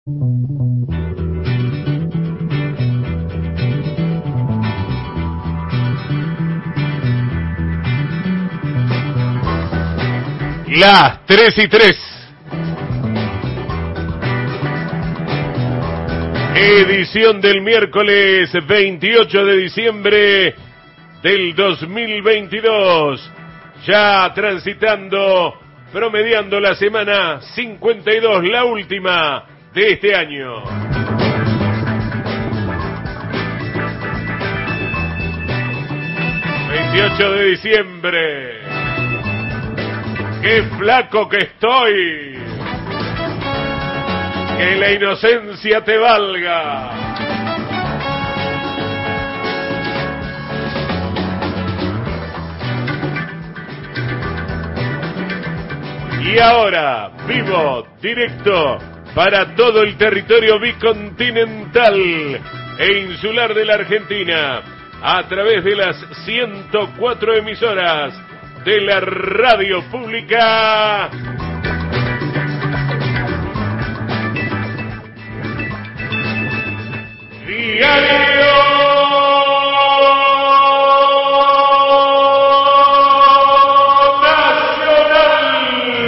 Las 3:03. Edición del miércoles 28 de diciembre del 2022. Ya transitando, promediando la semana 52, la última de este año. ...28 de diciembre... ¡Qué flaco que estoy! ¡Que la inocencia te valga! Y ahora, vivo, directo, para todo el territorio bicontinental e insular de la Argentina, a través de las 104 emisoras de la radio pública. Diario Nacional.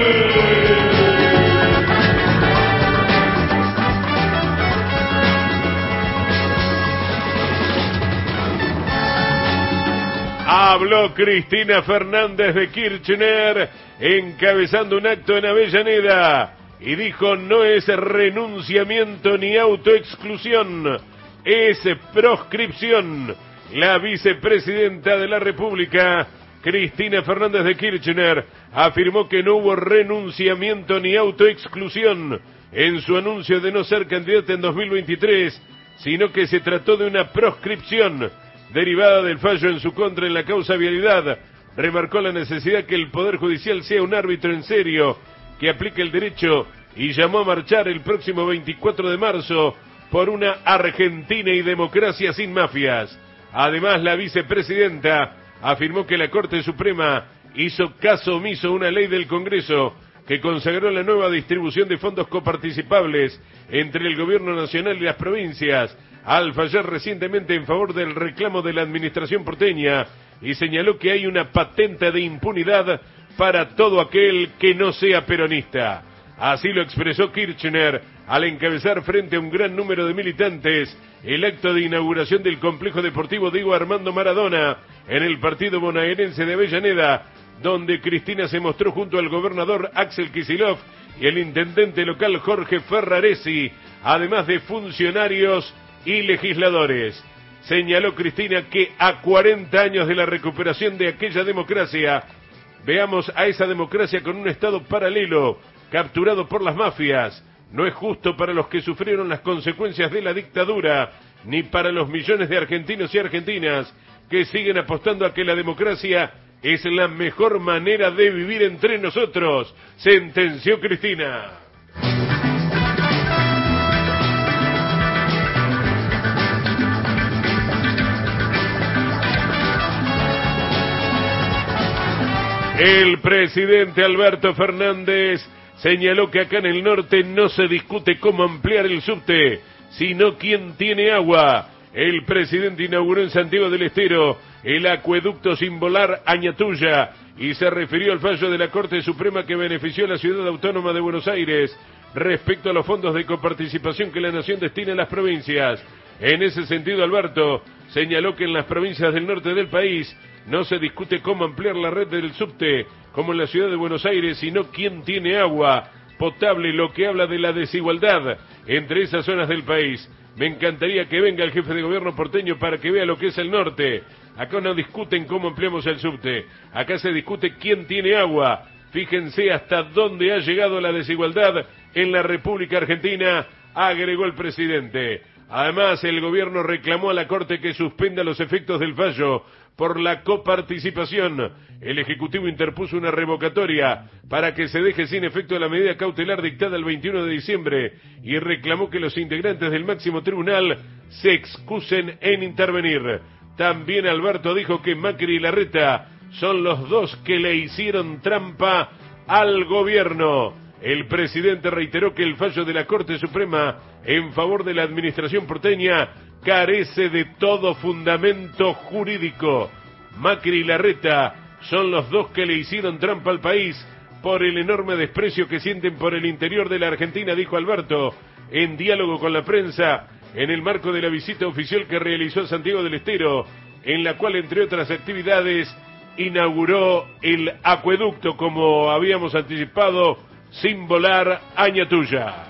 Habló Cristina Fernández de Kirchner encabezando un acto en Avellaneda y dijo: no es renunciamiento ni autoexclusión, es proscripción. La vicepresidenta de la República, Cristina Fernández de Kirchner, afirmó que no hubo renunciamiento ni autoexclusión en su anuncio de no ser candidata en 2023, sino que se trató de una proscripción derivada del fallo en su contra en la causa vialidad. Remarcó la necesidad que el Poder Judicial sea un árbitro en serio, que aplique el derecho, y llamó a marchar el próximo 24 de marzo por una Argentina y democracia sin mafias. Además, la vicepresidenta afirmó que la Corte Suprema hizo caso omiso a una ley del Congreso que consagró la nueva distribución de fondos coparticipables entre el gobierno nacional y las provincias, al fallar recientemente en favor del reclamo de la administración porteña, y señaló que hay una patente de impunidad para todo aquel que no sea peronista. Así lo expresó Kirchner al encabezar frente a un gran número de militantes el acto de inauguración del complejo deportivo Diego Armando Maradona en el partido bonaerense de Avellaneda, donde Cristina se mostró junto al gobernador Axel Kicillof y el intendente local Jorge Ferraresi, además de funcionarios y legisladores. Señaló Cristina que a 40 años de la recuperación de aquella democracia, veamos a esa democracia con un Estado paralelo, capturado por las mafias. No es justo para los que sufrieron las consecuencias de la dictadura, ni para los millones de argentinos y argentinas que siguen apostando a que la democracia es la mejor manera de vivir entre nosotros, sentenció Cristina. El presidente Alberto Fernández señaló que acá en el norte no se discute cómo ampliar el subte, sino quién tiene agua. El presidente inauguró en Santiago del Estero el acueducto sin volar Añatuya y se refirió al fallo de la Corte Suprema que benefició a la ciudad autónoma de Buenos Aires respecto a los fondos de coparticipación que la nación destina a las provincias. En ese sentido, Alberto señaló que en las provincias del norte del país no se discute cómo ampliar la red del subte, como en la ciudad de Buenos Aires, sino quién tiene agua potable, lo que habla de la desigualdad entre esas zonas del país. Me encantaría que venga el jefe de gobierno porteño para que vea lo que es el norte. Acá no discuten cómo ampliamos el subte, acá se discute quién tiene agua. Fíjense hasta dónde ha llegado la desigualdad en la República Argentina, agregó el presidente. Además, el gobierno reclamó a la Corte que suspenda los efectos del fallo por la coparticipación. El Ejecutivo interpuso una revocatoria para que se deje sin efecto la medida cautelar dictada el 21 de diciembre y reclamó que los integrantes del máximo tribunal se excusen en intervenir. También Alberto dijo que Macri y Larreta son los dos que le hicieron trampa al gobierno. el presidente reiteró que el fallo de la Corte Suprema en favor de la administración porteña carece de todo fundamento jurídico. Macri y Larreta son los dos que le hicieron trampa al país por el enorme desprecio que sienten por el interior de la Argentina, dijo Alberto, en diálogo con la prensa, en el marco de la visita oficial que realizó a Santiago del Estero, en la cual, entre otras actividades, inauguró el acueducto, como habíamos anticipado, sin volar, Añatuya.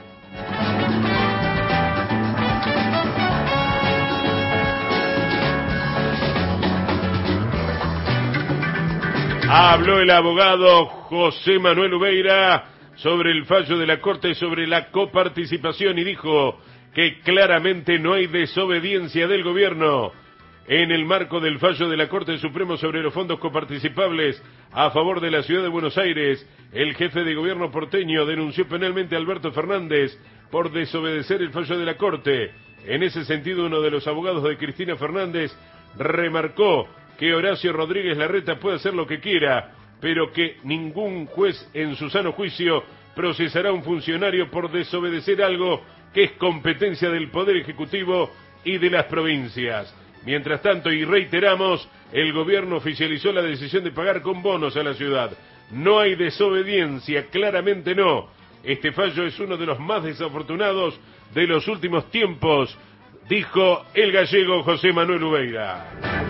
Habló el abogado José Manuel Ubeira sobre el fallo de la Corte sobre la coparticipación y dijo que claramente no hay desobediencia del gobierno. En el marco del fallo de la Corte Suprema sobre los fondos coparticipables a favor de la ciudad de Buenos Aires, el jefe de gobierno porteño denunció penalmente a Alberto Fernández por desobedecer el fallo de la Corte. En ese sentido, uno de los abogados de Cristina Fernández remarcó que Horacio Rodríguez Larreta puede hacer lo que quiera, pero que ningún juez en su sano juicio procesará a un funcionario por desobedecer algo que es competencia del Poder Ejecutivo y de las provincias. Mientras tanto, y reiteramos, el gobierno oficializó la decisión de pagar con bonos a la ciudad. No hay desobediencia, claramente no. Este fallo es uno de los más desafortunados de los últimos tiempos, dijo el gallego José Manuel Ubeira.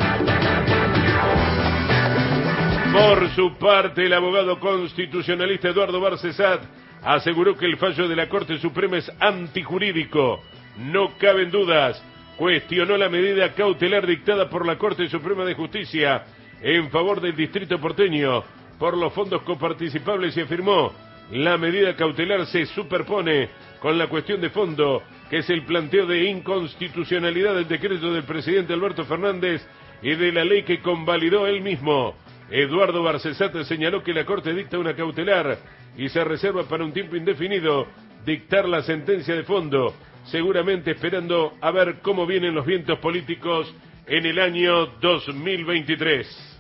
Por su parte, el abogado constitucionalista Eduardo Barcesat aseguró que el fallo de la Corte Suprema es antijurídico. No caben dudas. Cuestionó la medida cautelar dictada por la Corte Suprema de Justicia en favor del distrito porteño por los fondos coparticipables y afirmó: la medida cautelar se superpone con la cuestión de fondo, que es el planteo de inconstitucionalidad del decreto del presidente Alberto Fernández y de la ley que convalidó él mismo. Eduardo Barcesat señaló que la Corte dicta una cautelar y se reserva para un tiempo indefinido dictar la sentencia de fondo, seguramente esperando a ver cómo vienen los vientos políticos en el año 2023.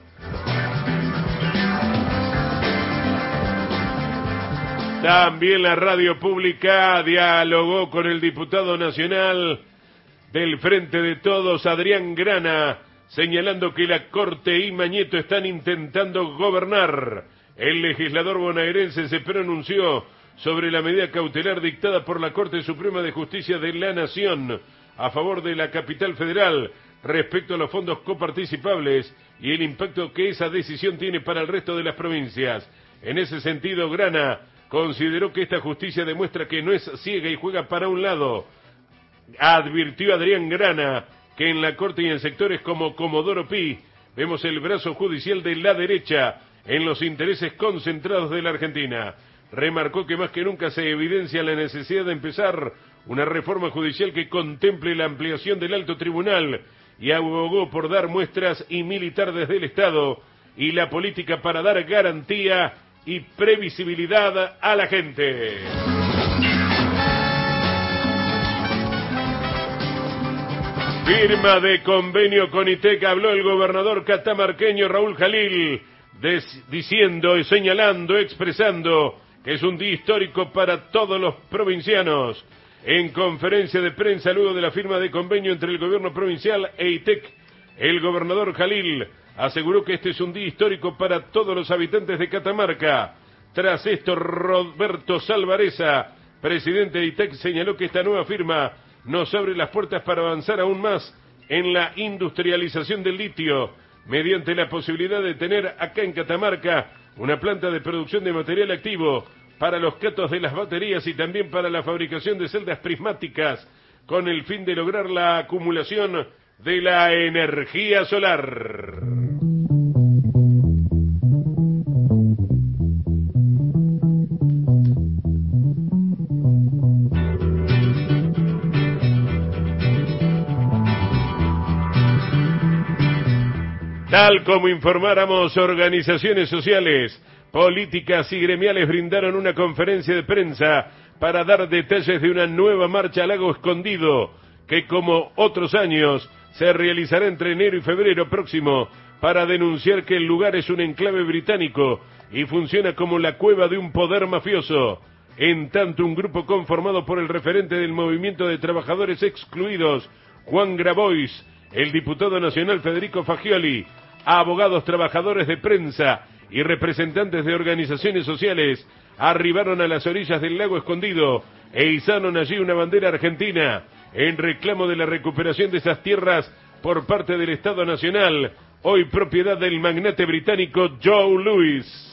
También la radio pública dialogó con el diputado nacional del Frente de Todos, Adrián Grana, señalando que la Corte y Mañeto están intentando gobernar. El legislador bonaerense se pronunció sobre la medida cautelar dictada por la Corte Suprema de Justicia de la Nación a favor de la capital federal respecto a los fondos coparticipables y el impacto que esa decisión tiene para el resto de las provincias. En ese sentido, Grana consideró que esta justicia demuestra que no es ciega y juega para un lado. Advirtió Adrián Grana que en la Corte y en sectores como Comodoro Pi vemos el brazo judicial de la derecha en los intereses concentrados de la Argentina. Remarcó que más que nunca se evidencia la necesidad de empezar una reforma judicial que contemple la ampliación del alto tribunal y abogó por dar muestras y militar desde el Estado y la política para dar garantía y previsibilidad a la gente. Firma de convenio con ITEC, habló el gobernador catamarqueño Raúl Jalil, diciendo y señalando, expresando que es un día histórico para todos los provincianos. En conferencia de prensa luego de la firma de convenio entre el gobierno provincial e ITEC, el gobernador Jalil aseguró que este es un día histórico para todos los habitantes de Catamarca. Tras esto, Roberto Salvareza, presidente de ITEC, señaló que esta nueva firma nos abre las puertas para avanzar aún más en la industrialización del litio, mediante la posibilidad de tener acá en Catamarca una planta de producción de material activo para los cátodos de las baterías y también para la fabricación de celdas prismáticas, con el fin de lograr la acumulación de la energía solar. Tal como informáramos, organizaciones sociales, políticas y gremiales brindaron una conferencia de prensa para dar detalles de una nueva marcha al Lago Escondido, que como otros años se realizará entre enero y febrero próximo para denunciar que el lugar es un enclave británico y funciona como la cueva de un poder mafioso. En tanto, un grupo conformado por el referente del movimiento de trabajadores excluidos, Juan Grabois, el diputado nacional Federico Fagioli, abogados, trabajadores de prensa y representantes de organizaciones sociales, arribaron a las orillas del lago Escondido e izaron allí una bandera argentina en reclamo de la recuperación de esas tierras por parte del Estado Nacional, hoy propiedad del magnate británico Joe Louis.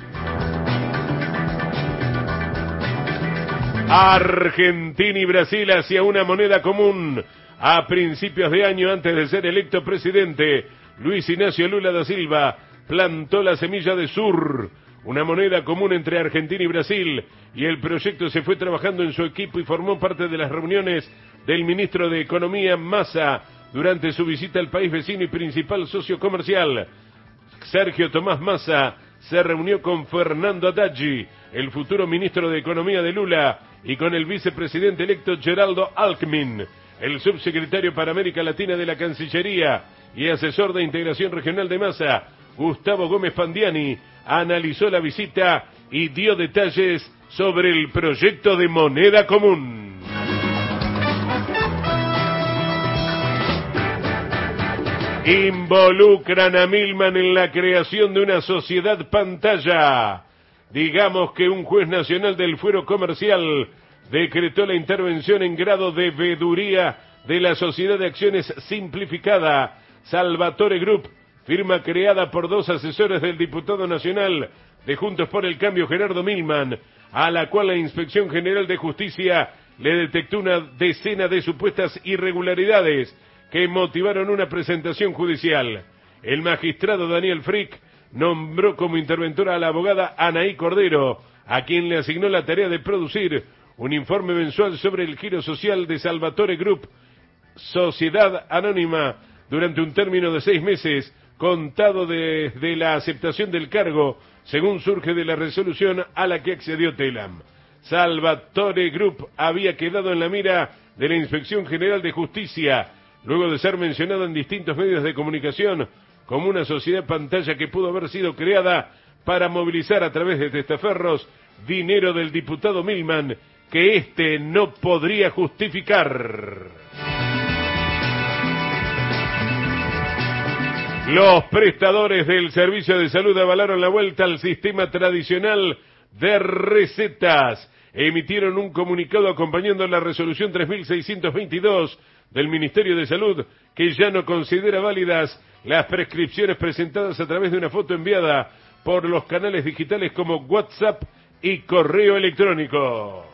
Argentina y Brasil hacia una moneda común. A principios de año, antes de ser electo presidente, Luis Ignacio Lula da Silva plantó la semilla de Sur, una moneda común entre Argentina y Brasil, y el proyecto se fue trabajando en su equipo y formó parte de las reuniones del ministro de Economía Massa durante su visita al país vecino y principal socio comercial. Sergio Tomás Massa se reunió con Fernando Haddad, el futuro ministro de Economía de Lula, y con el vicepresidente electo Geraldo Alckmin, el subsecretario para América Latina de la Cancillería y asesor de integración regional de Massa, Gustavo Gómez Pandiani, analizó la visita y dio detalles sobre el proyecto de moneda común. Involucran a Milman en la creación de una sociedad pantalla. Digamos que un juez nacional del fuero comercial decretó la intervención en grado de veeduría de la Sociedad de Acciones Simplificada Salvatore Group, firma creada por dos asesores del diputado nacional de Juntos por el Cambio, Gerardo Milman, a la cual la Inspección General de Justicia le detectó una decena de supuestas irregularidades que motivaron una presentación judicial. El magistrado Daniel Frick nombró como interventora a la abogada Anaí Cordero, a quien le asignó la tarea de producir un informe mensual sobre el giro social de Salvatore Group, sociedad anónima, durante un término de 6 meses, contado desde la aceptación del cargo, según surge de la resolución a la que accedió Telam. Salvatore Group había quedado en la mira de la Inspección General de Justicia, luego de ser mencionado en distintos medios de comunicación como una sociedad pantalla que pudo haber sido creada para movilizar a través de testaferros dinero del diputado Milman, que éste no podría justificar. Los prestadores del servicio de salud avalaron la vuelta al sistema tradicional de recetas. Emitieron un comunicado acompañando la resolución 3622 del Ministerio de Salud, que ya no considera válidas las prescripciones presentadas a través de una foto enviada por los canales digitales como WhatsApp y correo electrónico.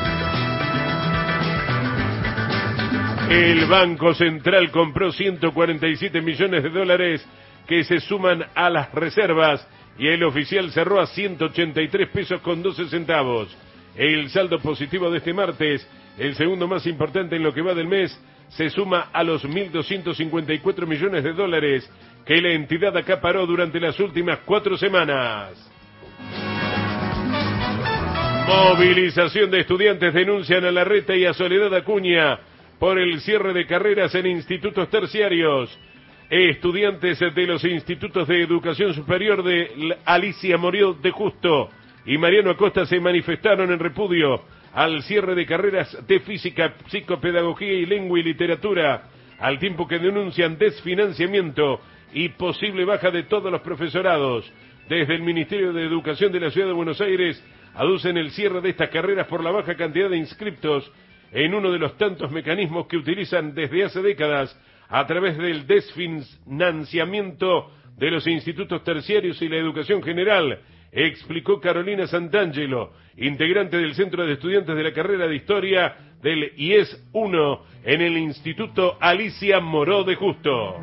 El Banco Central compró 147 millones de dólares que se suman a las reservas y el oficial cerró a 183 pesos con 12 centavos. El saldo positivo de este martes, el segundo más importante en lo que va del mes, se suma a los 1.254 millones de dólares que la entidad acaparó durante las últimas 4 semanas. Movilización de estudiantes denuncian a Larreta y a Soledad Acuña por el cierre de carreras en institutos terciarios. Estudiantes de los institutos de educación superior de Alicia Morio de Justo y Mariano Acosta se manifestaron en repudio al cierre de carreras de física, psicopedagogía y lengua y literatura, al tiempo que denuncian desfinanciamiento y posible baja de todos los profesorados. Desde el Ministerio de Educación de la Ciudad de Buenos Aires aducen el cierre de estas carreras por la baja cantidad de inscriptos en uno de los tantos mecanismos que utilizan desde hace décadas a través del desfinanciamiento de los institutos terciarios y la educación general, explicó Carolina Santangelo, integrante del Centro de Estudiantes de la carrera de Historia del IES 1 en el Instituto Alicia Moró de Justo.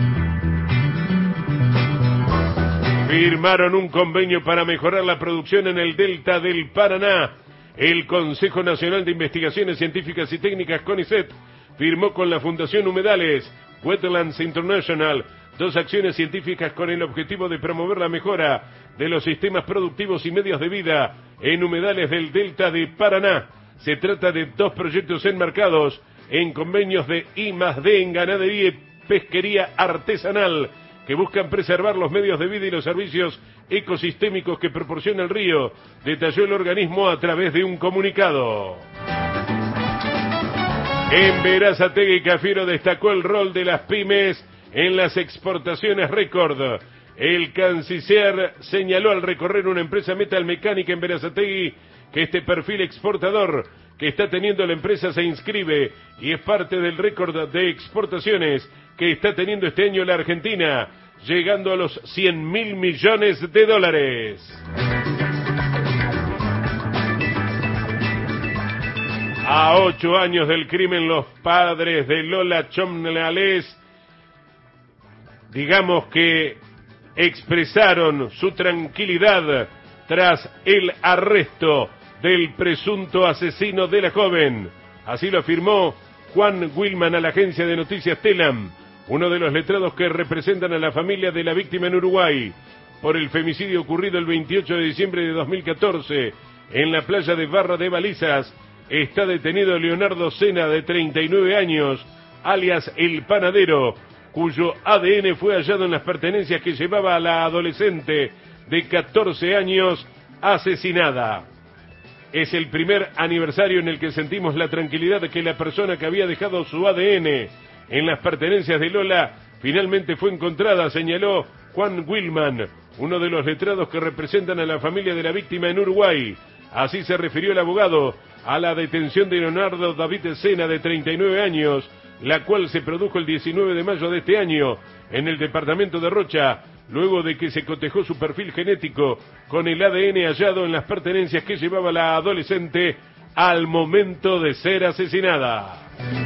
Firmaron un convenio para mejorar la producción en el Delta del Paraná. El Consejo Nacional de Investigaciones Científicas y Técnicas, CONICET, firmó con la Fundación Humedales, Wetlands International, 2 acciones científicas con el objetivo de promover la mejora de los sistemas productivos y medios de vida en humedales del Delta de Paraná. Se trata de 2 proyectos enmarcados en convenios de I+D en ganadería y pesquería artesanal que buscan preservar los medios de vida y los servicios ecosistémicos que proporciona el río, detalló el organismo a través de un comunicado. En Berazategui, Cafiero destacó el rol de las pymes en las exportaciones récord. El canciller señaló al recorrer una empresa metalmecánica en Berazategui que este perfil exportador que está teniendo la empresa se inscribe y es parte del récord de exportaciones que está teniendo este año la Argentina, llegando a los 100.000 millones de dólares. A 8 años del crimen, los padres de Lola Chomnales, digamos que expresaron su tranquilidad tras el arresto del presunto asesino de la joven. Así lo afirmó Juan Wilman a la agencia de noticias Telam, uno de los letrados que representan a la familia de la víctima en Uruguay por el femicidio ocurrido el 28 de diciembre de 2014 en la playa de Barra de Balizas. Está detenido Leonardo Sena, de 39 años, alias El Panadero, cuyo ADN fue hallado en las pertenencias que llevaba a la adolescente de 14 años asesinada. Es el primer aniversario en el que sentimos la tranquilidad de que la persona que había dejado su ADN en las pertenencias de Lola finalmente fue encontrada, señaló Juan Wilman, uno de los letrados que representan a la familia de la víctima en Uruguay. Así se refirió el abogado a la detención de Leonardo David Sena, de 39 años, la cual se produjo el 19 de mayo de este año en el departamento de Rocha, luego de que se cotejó su perfil genético con el ADN hallado en las pertenencias que llevaba la adolescente al momento de ser asesinada.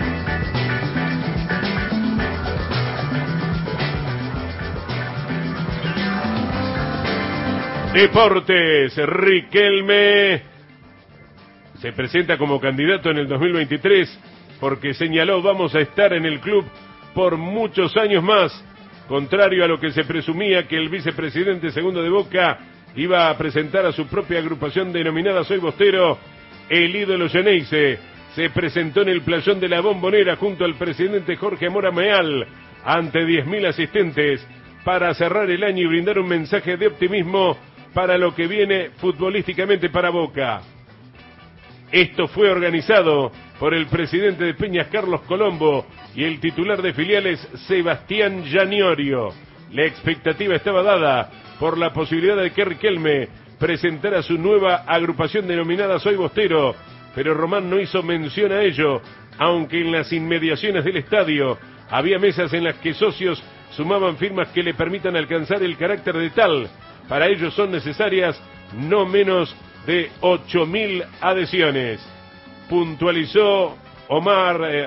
Deportes, Riquelme se presenta como candidato en el 2023 porque señaló: vamos a estar en el club por muchos años más, contrario a lo que se presumía que el vicepresidente segundo de Boca iba a presentar a su propia agrupación denominada Soy Bostero. El ídolo Geneise se presentó en el playón de la Bombonera junto al presidente Jorge Amora Meal ante 10.000 asistentes para cerrar el año y brindar un mensaje de optimismo para lo que viene futbolísticamente para Boca. Esto fue organizado por el presidente de Peñas, Carlos Colombo, y el titular de filiales, Sebastián Gianiorio. La expectativa estaba dada por la posibilidad de que Riquelme presentara su nueva agrupación denominada Soy Bostero, pero Román no hizo mención a ello, aunque en las inmediaciones del estadio había mesas en las que socios sumaban firmas que le permitan alcanzar el carácter de tal. Para ello son necesarias no menos de 8.000 adhesiones. Puntualizó Jorge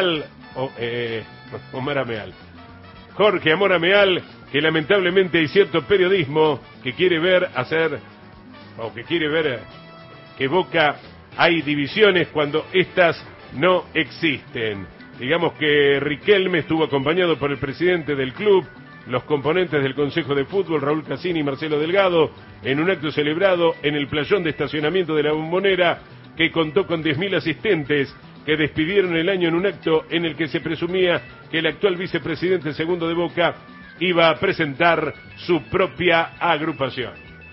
Amor Ameal, que lamentablemente hay cierto periodismo que quiere ver que Boca hay divisiones cuando estas no existen. Digamos que Riquelme estuvo acompañado por el presidente del club, los componentes del Consejo de Fútbol, Raúl Cassini y Marcelo Delgado, en un acto celebrado en el playón de estacionamiento de la Bombonera, que contó con 10.000 asistentes que despidieron el año en un acto en el que se presumía que el actual vicepresidente segundo de Boca iba a presentar su propia agrupación.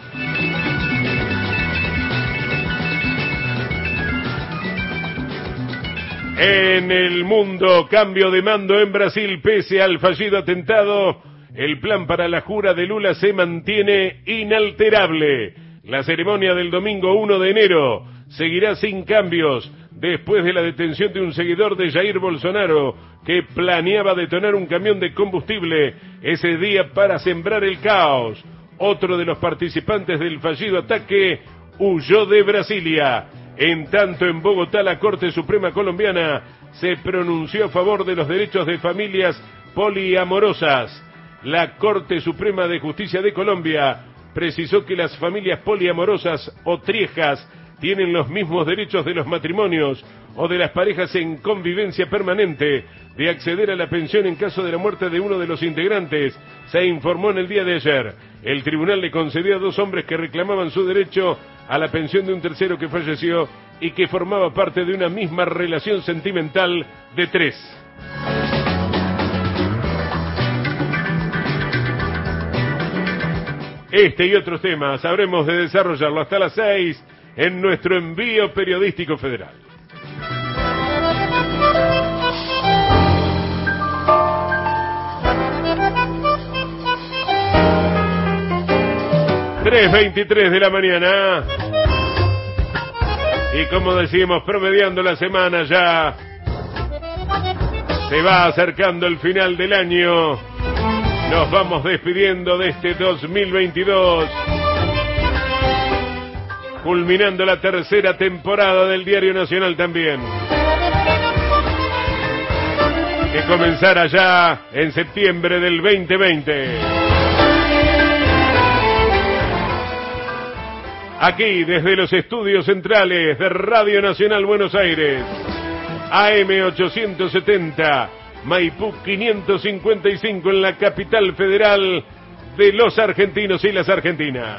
En el mundo, cambio de mando en Brasil pese al fallido atentado. El plan para la jura de Lula se mantiene inalterable. La ceremonia del domingo 1 de enero seguirá sin cambios después de la detención de un seguidor de Jair Bolsonaro que planeaba detonar un camión de combustible ese día para sembrar el caos. Otro de los participantes del fallido ataque huyó de Brasilia. En tanto, en Bogotá, la Corte Suprema colombiana se pronunció a favor de los derechos de familias poliamorosas. La Corte Suprema de Justicia de Colombia precisó que las familias poliamorosas o triejas tienen los mismos derechos de los matrimonios o de las parejas en convivencia permanente de acceder a la pensión en caso de la muerte de uno de los integrantes, se informó en el día de ayer. El tribunal le concedió a 2 hombres que reclamaban su derecho a la pensión de un tercero que falleció y que formaba parte de una misma relación sentimental de 3. Este y otros temas habremos de desarrollarlo hasta las 6 en nuestro envío periodístico federal. 3:23 de la mañana. Y como decimos, promediando la semana ya, se va acercando el final del año. Nos vamos despidiendo de este 2022. Culminando la tercera temporada del Diario Nacional también. Que comenzará ya en septiembre del 2020. Aquí, desde los estudios centrales de Radio Nacional Buenos Aires, AM 870, Maipú 555 en la capital federal de los argentinos y las argentinas.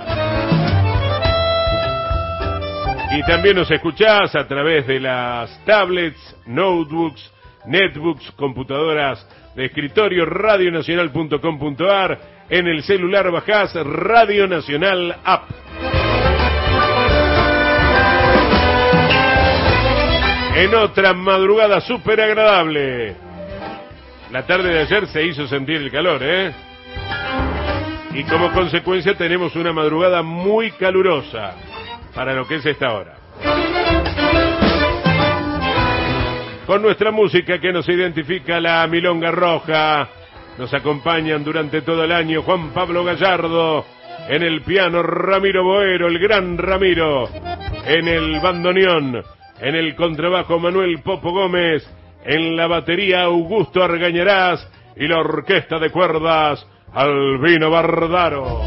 Y también nos escuchás a través de las tablets, notebooks, netbooks, computadoras de escritorio, radionacional.com.ar. En el celular bajás Radio Nacional App. En otra madrugada súper agradable. La tarde de ayer se hizo sentir el calor, ¿eh? Y como consecuencia tenemos una madrugada muy calurosa para lo que es esta hora. Con nuestra música que nos identifica, la Milonga Roja, nos acompañan durante todo el año Juan Pablo Gallardo, en el piano Ramiro Boero, el gran Ramiro, en el bandoneón, en el contrabajo Manuel Popo Gómez, en la batería Augusto Argañarás y la orquesta de cuerdas Albino Bardaro.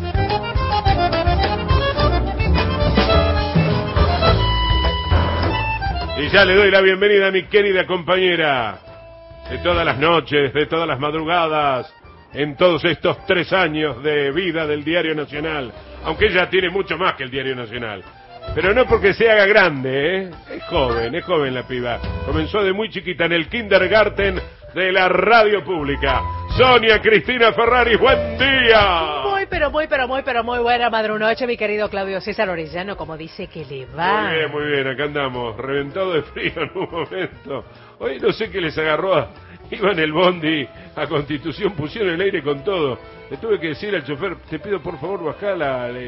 Y ya le doy la bienvenida a mi querida compañera de todas las noches, de todas las madrugadas, en todos estos 3 años de vida del Diario Nacional, aunque ella tiene mucho más que el Diario Nacional. Pero no porque se haga grande, ¿eh? Es joven la piba. Comenzó de muy chiquita en el kindergarten de la radio pública. Sonia Cristina Ferrari, buen día. Muy buena madrunoche, mi querido Claudio César Orellano, como dice que le va. Muy bien, acá andamos, reventado de frío en un momento. Hoy no sé qué les agarró, iba en el bondi a Constitución, pusieron el aire con todo. Le tuve que decir al chofer, te pido por favor bajar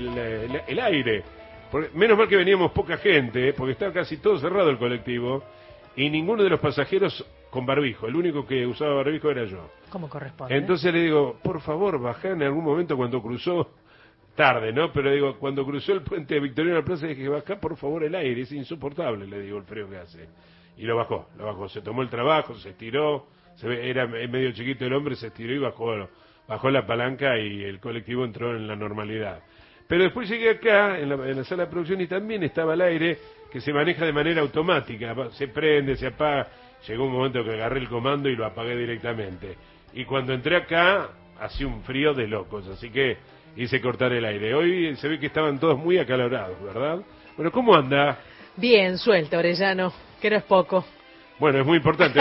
el aire. Porque, menos mal que veníamos poca gente, porque estaba casi todo cerrado el colectivo, y ninguno de los pasajeros con barbijo. El único que usaba barbijo era yo. Como corresponde. Entonces le digo, por favor, bajá en algún momento cuando cruzó, tarde, ¿no? Pero digo, cuando cruzó el puente de Victoriano Plaza, dije, bajá por favor el aire, es insoportable, le digo, el frío que hace. Y lo bajó, se tomó el trabajo, se estiró, era medio chiquito el hombre, se estiró y bajó la palanca y el colectivo entró en la normalidad. Pero después llegué acá, en la sala de producción, y también estaba el aire que se maneja de manera automática. Se prende, se apaga. Llegó un momento que agarré el comando y lo apagué directamente. Y cuando entré acá, hacía un frío de locos, así que hice cortar el aire. Hoy se ve que estaban todos muy acalorados, ¿verdad? Bueno, ¿cómo anda? Bien, suelto, Orellano, que no es poco. Bueno, es muy importante.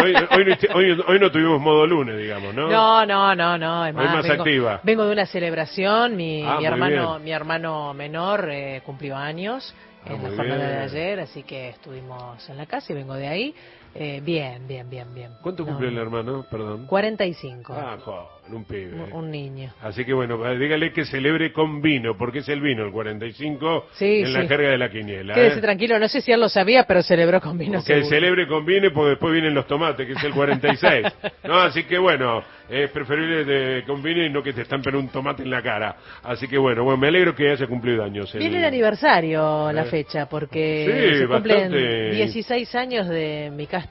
Hoy no tuvimos modo lunes, digamos, ¿no? No. Es más activa. Vengo de una celebración. Mi bien. hermano menor cumplió años en la jornada de ayer, así que estuvimos en la casa y vengo de ahí. Bien. ¿Cuánto cumplió el hermano? Perdón. 45. Ah, joven, un pibe. Un niño. Así que bueno, dígale que celebre con vino, porque es el vino, el 45, la carga de la quiniela. Quédese tranquilo, no sé si él lo sabía, pero celebró con vino. Que celebre con vino, porque después vienen los tomates, que es el 46. No, así que bueno, es preferible con vino y no que te estampen un tomate en la cara. Así que bueno, me alegro que haya cumplido años. Viene el aniversario la fecha, porque se cumplen 16 años de mi casting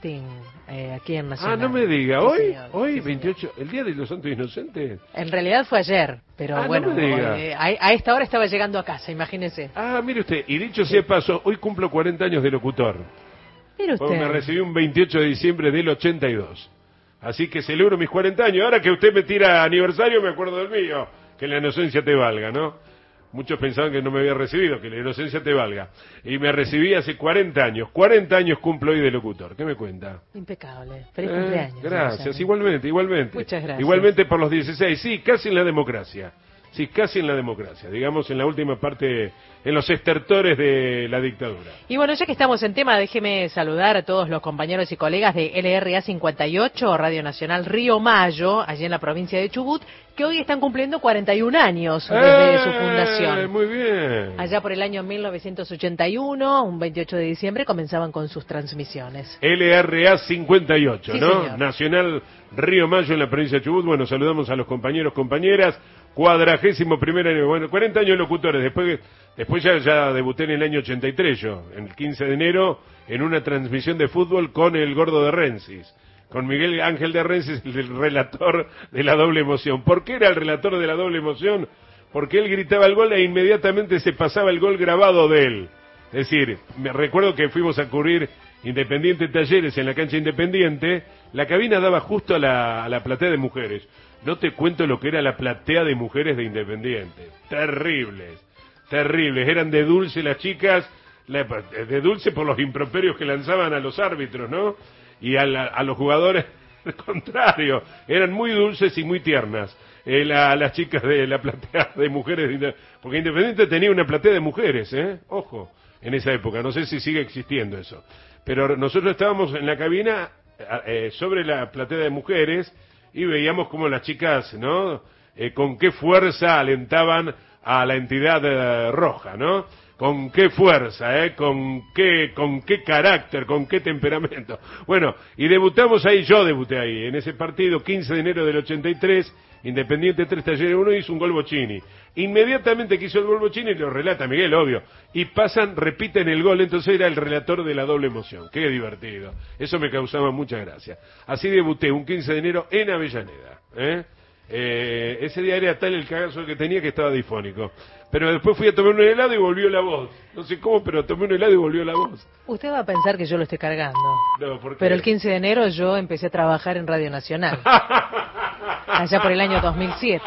aquí en Nacional. Ah, no me diga, ¿hoy? Señor. ¿Hoy, 28, el Día de los Santos Inocentes? En realidad fue ayer, pero bueno, no me diga. A esta hora estaba llegando a casa, imagínese. Ah, mire usted, y dicho sea de paso, hoy cumplo 40 años de locutor. Mire usted. Me recibí un 28 de diciembre del 82. Así que celebro mis 40 años. Ahora que usted me tira aniversario, me acuerdo del mío. Que la inocencia te valga, ¿no? Muchos pensaban que no me había recibido, que la inocencia te valga. Y me recibí hace 40 años. 40 años cumplo hoy de locutor. ¿Qué me cuenta? Impecable. Feliz cumpleaños. Gracias, igualmente. Muchas gracias. Igualmente por los 16. Sí, casi en la democracia. sí, casi en la democracia, digamos en la última parte, en los estertores de la dictadura. Y bueno, ya que estamos en tema, déjeme saludar a todos los compañeros y colegas de LRA 58, Radio Nacional Río Mayo, allí en la provincia de Chubut, que hoy están cumpliendo 41 años desde su fundación. Muy bien. Allá por el año 1981, un 28 de diciembre, comenzaban con sus transmisiones. LRA 58, sí, ¿no? Señor. Nacional Río Mayo en la provincia de Chubut. Bueno, saludamos a los compañeros, compañeras. 41º año, bueno, 40 años locutores. Después ya debuté en el año 83 yo, en el 15 de enero, en una transmisión de fútbol con el Gordo de Rensis. Con Miguel Ángel de Rensis, el relator de la doble emoción. ¿Por qué era el relator de la doble emoción? Porque él gritaba el gol e inmediatamente se pasaba el gol grabado de él. Es decir, me recuerdo que fuimos a cubrir Independiente Talleres en la cancha Independiente, la cabina daba justo a la platea de mujeres. No te cuento lo que era la platea de mujeres de Independiente. Terribles, terribles. Eran de dulce las chicas, de dulce por los improperios que lanzaban a los árbitros, ¿no? Y a los jugadores, al contrario, eran muy dulces y muy tiernas. Las chicas de la platea de mujeres, porque Independiente tenía una platea de mujeres, ojo, en esa época, no sé si sigue existiendo eso. Pero nosotros estábamos en la cabina sobre la platea de mujeres y veíamos cómo las chicas, ¿no? Con qué fuerza alentaban a la entidad roja, ¿no? Con qué fuerza, con qué carácter, con qué temperamento. Bueno, y yo debuté ahí, en ese partido, 15 de enero del 83, Independiente 3 Talleres 1, hizo un gol Bocini. Inmediatamente que hizo el gol Bocini, lo relata Miguel, obvio, y repiten el gol, entonces era el relator de la doble emoción. Qué divertido, eso me causaba mucha gracia. Así debuté un 15 de enero en Avellaneda, ese día era tal el cagazo que tenía que estaba difónico. Pero después fui a tomar un helado y volvió la voz. No sé cómo, pero tomé un helado y volvió la voz. Usted va a pensar que yo lo estoy cargando. No, ¿por qué? Pero el 15 de enero yo empecé a trabajar en Radio Nacional. Allá por el año 2007.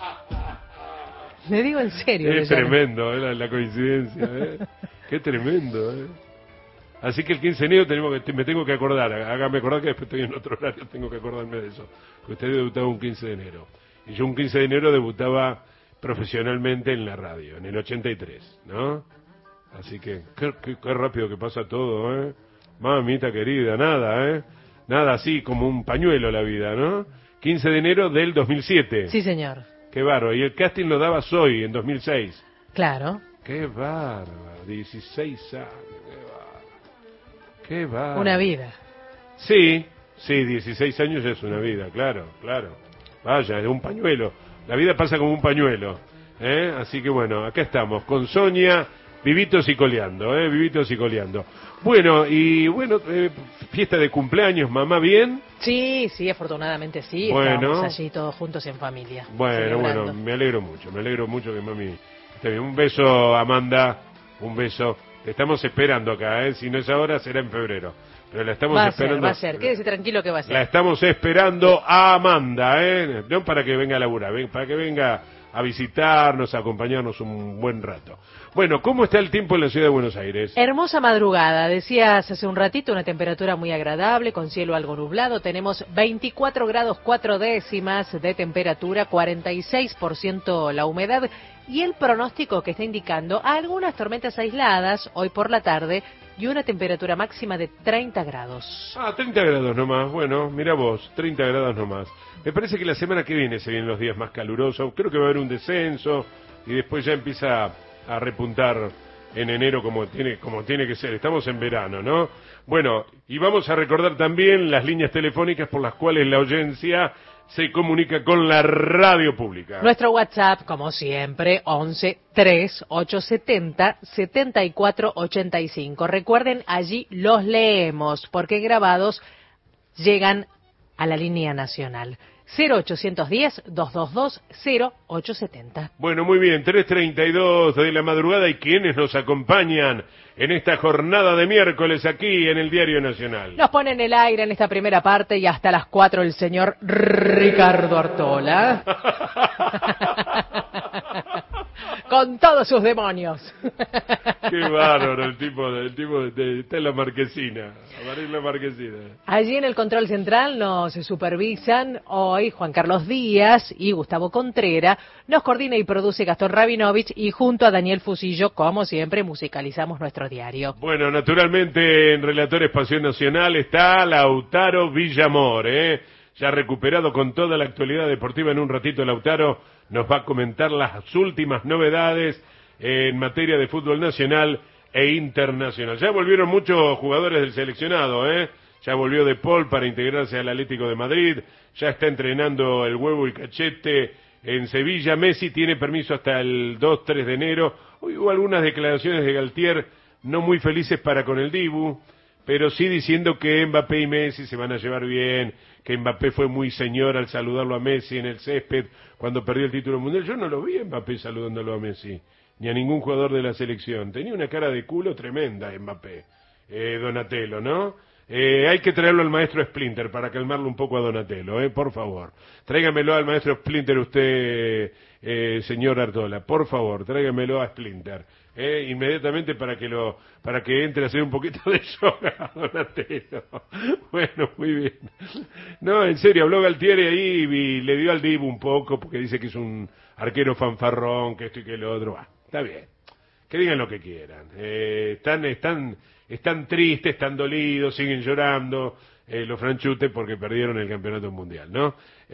Le digo en serio. Es tremendo, la coincidencia. Qué tremendo. Así que el 15 de enero me tengo que acordar. Hágame acordar que después estoy en otro horario, tengo que acordarme de eso. Que usted debutaba un 15 de enero. Y yo un 15 de enero debutaba profesionalmente en la radio, en el 83, ¿no? Así que, qué rápido que pasa todo, Mamita querida, nada, Nada así, como un pañuelo la vida, ¿no? 15 de enero del 2007. Sí, señor. Qué bárbaro. Y el casting lo dabas hoy, en 2006. Claro. Qué bárbaro. 16 años. Qué bárbaro. Una vida. Sí, 16 años es una vida, claro. Vaya, es un pañuelo. La vida pasa como un pañuelo. Así que bueno, acá estamos, con Sonia, vivitos y coleando, vivitos y coleando. Bueno, fiesta de cumpleaños, mamá, ¿bien? Sí, afortunadamente sí. Bueno. Estábamos allí todos juntos en familia. Bueno, me alegro mucho que mami esté bien. Un beso, Amanda, un beso. Te estamos esperando acá, si no es ahora será en febrero. Pero la estamos esperando. Va a ser, quédese tranquilo que va a ser. La estamos esperando a Amanda, no para que venga a laburar, para que venga a visitarnos, a acompañarnos un buen rato. Bueno, ¿cómo está el tiempo en la ciudad de Buenos Aires? Hermosa madrugada, decías hace un ratito, una temperatura muy agradable, con cielo algo nublado. Tenemos 24 grados 4 décimas de temperatura, 46% la humedad y el pronóstico que está indicando algunas tormentas aisladas hoy por la tarde y una temperatura máxima de 30 grados. 30 grados nomás. Bueno, mira vos, 30 grados nomás. Me parece que la semana que viene se vienen los días más calurosos. Creo que va a haber un descenso y después ya empieza a repuntar en enero como tiene que ser. Estamos en verano, ¿no? Bueno, y vamos a recordar también las líneas telefónicas por las cuales la audiencia se comunica con la radio pública. Nuestro WhatsApp, como siempre, 11-3870-7485. Recuerden, allí los leemos, porque grabados llegan a la línea nacional. 0810-222-0870. Bueno, muy bien, 3:32 de la madrugada, y quienes nos acompañan en esta jornada de miércoles aquí en el Diario Nacional. Nos pone en el aire en esta primera parte y hasta las 4 el señor Ricardo Artola. Con todos sus demonios. Qué bárbaro el tipo está en la Marquesina, en la Marquesina. Allí en el control central nos supervisan hoy Juan Carlos Díaz y Gustavo Contreras, nos coordina y produce Gastón Rabinovich y junto a Daniel Fusillo, como siempre, musicalizamos nuestro diario. Bueno, naturalmente en Relatores Pasión Nacional está Lautaro Villamor, ya recuperado con toda la actualidad deportiva. En un ratito Lautaro nos va a comentar las últimas novedades en materia de fútbol nacional e internacional. Ya volvieron muchos jugadores del seleccionado, ya volvió De Paul para integrarse al Atlético de Madrid, ya está entrenando el Huevo y Cachete en Sevilla. Messi tiene permiso hasta el 2-3 de enero. Hoy hubo algunas declaraciones de Galtier no muy felices para con el Dibu, pero sí diciendo que Mbappé y Messi se van a llevar bien, que Mbappé fue muy señor al saludarlo a Messi en el césped cuando perdió el título mundial. Yo no lo vi a Mbappé saludándolo a Messi, ni a ningún jugador de la selección. Tenía una cara de culo tremenda Mbappé, Donatello, ¿no? Hay que traerlo al maestro Splinter para calmarlo un poco a Donatello, por favor. Tráigamelo al maestro Splinter usted, señor Artola, por favor, tráigamelo a Splinter. Inmediatamente para que entre a hacer un poquito de yoga, Donatello. Bueno, muy bien. No, en serio, habló Galtieri ahí y le dio al Dibu un poco porque dice que es un arquero fanfarrón, que esto y que lo otro. Está bien, que digan lo que quieran. Están tristes, están dolidos, siguen llorando los franchutes porque perdieron el campeonato mundial, ¿no?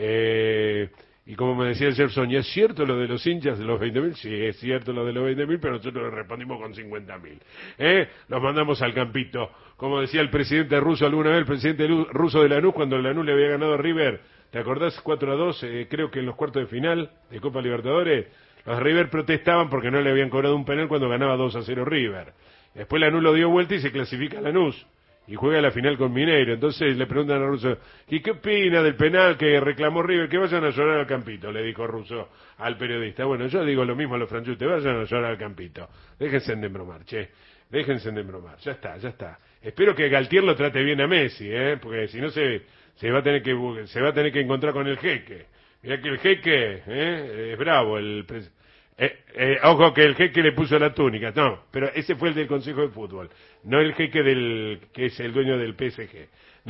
Y como me decía el señor Sonia, ¿es cierto lo de los hinchas de los 20.000? Sí, es cierto lo de los 20.000, pero nosotros le respondimos con 50.000. Los mandamos al campito. Como decía el presidente ruso alguna vez, el presidente ruso de Lanús, cuando Lanús le había ganado a River, ¿te acordás? 4-2, creo que en los cuartos de final de Copa Libertadores, los de River protestaban porque no le habían cobrado un penal cuando ganaba 2-0 River. Después Lanús lo dio vuelta y se clasifica a Lanús y juega la final con Mineiro. Entonces le preguntan a Russo, ¿y qué opina del penal que reclamó River? Que vayan a llorar al campito, le dijo Russo al periodista. Bueno, yo digo lo mismo a los franchutes, vayan a llorar al campito. Déjense de embromar, déjense de embromar. Ya está. Espero que Galtier lo trate bien a Messi, porque si no se va a tener que encontrar con el jeque. Mirá que el jeque, es bravo, ojo que el jeque le puso la túnica, no, pero ese fue el del Consejo de Fútbol, no el jeque que es el dueño del PSG.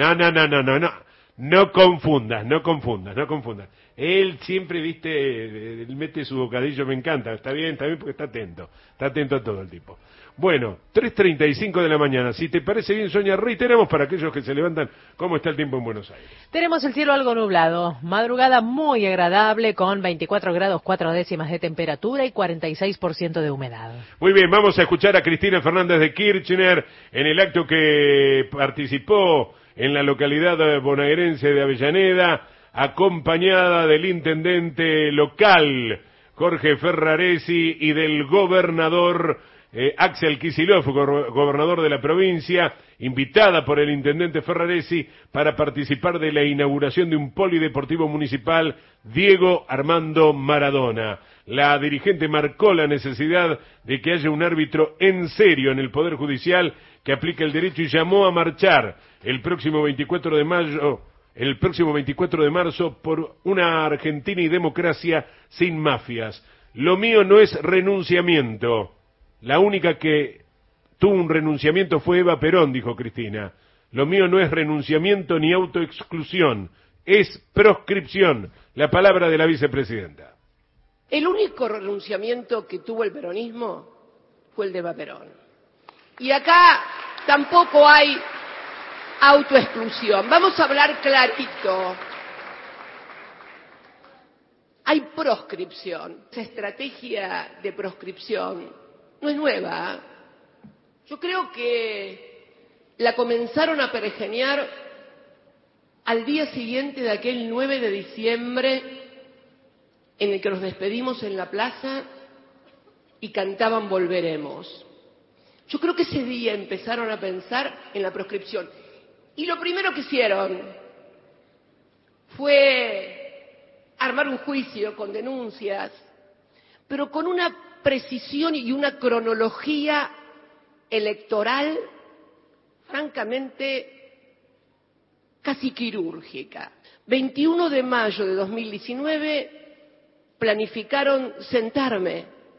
No confundas. Él siempre, viste, él mete su bocadillo, me encanta, está bien porque está atento a todo el tipo. Bueno, 3:35 de la mañana. Si te parece bien, Sonia, reiteramos para aquellos que se levantan cómo está el tiempo en Buenos Aires. Tenemos el cielo algo nublado, madrugada muy agradable con 24 grados 4 décimas de temperatura y 46% de humedad. Muy bien, vamos a escuchar a Cristina Fernández de Kirchner en el acto que participó en la localidad bonaerense de Avellaneda, acompañada del intendente local Jorge Ferraresi y del gobernador Axel Kicillof, gobernador de la provincia, invitada por el intendente Ferraresi para participar de la inauguración de un polideportivo municipal Diego Armando Maradona. La dirigente marcó la necesidad de que haya un árbitro en serio en el Poder Judicial que aplique el derecho y llamó a marchar el próximo 24 de marzo por una Argentina y democracia sin mafias. Lo mío no es renunciamiento. La única que tuvo un renunciamiento fue Eva Perón, dijo Cristina. Lo mío no es renunciamiento ni autoexclusión, es proscripción. La palabra de la vicepresidenta. El único renunciamiento que tuvo el peronismo fue el de Eva Perón. Y acá tampoco hay autoexclusión. Vamos a hablar clarito. Hay proscripción. Esa estrategia de proscripción no es nueva. Yo creo que la comenzaron a pergeñar al día siguiente de aquel 9 de diciembre en el que nos despedimos en la plaza y cantaban Volveremos. Yo creo que ese día empezaron a pensar en la proscripción. Y lo primero que hicieron fue armar un juicio con denuncias, pero con una precisión y una cronología electoral francamente casi quirúrgica. 21 de mayo de 2019 planificaron sentarme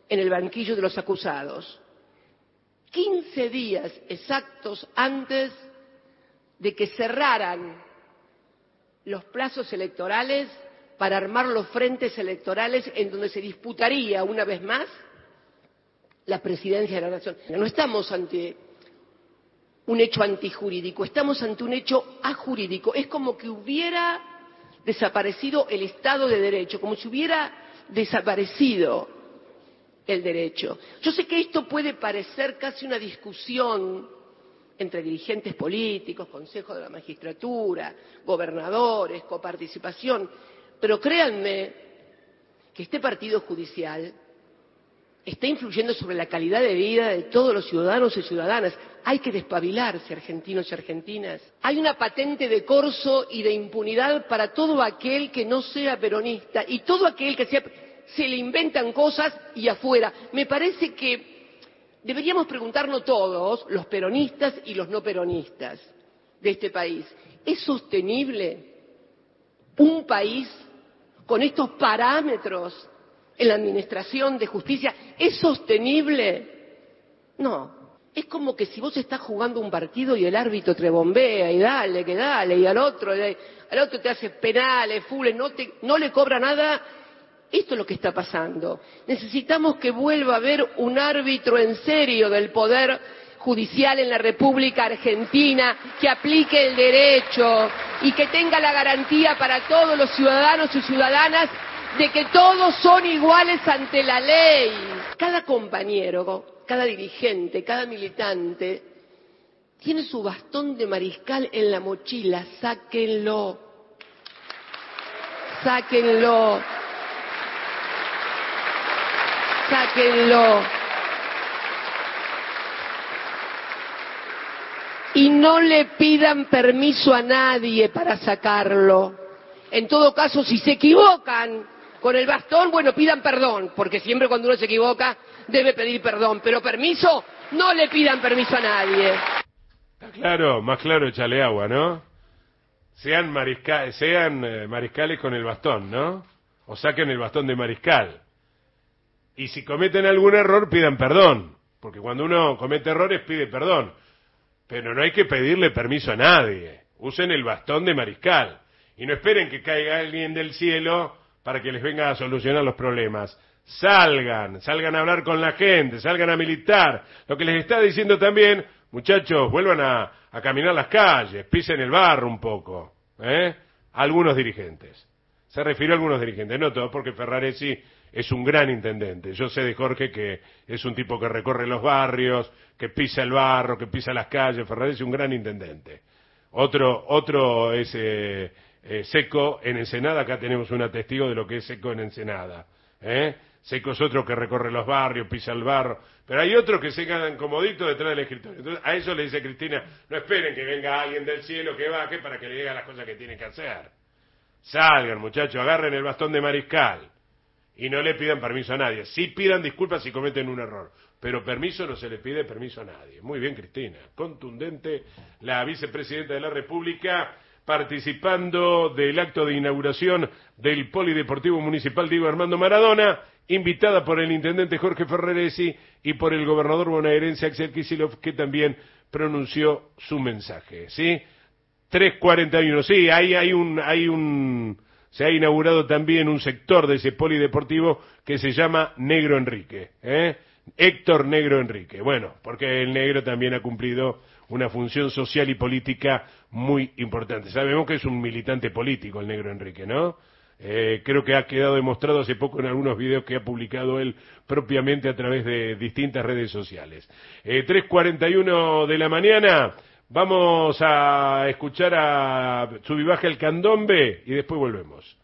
en el banquillo de los acusados, 15 días exactos antes de que cerraran los plazos electorales para armar los frentes electorales en donde se disputaría una vez más la presidencia de la Nación. No estamos ante un hecho antijurídico, estamos ante un hecho ajurídico. Es como que hubiera desaparecido el Estado de Derecho, como si hubiera desaparecido el derecho. Yo sé que esto puede parecer casi una discusión entre dirigentes políticos, Consejo de la Magistratura, gobernadores, coparticipación, pero créanme que este partido judicial está influyendo sobre la calidad de vida de todos los ciudadanos y ciudadanas. Hay que despabilarse, argentinos y argentinas. Hay una patente de corso y de impunidad para todo aquel que no sea peronista y todo aquel que sea, se le inventan cosas y afuera. Me parece que deberíamos preguntarnos todos, los peronistas y los no peronistas de este país, ¿es sostenible un país con estos parámetros en la administración de justicia? ¿Es sostenible? No. Es como que si vos estás jugando un partido y el árbitro te bombea y dale, que dale, y al otro te hace penales, fules, no le cobra nada. Esto es lo que está pasando. Necesitamos que vuelva a haber un árbitro en serio del Poder Judicial en la República Argentina, que aplique el derecho y que tenga la garantía para todos los ciudadanos y ciudadanas de que todos son iguales ante la ley. Cada compañero, cada dirigente, cada militante tiene su bastón de mariscal en la mochila. Sáquenlo. Sáquenlo. Sáquenlo. Y no le pidan permiso a nadie para sacarlo. En todo caso, si se equivocan con el bastón, bueno, pidan perdón, porque siempre cuando uno se equivoca debe pedir perdón, pero permiso, no le pidan permiso a nadie. Está claro, más claro, échale agua, ¿no? Sean mariscales con el bastón, ¿no? O saquen el bastón de mariscal. Y si cometen algún error, pidan perdón, porque cuando uno comete errores pide perdón, pero no hay que pedirle permiso a nadie. Usen el bastón de mariscal y no esperen que caiga alguien del cielo para que les venga a solucionar los problemas. Salgan a hablar con la gente, salgan a militar. Lo que les está diciendo también, muchachos, vuelvan a caminar las calles, pisen el barro un poco, algunos dirigentes. Se refirió a algunos dirigentes, no todos, porque Ferraresi es un gran intendente. Yo sé de Jorge que es un tipo que recorre los barrios, que pisa el barro, que pisa las calles. Ferraresi es un gran intendente. Otro es Seco en Ensenada. Acá tenemos un testigo de lo que es Seco en Ensenada. Seco es otro que recorre los barrios, pisa el barro. Pero hay otros que se quedan comoditos detrás del escritorio. Entonces, a eso le dice Cristina, no esperen que venga alguien del cielo que baje para que le diga las cosas que tiene que hacer. Salgan, muchachos, agarren el bastón de mariscal. Y no le pidan permiso a nadie. Sí pidan disculpas si cometen un error, pero permiso no se le pide permiso a nadie. Muy bien, Cristina. Contundente la vicepresidenta de la República participando del acto de inauguración del Polideportivo Municipal Diego Armando Maradona, invitada por el intendente Jorge Ferraresi y por el gobernador bonaerense Axel Kicillof, que también pronunció su mensaje. ¿Sí? 3:41. Sí, se ha inaugurado también un sector de ese polideportivo que se llama Negro Enrique, Héctor Negro Enrique. Bueno, porque el negro también ha cumplido una función social y política muy importante. Sabemos que es un militante político el Negro Enrique, ¿no? Creo que ha quedado demostrado hace poco en algunos videos que ha publicado él propiamente a través de distintas redes sociales. 3:41 de la mañana. Vamos a escuchar a Subibaja el Candombe y después volvemos.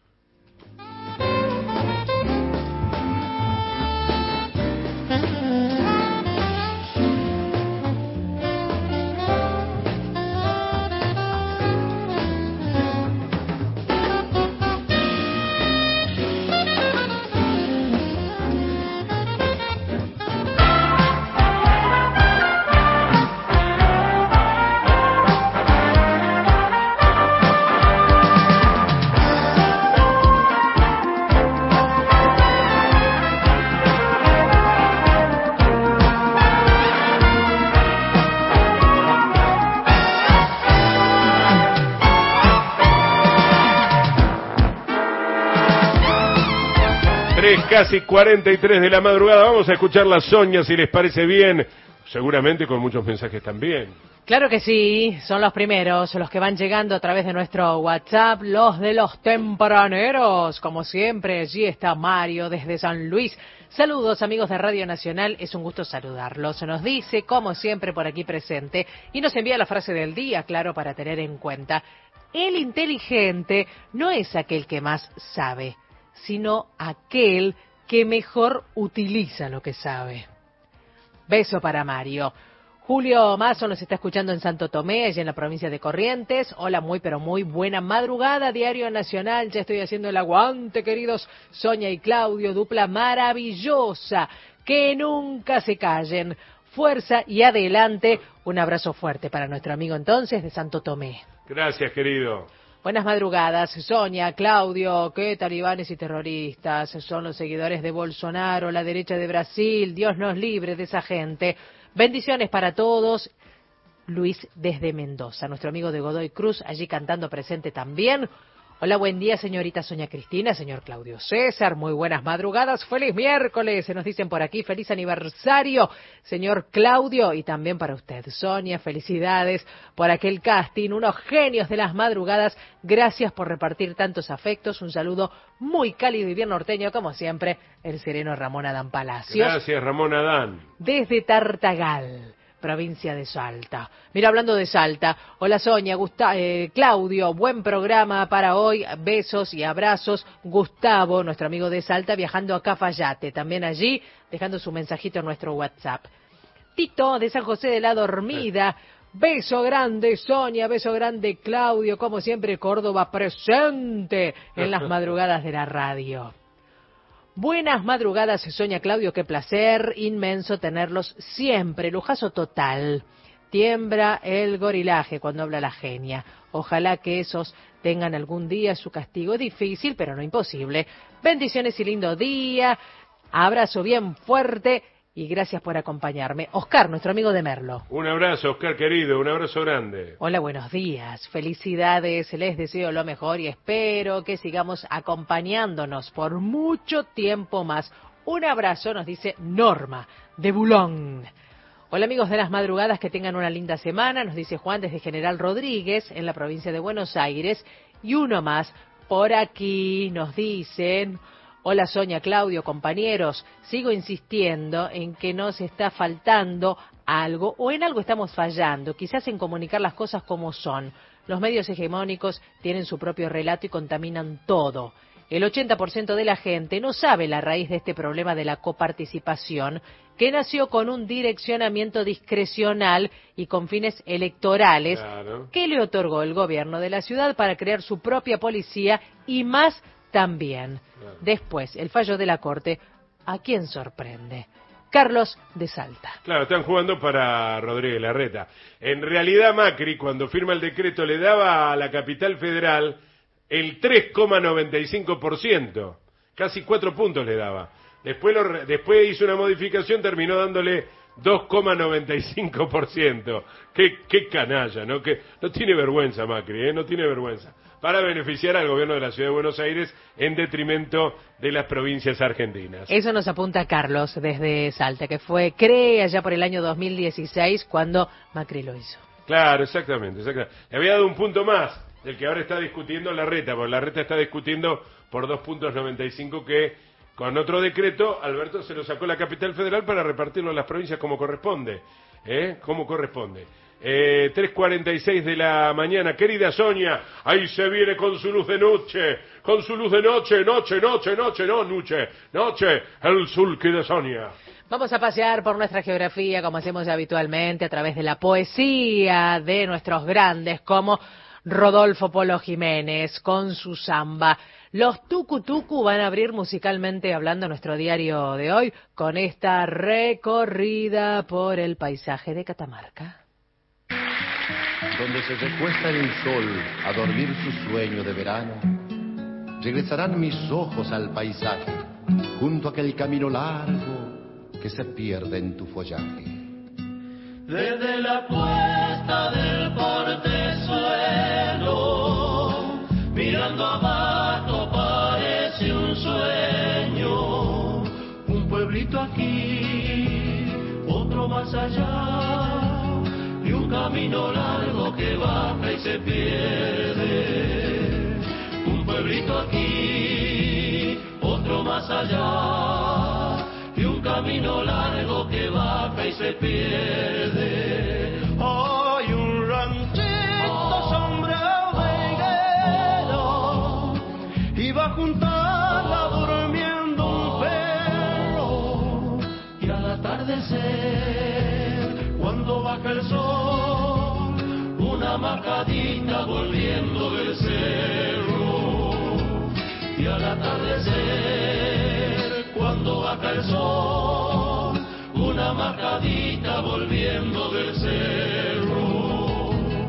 Casi 43 de la madrugada. Vamos a escuchar la Sonia, si les parece bien. Seguramente con muchos mensajes también. Claro que sí, son los primeros, los que van llegando a través de nuestro WhatsApp, los de los tempraneros. Como siempre, allí está Mario desde San Luis. Saludos, amigos de Radio Nacional, es un gusto saludarlos. Nos dice, como siempre, por aquí presente, y nos envía la frase del día, claro, para tener en cuenta. El inteligente no es aquel que más sabe, sino aquel que mejor utiliza lo que sabe. Beso para Mario. Julio Mazo nos está escuchando en Santo Tomé, allá en la provincia de Corrientes. Hola, muy pero muy buena madrugada, Diario Nacional. Ya estoy haciendo el aguante, queridos Sonia y Claudio, dupla maravillosa. Que nunca se callen. Fuerza y adelante. Un abrazo fuerte para nuestro amigo entonces de Santo Tomé. Gracias, querido. Buenas madrugadas, Sonia, Claudio, qué talibanes y terroristas, son los seguidores de Bolsonaro, la derecha de Brasil, Dios nos libre de esa gente. Bendiciones para todos. Luis desde Mendoza, nuestro amigo de Godoy Cruz, allí cantando presente también. Hola, buen día, señorita Sonia Cristina, señor Claudio César, muy buenas madrugadas, feliz miércoles, se nos dicen por aquí, feliz aniversario, señor Claudio, y también para usted, Sonia, felicidades por aquel casting, unos genios de las madrugadas, gracias por repartir tantos afectos, un saludo muy cálido y bien norteño, como siempre, el sereno Ramón Adán Palacios. Gracias, Ramón Adán. Desde Tartagal, provincia de Salta. Mira, hablando de Salta, hola Sonia, Claudio, buen programa para hoy, besos y abrazos. Gustavo, nuestro amigo de Salta, viajando a Cafayate, también allí, dejando su mensajito en nuestro WhatsApp. Tito, de San José de la Dormida, beso grande Sonia, beso grande Claudio, como siempre Córdoba presente en las madrugadas de la radio. Buenas madrugadas, Sonia, Claudio, qué placer inmenso tenerlos siempre, lujazo total. Tiembla el gorilaje cuando habla la genia. Ojalá que esos tengan algún día su castigo difícil, pero no imposible. Bendiciones y lindo día, abrazo bien fuerte y gracias por acompañarme. Oscar, nuestro amigo de Merlo. Un abrazo, Oscar querido, un abrazo grande. Hola, buenos días, felicidades, les deseo lo mejor y espero que sigamos acompañándonos por mucho tiempo más. Un abrazo, nos dice Norma, de Bulón. Hola, amigos de las madrugadas, que tengan una linda semana, nos dice Juan desde General Rodríguez, en la provincia de Buenos Aires. Y uno más, por aquí nos dicen... Hola Sonia, Claudio, compañeros, sigo insistiendo en que nos está faltando algo o en algo estamos fallando, quizás en comunicar las cosas como son. Los medios hegemónicos tienen su propio relato y contaminan todo. El 80% de la gente no sabe la raíz de este problema de la coparticipación, que nació con un direccionamiento discrecional y con fines electorales, claro, que le otorgó el gobierno de la ciudad para crear su propia policía y más también. Claro. Después, el fallo de la Corte, ¿a quién sorprende? Carlos de Salta. Claro, están jugando para Rodríguez Larreta. En realidad Macri, cuando firma el decreto, le daba a la capital federal el 3,95%. Casi 4 puntos le daba. Después hizo una modificación, terminó dándole 2,95%. Qué canalla, ¿no? Que no tiene vergüenza Macri, no tiene vergüenza. Para beneficiar al gobierno de la Ciudad de Buenos Aires en detrimento de las provincias argentinas. Eso nos apunta Carlos desde Salta, que cree allá por el año 2016 cuando Macri lo hizo. Claro, exactamente. Le había dado un punto más del que ahora está discutiendo Larreta, porque Larreta está discutiendo por 2,95 que con otro decreto Alberto se lo sacó a la capital federal para repartirlo en las provincias como corresponde. Como corresponde. 3:46 de la mañana, querida Sonia, ahí se viene con su luz de noche, noche, el sulky de Sonia. Vamos a pasear por nuestra geografía como hacemos habitualmente a través de la poesía de nuestros grandes como Rodolfo Polo Jiménez con su samba. Los Tucu Tucu van a abrir musicalmente hablando nuestro diario de hoy con esta recorrida por el paisaje de Catamarca. Donde se recuesta el sol a dormir su sueño de verano, regresarán mis ojos al paisaje, junto a aquel camino largo que se pierde en tu follaje. Desde la puesta del portezuelo, mirando abajo parece un sueño, pueblito aquí, otro más allá, y un camino largo que baja y se pierde. Un pueblito aquí, otro más allá, y un camino largo que baja y se pierde. Hay un ranchito sombrero de higuero, y va juntada durmiendo un perro, y al atardecer, cuando baja el sol, una majadita volviendo del cerro, y al atardecer, cuando baja el sol, una majadita volviendo del cerro.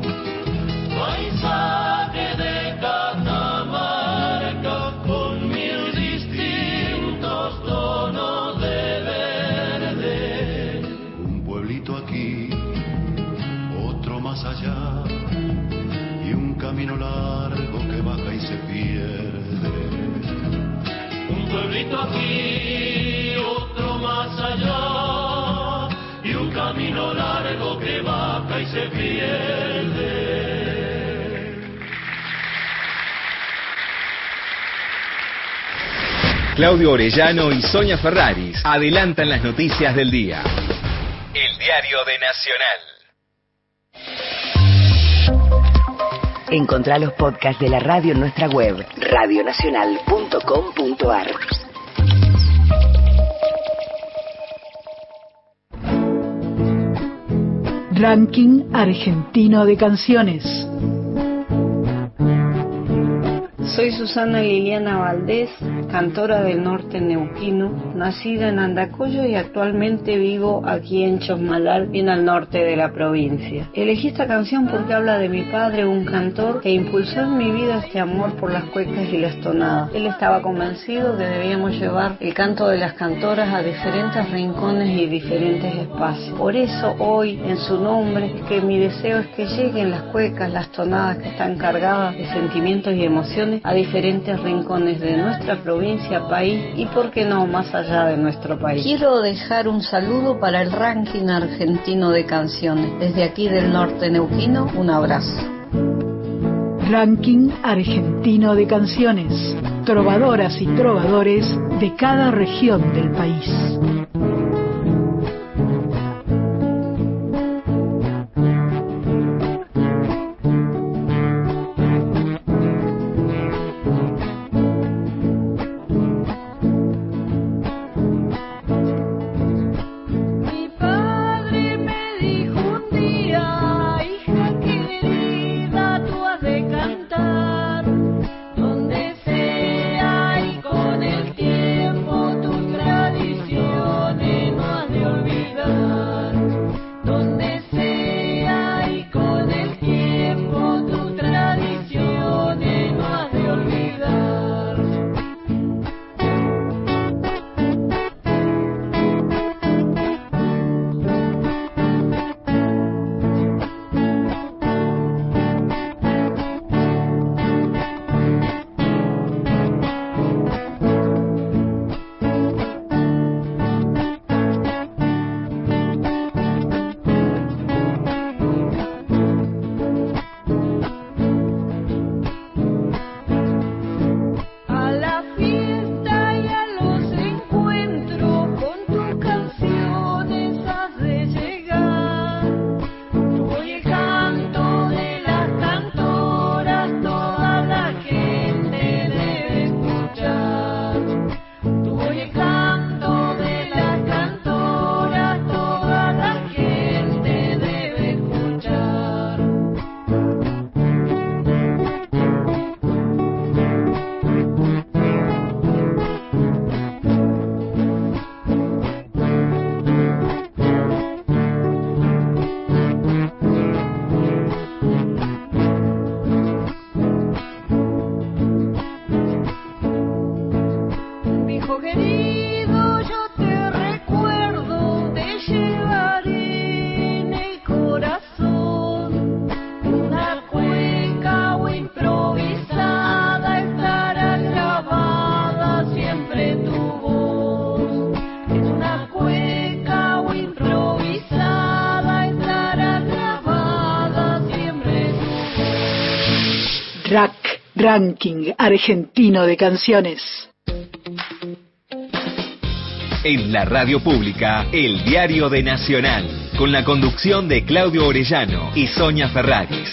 Paisaje de Catamarca con 1000 distintos tonos de verde. Un pueblito aquí, otro más allá, y un camino largo que baja y se pierde. Un pueblito aquí, otro más allá, y un camino largo que baja y se pierde. Claudio Orellano y Sonia Ferraris adelantan las noticias del día. El diario de Nacional. Encontrá los podcasts de la radio en nuestra web, radionacional.com.ar. Ranking argentino de canciones. Soy Susana Liliana Valdés, cantora del norte neuquino, nacida en Andacollo y actualmente vivo aquí en Chosmalal, bien al norte de la provincia. Elegí esta canción porque habla de mi padre, un cantor que impulsó en mi vida este amor por las cuecas y las tonadas. Él estaba convencido que debíamos llevar el canto de las cantoras a diferentes rincones y diferentes espacios. Por eso hoy, en su nombre, que mi deseo es que lleguen las cuecas, las tonadas que están cargadas de sentimientos y emociones a diferentes rincones de nuestra provincia, país y, por qué no, más allá de nuestro país. Quiero dejar un saludo para el ranking argentino de canciones. Desde aquí del norte neuquino, un abrazo. Ranking argentino de canciones. Trovadoras y trovadores de cada región del país. Donde sea y con el tiempo tu tradición. Ranking argentino de canciones. En la radio pública, el diario de Nacional, con la conducción de Claudio Orellano y Sonia Ferraris.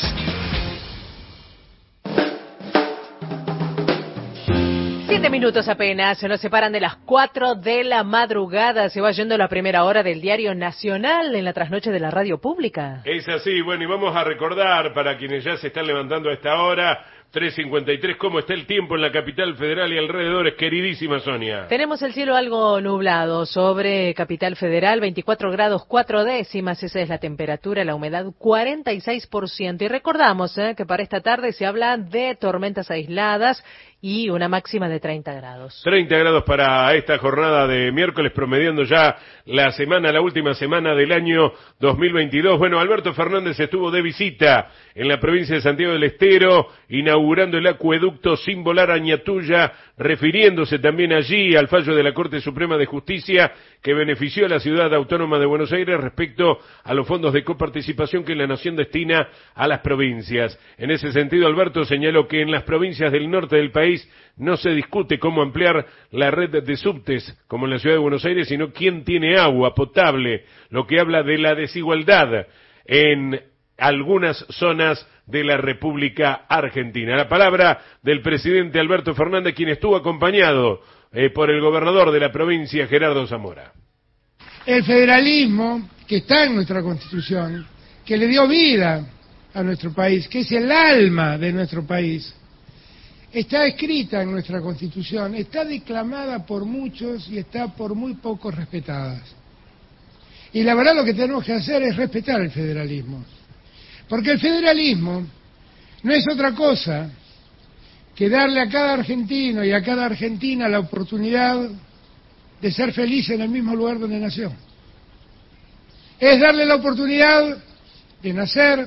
7 minutos apenas, se nos separan de las 4 de la madrugada. Se va yendo la primera hora del diario Nacional en la trasnoche de la radio pública. Es así, bueno, y vamos a recordar para quienes ya se están levantando a esta hora, 3:53, cómo está el tiempo en la capital federal y alrededores, queridísima Sonia. Tenemos el cielo algo nublado sobre Capital Federal, 24 grados 4 décimas, esa es la temperatura, la humedad 46%. Y recordamos que para esta tarde se habla de tormentas aisladas y una máxima de 30 grados. 30 grados para esta jornada de miércoles, promediando ya la última semana del año 2022. Bueno, Alberto Fernández estuvo de visita en la provincia de Santiago del Estero, inaugurando el acueducto sin volar Añatuya, refiriéndose también allí al fallo de la Corte Suprema de Justicia que benefició a la ciudad autónoma de Buenos Aires respecto a los fondos de coparticipación que la nación destina a las provincias. En ese sentido, Alberto señaló que en las provincias del norte del país no se discute cómo ampliar la red de subtes, como en la ciudad de Buenos Aires, sino quién tiene agua potable, lo que habla de la desigualdad en algunas zonas de la República Argentina. La palabra del presidente Alberto Fernández, quien estuvo acompañado por el gobernador de la provincia, Gerardo Zamora. El federalismo que está en nuestra Constitución, que le dio vida a nuestro país, que es el alma de nuestro país, está escrita en nuestra Constitución, está declamada por muchos y está por muy pocos respetada. Y la verdad lo que tenemos que hacer es respetar el federalismo. Porque el federalismo no es otra cosa que darle a cada argentino y a cada argentina la oportunidad de ser feliz en el mismo lugar donde nació. Es darle la oportunidad de nacer,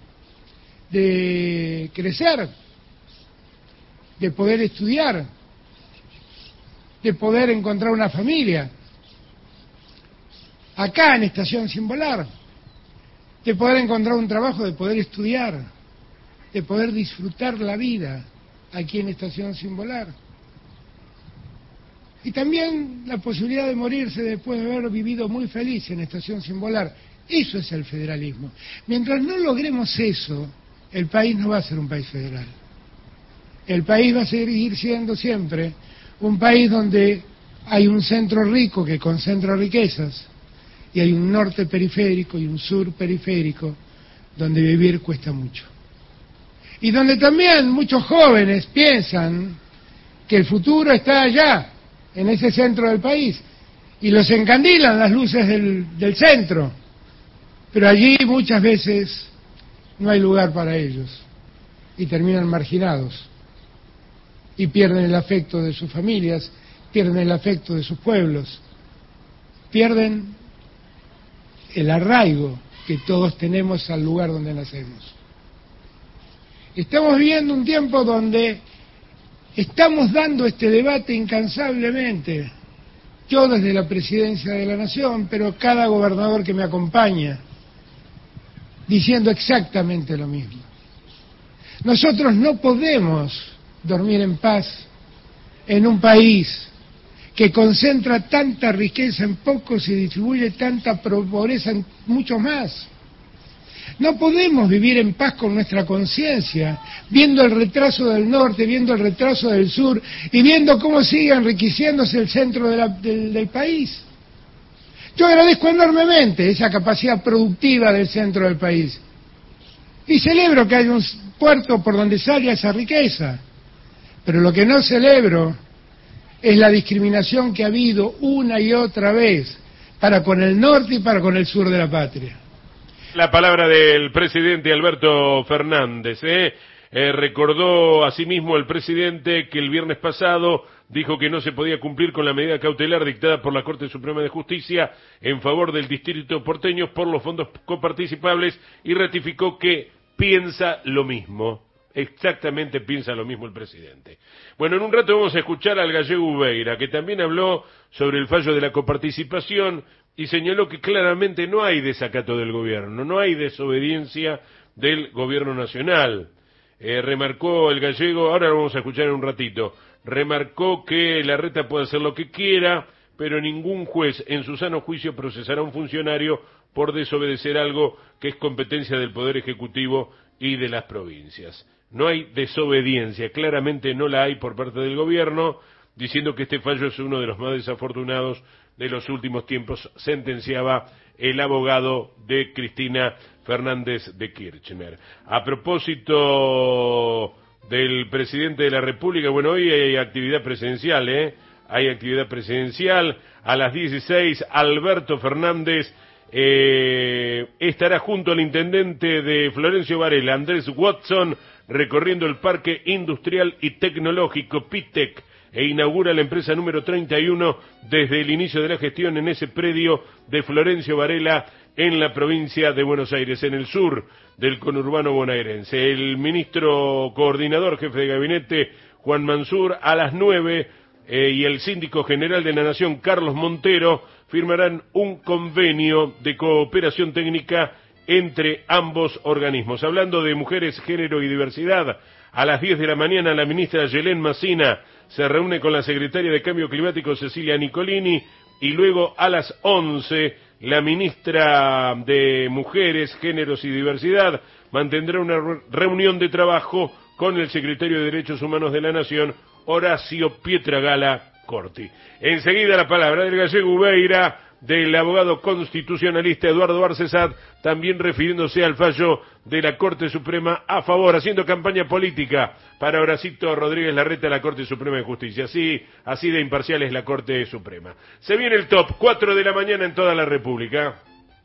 de crecer, de poder estudiar, de poder encontrar una familia, acá en Estación Sin Volar, de poder encontrar un trabajo, de poder estudiar, de poder disfrutar la vida aquí en Estación Sin Volar. Y también la posibilidad de morirse después de haber vivido muy feliz en Estación Sin Volar. Eso es el federalismo. Mientras no logremos eso, el país no va a ser un país federal. El país va a seguir siendo siempre un país donde hay un centro rico que concentra riquezas y hay un norte periférico y un sur periférico donde vivir cuesta mucho. Y donde también muchos jóvenes piensan que el futuro está allá, en ese centro del país, y los encandilan las luces del centro, pero allí muchas veces no hay lugar para ellos y terminan marginados y pierden el afecto de sus familias, pierden el afecto de sus pueblos, pierden el arraigo que todos tenemos al lugar donde nacemos. Estamos viviendo un tiempo donde estamos dando este debate incansablemente, yo desde la presidencia de la Nación, pero cada gobernador que me acompaña, diciendo exactamente lo mismo. Nosotros no podemos dormir en paz en un país que concentra tanta riqueza en pocos y distribuye tanta pobreza en muchos más. No podemos vivir en paz con nuestra conciencia, viendo el retraso del norte, viendo el retraso del sur y viendo cómo sigue enriqueciéndose el centro del país. Yo agradezco enormemente esa capacidad productiva del centro del país y celebro que haya un puerto por donde salga esa riqueza, pero lo que no celebro es la discriminación que ha habido una y otra vez para con el norte y para con el sur de la patria. La palabra del presidente Alberto Fernández. Recordó asimismo el presidente que el viernes pasado dijo que no se podía cumplir con la medida cautelar dictada por la Corte Suprema de Justicia en favor del distrito porteño por los fondos coparticipables y ratificó que piensa lo mismo. Exactamente piensa lo mismo el presidente. Bueno, en un rato vamos a escuchar al gallego Ubeira, que también habló sobre el fallo de la coparticipación y señaló que claramente no hay desacato del gobierno, no hay desobediencia del gobierno nacional. remarcó el gallego, ahora lo vamos a escuchar en un ratito, remarcó que Larreta puede hacer lo que quiera, pero ningún juez en su sano juicio procesará a un funcionario por desobedecer algo que es competencia del Poder Ejecutivo y de las provincias. No hay desobediencia, claramente no la hay por parte del gobierno, diciendo que este fallo es uno de los más desafortunados de los últimos tiempos, sentenciaba el abogado de Cristina Fernández de Kirchner. A propósito del presidente de la República, bueno, hoy hay actividad presidencial, hay actividad presidencial, a las 16, Alberto Fernández estará junto al intendente de Florencio Varela, Andrés Watson, recorriendo el Parque Industrial y Tecnológico PITEC, e inaugura la empresa número 31 desde el inicio de la gestión en ese predio de Florencio Varela en la provincia de Buenos Aires, en el sur del conurbano bonaerense. El ministro coordinador, jefe de gabinete, Juan Mansur, a las 9, y el síndico general de la Nación, Carlos Montero, firmarán un convenio de cooperación técnica entre ambos organismos. Hablando de mujeres, género y diversidad, a las 10 de la mañana la ministra Yelén Massina se reúne con la secretaria de Cambio Climático, Cecilia Nicolini, y luego a las 11 la ministra de Mujeres, Géneros y Diversidad mantendrá una reunión de trabajo con el secretario de Derechos Humanos de la Nación, Horacio Pietragala Corti. Enseguida la palabra del gallego Ubeira, del abogado constitucionalista Eduardo Arcesat, también refiriéndose al fallo de la Corte Suprema a favor, haciendo campaña política para Horacito Rodríguez Larreta, la Corte Suprema de Justicia. Así de imparcial es la Corte Suprema. Se viene el top, 4 de la mañana en toda la República.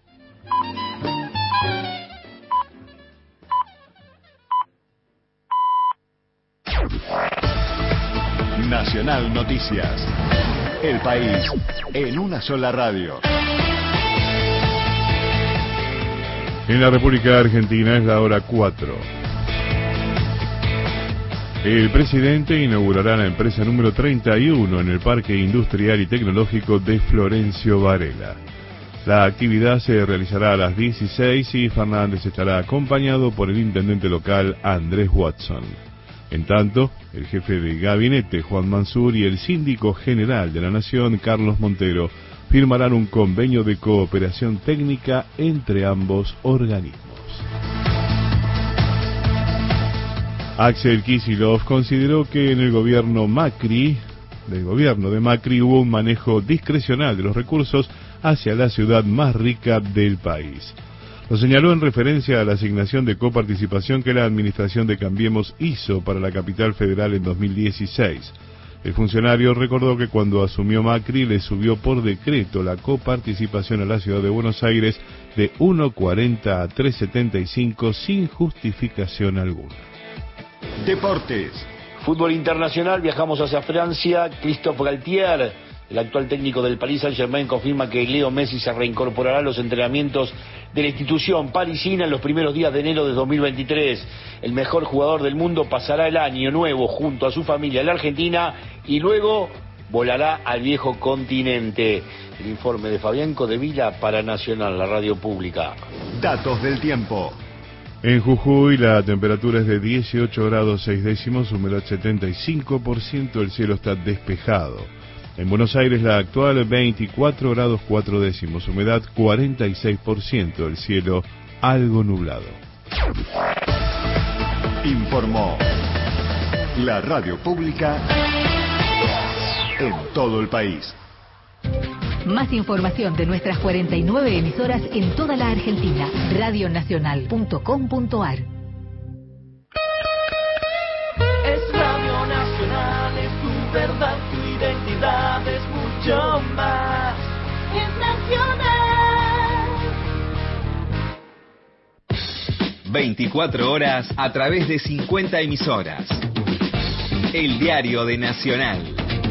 Nacional Noticias. El país en una sola radio. En la República Argentina es la hora 4. El presidente inaugurará la empresa número 31 en el Parque Industrial y Tecnológico de Florencio Varela. La actividad se realizará a las 16 y Fernández estará acompañado por el intendente local Andrés Watson. En tanto, el jefe de gabinete, Juan Mansur, y el síndico general de la Nación, Carlos Montero, firmarán un convenio de cooperación técnica entre ambos organismos. Axel Kicillof consideró que en el gobierno de Macri hubo un manejo discrecional de los recursos hacia la ciudad más rica del país. Lo señaló en referencia a la asignación de coparticipación que la administración de Cambiemos hizo para la capital federal en 2016. El funcionario recordó que cuando asumió Macri le subió por decreto la coparticipación a la ciudad de Buenos Aires de 1,40 a 3,75 sin justificación alguna. Deportes. Fútbol internacional, viajamos hacia Francia. Christophe Galtier, el actual técnico del Paris Saint-Germain, confirma que Leo Messi se reincorporará a los entrenamientos de la institución parisina en los primeros días de enero de 2023. El mejor jugador del mundo pasará el año nuevo junto a su familia en la Argentina y luego volará al viejo continente. El informe de Fabián Codevila para Nacional, la radio pública. Datos del tiempo. En Jujuy la temperatura es de 18 grados 6 décimos, humedad 75%, el cielo está despejado. En Buenos Aires la actual 24 grados 4 décimos, humedad 46%, el cielo algo nublado. Informó la radio pública en todo el país. Más información de nuestras 49 emisoras en toda la Argentina. Radionacional.com.ar. Es Radio Nacional, es tu verdad, tu identidad, es mucho más. Es Nacional. 24 horas a través de 50 emisoras. El diario de Nacional.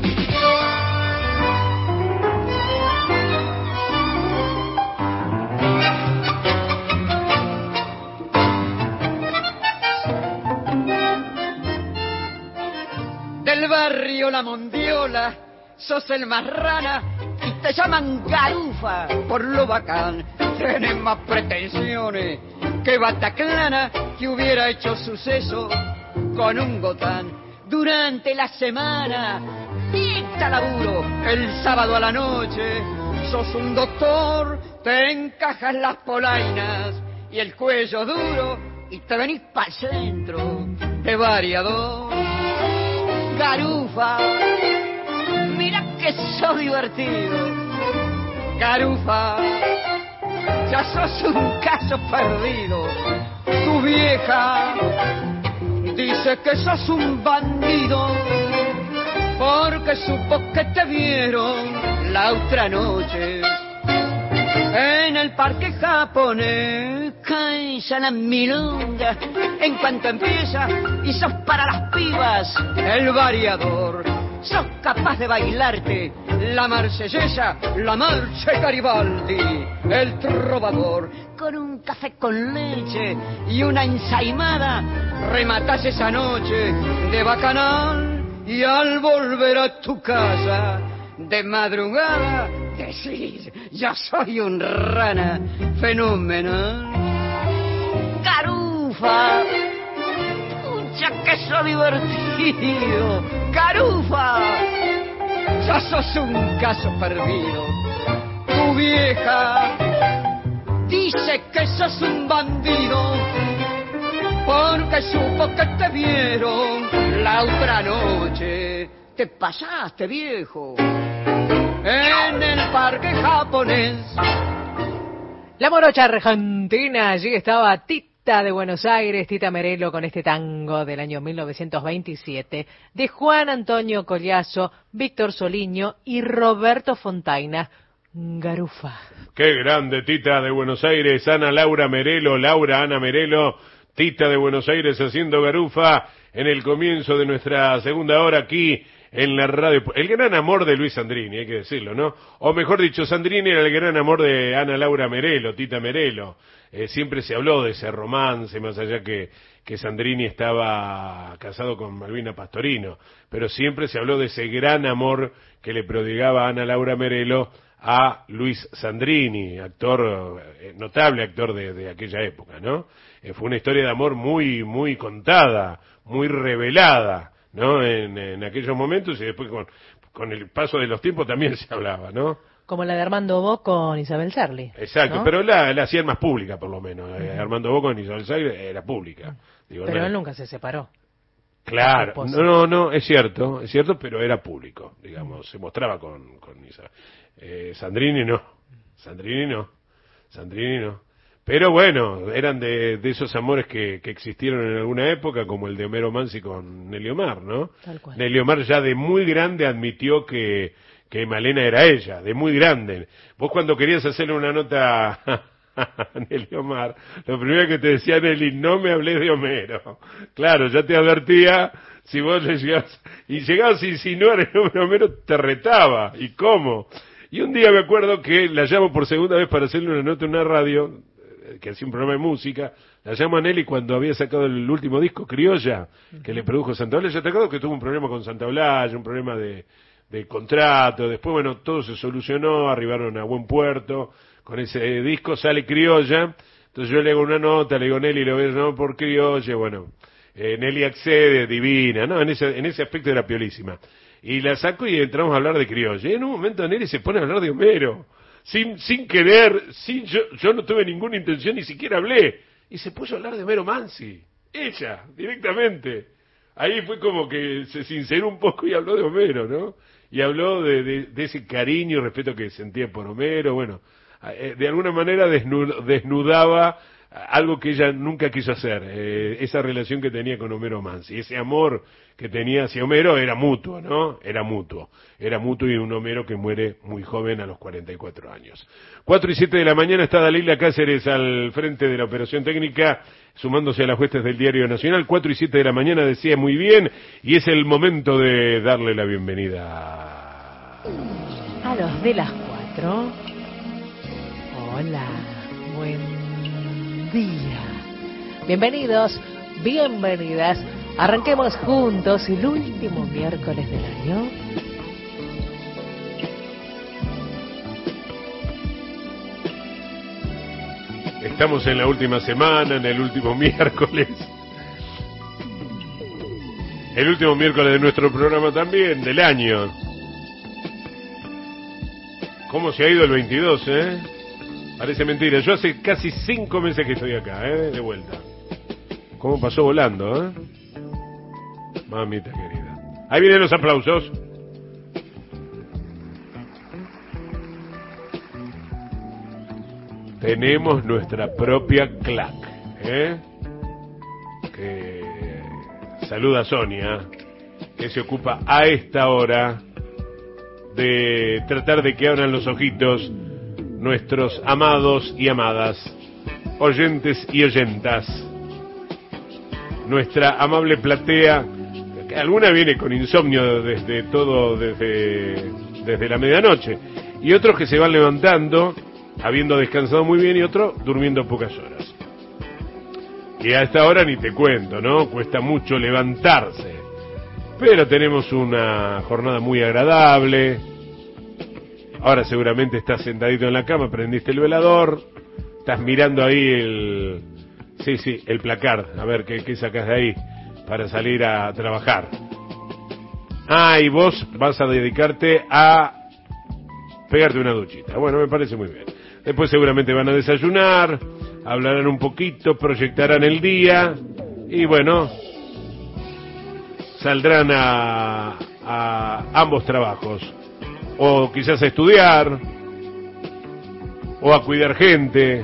Del barrio La Mondiola, sos el más rana y te llaman garufa por lo bacán. Tienes más pretensiones que Bataclana, que hubiera hecho suceso con un gotán. Durante la semana, dicta laburo, el sábado a la noche, sos un doctor, te encajas las polainas y el cuello duro y te venís pa'l centro de variador. Garufa, mira que sos divertido. Garufa, ya sos un caso perdido. Tu vieja dice que sos un bandido porque supo que te vieron la otra noche en el parque japonés. Caes a la milonga en cuanto empieza y sos para las pibas el variador. Sos capaz de bailarte la marsellesa, la marcha Garibaldi, el trovador. Con un café con leche y una ensaimada rematás esa noche de bacanal y al volver a tu casa de madrugada decís, yo soy un rana fenomenal. Garufa, pucha que sos divertido. Garufa, ya sos un caso perdido. Tu vieja dice que sos un bandido porque supo que te vieron la otra noche. Te pasaste, viejo, en el parque japonés. La morocha argentina, allí estaba Tita de Buenos Aires, Tita Merelo, con este tango del año 1927, de Juan Antonio Collazo, Víctor Soliño y Roberto Fontaina. Garufa. Qué grande, Tita de Buenos Aires, Ana Laura Merelo, Laura Ana Merelo, Tita de Buenos Aires haciendo Garufa en el comienzo de nuestra segunda hora aquí en la radio. El gran amor de Luis Sandrini, hay que decirlo, ¿no? O mejor dicho, Sandrini era el gran amor de Ana Laura Merelo, Tita Merelo. Siempre se habló de ese romance, más allá que Sandrini estaba casado con Malvina Pastorino, pero siempre se habló de ese gran amor que le prodigaba Ana Laura Merelo a Luis Sandrini, actor, notable actor de aquella época, ¿no? Fue una historia de amor muy, muy contada, muy revelada, ¿no? En aquellos momentos, y después con el paso de los tiempos también se hablaba, ¿no? Como la de Armando Bo con Isabel Sarli. Exacto, ¿no? Pero la hacían más pública, por lo menos. Armando Bo con Isabel Sarli era pública. Digo, pero no, él nunca se separó. Claro, no, es cierto, pero era público, digamos, se mostraba con Isabel. Sandrini no. Pero bueno, eran de esos amores que existieron en alguna época, como el de Homero Mansi con Nelly Omar, ¿no? Tal cual. Nelly Omar ya de muy grande admitió que Malena era ella, de muy grande. Vos cuando querías hacerle una nota a Nelly Omar, lo primero que te decía Nelly, no me hablés de Homero. Claro, ya te advertía, si vos le llegabas a insinuar el nombre de Homero, te retaba. ¿Y cómo? Y un día me acuerdo que la llamo por segunda vez para hacerle una nota en una radio, que hacía un programa de música, la llamo a Nelly cuando había sacado el último disco, Criolla, que le produjo Santaolalla. ¿Te acuerdas que tuvo un problema con Santaolalla, un problema de contrato? Después, bueno, todo se solucionó, arribaron a buen puerto, con ese disco sale Criolla, entonces yo le hago una nota, le digo, Nelly, lo voy a llamar por Criolla, bueno, Nelly accede, divina, ¿no? En ese aspecto era piolísima. Y la saco y entramos a hablar de Criolla. Y en un momento Nelly se pone a hablar de Homero, sin querer, yo no tuve ninguna intención, ni siquiera hablé. Y se puso a hablar de Homero Mansi, ella, directamente. Ahí fue como que se sinceró un poco y habló de Homero, ¿no? Y habló de ese cariño y respeto que sentía por Homero, bueno, de alguna manera desnudaba algo que ella nunca quiso hacer, esa relación que tenía con Homero Mansi, ese amor que tenía hacia Homero era mutuo, ¿no? Era mutuo y un Homero que muere muy joven a los 44 años. 4:07 de la mañana está Dalila Cáceres al frente de la operación técnica, sumándose a las huestes del Diario Nacional. 4:07 de la mañana, decía muy bien, y es el momento de darle la bienvenida a los de las 4. Hola, buen día. Bienvenidos, bienvenidas. Arranquemos juntos el último miércoles del año. Estamos en la última semana, en el último miércoles. El último miércoles de nuestro programa también, del año. ¿Cómo se ha ido el 22, Parece mentira. Yo hace casi 5 meses que estoy acá, de vuelta. ¿Cómo pasó volando, Mamita querida. Ahí vienen los aplausos. Tenemos nuestra propia clac, que saluda a Sonia, que se ocupa a esta hora de tratar de que abran los ojitos nuestros amados y amadas, oyentes y oyentas. Nuestra amable platea, que alguna viene con insomnio desde la medianoche, y otros que se van levantando habiendo descansado muy bien y otros durmiendo pocas horas. Y a esta hora ni te cuento, ¿no? Cuesta mucho levantarse. Pero tenemos una jornada muy agradable. Ahora seguramente estás sentadito en la cama, prendiste el velador, estás mirando ahí el placard, a ver qué sacas de ahí para salir a trabajar. Y vos vas a dedicarte a pegarte una duchita. Bueno, me parece muy bien. Después seguramente van a desayunar, hablarán un poquito, proyectarán el día y bueno, saldrán a ambos trabajos. O quizás a estudiar, o a cuidar gente.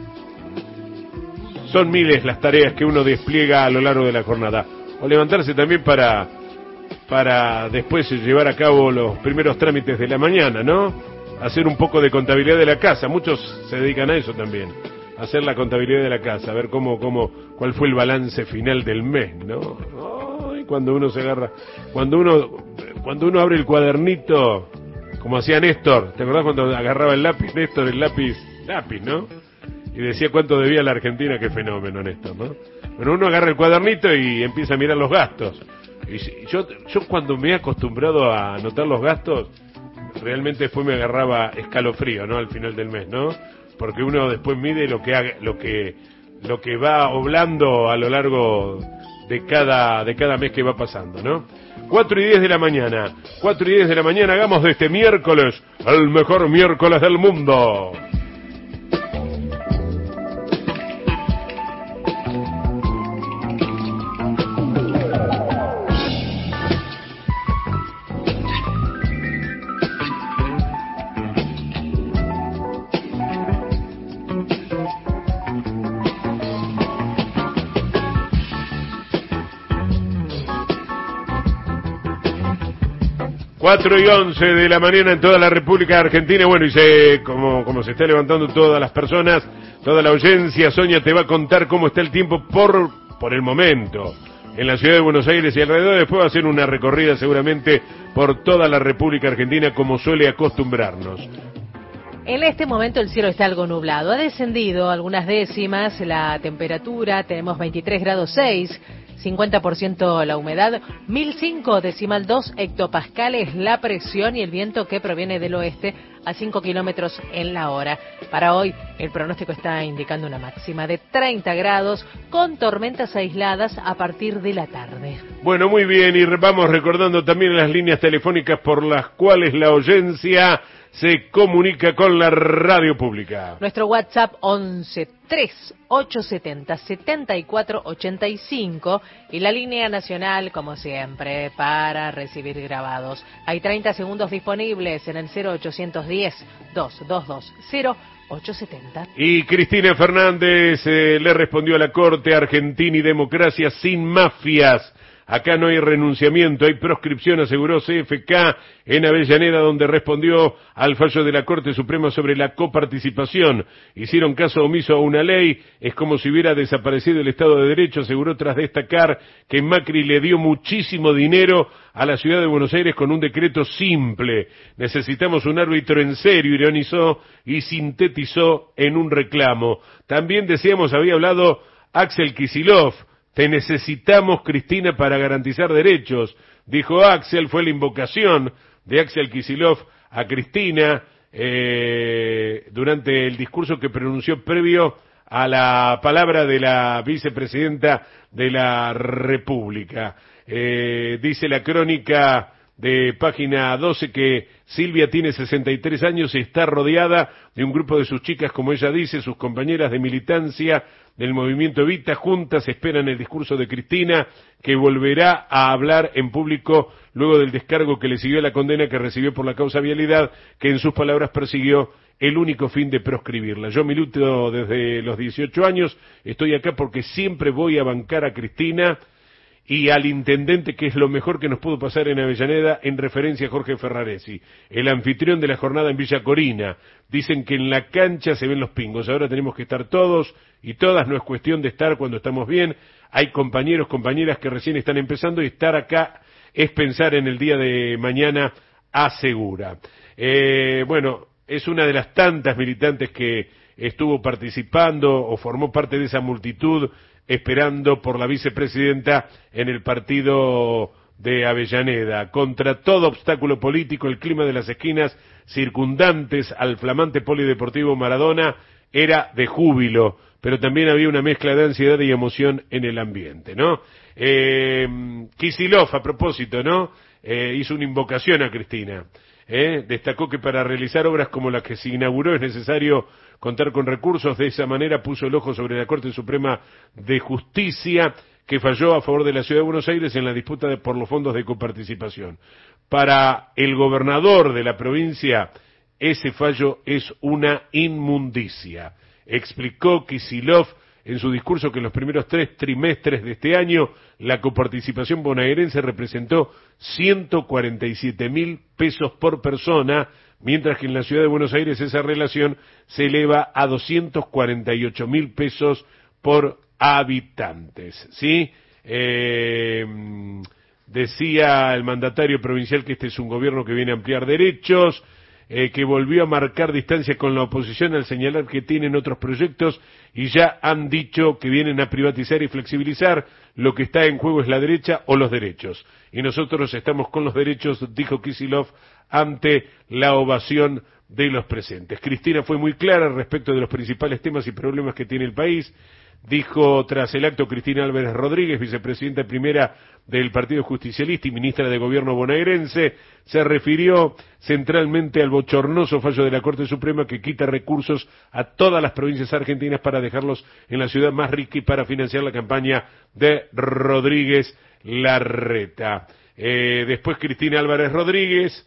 Son miles las tareas que uno despliega a lo largo de la jornada. O levantarse también para después llevar a cabo los primeros trámites de la mañana, ¿no? Hacer un poco de contabilidad de la casa. Muchos se dedican a eso también. Hacer la contabilidad de la casa, a ver cuál fue el balance final del mes, ¿no? Ay, cuando uno se agarra, cuando uno abre el cuadernito, como hacía Néstor, ¿te acordás cuando agarraba el lápiz, Néstor, el lápiz, ¿no? Y decía cuánto debía la Argentina, qué fenómeno, Néstor, ¿no? Bueno, uno agarra el cuadernito y empieza a mirar los gastos. Y yo cuando me he acostumbrado a anotar los gastos, realmente después me agarraba escalofrío, ¿no? Al final del mes, ¿no? Porque uno después mide lo que va oblando a lo largo de cada mes que va pasando, ¿no? 4:10 de la mañana. 4:10 de la mañana, hagamos de este miércoles el mejor miércoles del mundo. Cuatro y 11 de la mañana en toda la República Argentina. Bueno, y como se está levantando todas las personas, toda la audiencia, Sonia te va a contar cómo está el tiempo por el momento en la ciudad de Buenos Aires y alrededor. Después va a hacer una recorrida seguramente por toda la República Argentina, como suele acostumbrarnos. En este momento el cielo está algo nublado. Ha descendido algunas décimas la temperatura. Tenemos 23 grados 6. 50% la humedad, 1005,2 hectopascales la presión y el viento que proviene del oeste a 5 kilómetros en la hora. Para hoy el pronóstico está indicando una máxima de 30 grados con tormentas aisladas a partir de la tarde. Bueno, muy bien, y vamos recordando también las líneas telefónicas por las cuales la audiencia se comunica con la radio pública. Nuestro WhatsApp 11-3870-7485 y la línea nacional, como siempre, para recibir grabados. Hay 30 segundos disponibles en el 0810-222-0870. Y Cristina Fernández le respondió a la Corte: Argentina y democracia sin mafias. Acá no hay renunciamiento, hay proscripción, aseguró CFK en Avellaneda, donde respondió al fallo de la Corte Suprema sobre la coparticipación. Hicieron caso omiso a una ley, es como si hubiera desaparecido el Estado de Derecho, aseguró tras destacar que Macri le dio muchísimo dinero a la ciudad de Buenos Aires con un decreto simple. Necesitamos un árbitro en serio, ironizó y sintetizó en un reclamo. También decíamos, había hablado Axel Kicillof. Te necesitamos, Cristina, para garantizar derechos, dijo Axel. Fue la invocación de Axel Kicillof a Cristina durante el discurso que pronunció previo a la palabra de la vicepresidenta de la República. Dice la crónica de página 12 que Silvia tiene 63 años y está rodeada de un grupo de sus chicas, como ella dice, sus compañeras de militancia del movimiento Evita. Juntas esperan el discurso de Cristina, que volverá a hablar en público luego del descargo que le siguió a la condena que recibió por la causa vialidad, que en sus palabras persiguió el único fin de proscribirla. Yo milito desde los 18 años, estoy acá porque siempre voy a bancar a Cristina y al intendente, que es lo mejor que nos pudo pasar en Avellaneda, en referencia a Jorge Ferraresi, el anfitrión de la jornada en Villa Corina. Dicen que en la cancha se ven los pingos, ahora tenemos que estar todos y todas, no es cuestión de estar cuando estamos bien, hay compañeros, compañeras que recién están empezando y estar acá es pensar en el día de mañana, asegura. Bueno, es una de las tantas militantes que estuvo participando o formó parte de esa multitud esperando por la vicepresidenta en el partido de Avellaneda. Contra todo obstáculo político, el clima de las esquinas circundantes al flamante polideportivo Maradona era de júbilo, pero también había una mezcla de ansiedad y emoción en el ambiente, ¿no? Kicillof, a propósito, ¿no? Hizo una invocación a Cristina. Destacó que para realizar obras como las que se inauguró es necesario contar con recursos. De esa manera puso el ojo sobre la Corte Suprema de Justicia, que falló a favor de la Ciudad de Buenos Aires en la disputa por los fondos de coparticipación. Para el gobernador de la provincia, ese fallo es una inmundicia. Explicó Kicillof en su discurso que en los primeros 3 trimestres de este año la coparticipación bonaerense representó 147.000 pesos por persona, mientras que en la Ciudad de Buenos Aires esa relación se eleva a 248.000 pesos por habitantes, ¿sí? Decía el mandatario provincial que este es un gobierno que viene a ampliar derechos, que volvió a marcar distancia con la oposición al señalar que tienen otros proyectos y ya han dicho que vienen a privatizar y flexibilizar. Lo que está en juego es la derecha o los derechos. Y nosotros estamos con los derechos, dijo Kicillof ante la ovación de los presentes. Cristina fue muy clara respecto de los principales temas y problemas que tiene el país. Dijo tras el acto Cristina Álvarez Rodríguez, vicepresidenta primera del Partido Justicialista y ministra de Gobierno bonaerense, se refirió centralmente al bochornoso fallo de la Corte Suprema que quita recursos a todas las provincias argentinas para dejarlos en la ciudad más rica y para financiar la campaña de Rodríguez Larreta. Después Cristina Álvarez Rodríguez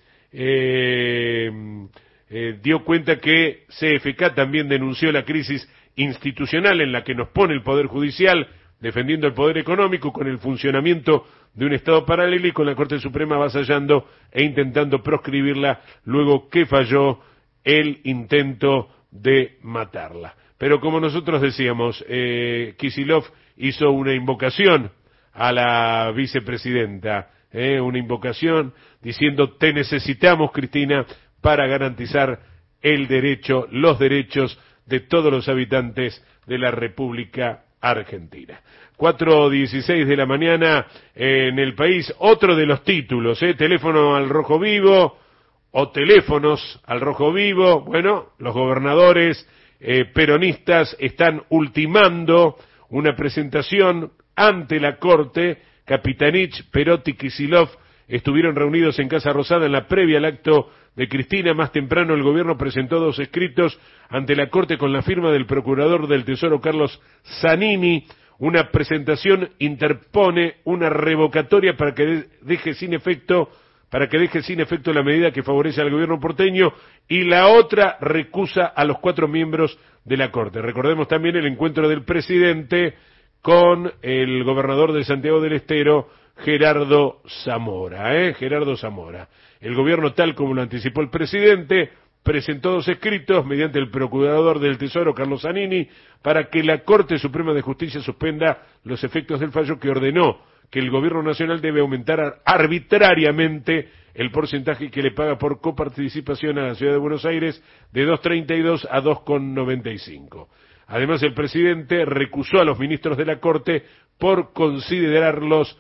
dio cuenta que CFK también denunció la crisis institucional en la que nos pone el Poder Judicial, defendiendo el poder económico con el funcionamiento de un Estado paralelo y con la Corte Suprema avasallando e intentando proscribirla luego que falló el intento de matarla. Pero como nosotros decíamos, Kicillof hizo una invocación a la vicepresidenta, una invocación diciendo: te necesitamos, Cristina, para garantizar el derecho, los derechos de todos los habitantes de la República Argentina. 4:16 de la mañana en el país. Otro de los títulos, teléfono al rojo vivo o teléfonos al rojo vivo. Bueno, los gobernadores peronistas están ultimando una presentación ante la Corte. Capitanich, Perotti, Kicillof estuvieron reunidos en Casa Rosada en la previa al acto de Cristina. Más temprano el gobierno presentó 2 escritos ante la Corte con la firma del procurador del Tesoro Carlos Zanini. Una presentación interpone una revocatoria para que deje sin efecto la medida que favorece al gobierno porteño, y la otra recusa a los 4 miembros de la Corte. Recordemos también el encuentro del presidente con el gobernador de Santiago del Estero, Gerardo Zamora, Gerardo Zamora. El gobierno, tal como lo anticipó el presidente, presentó 2 escritos mediante el procurador del Tesoro, Carlos Zanini, para que la Corte Suprema de Justicia suspenda los efectos del fallo que ordenó que el gobierno nacional debe aumentar arbitrariamente el porcentaje que le paga por coparticipación a la Ciudad de Buenos Aires de 2,32 a 2,95. Además, el presidente recusó a los ministros de la Corte por considerarlos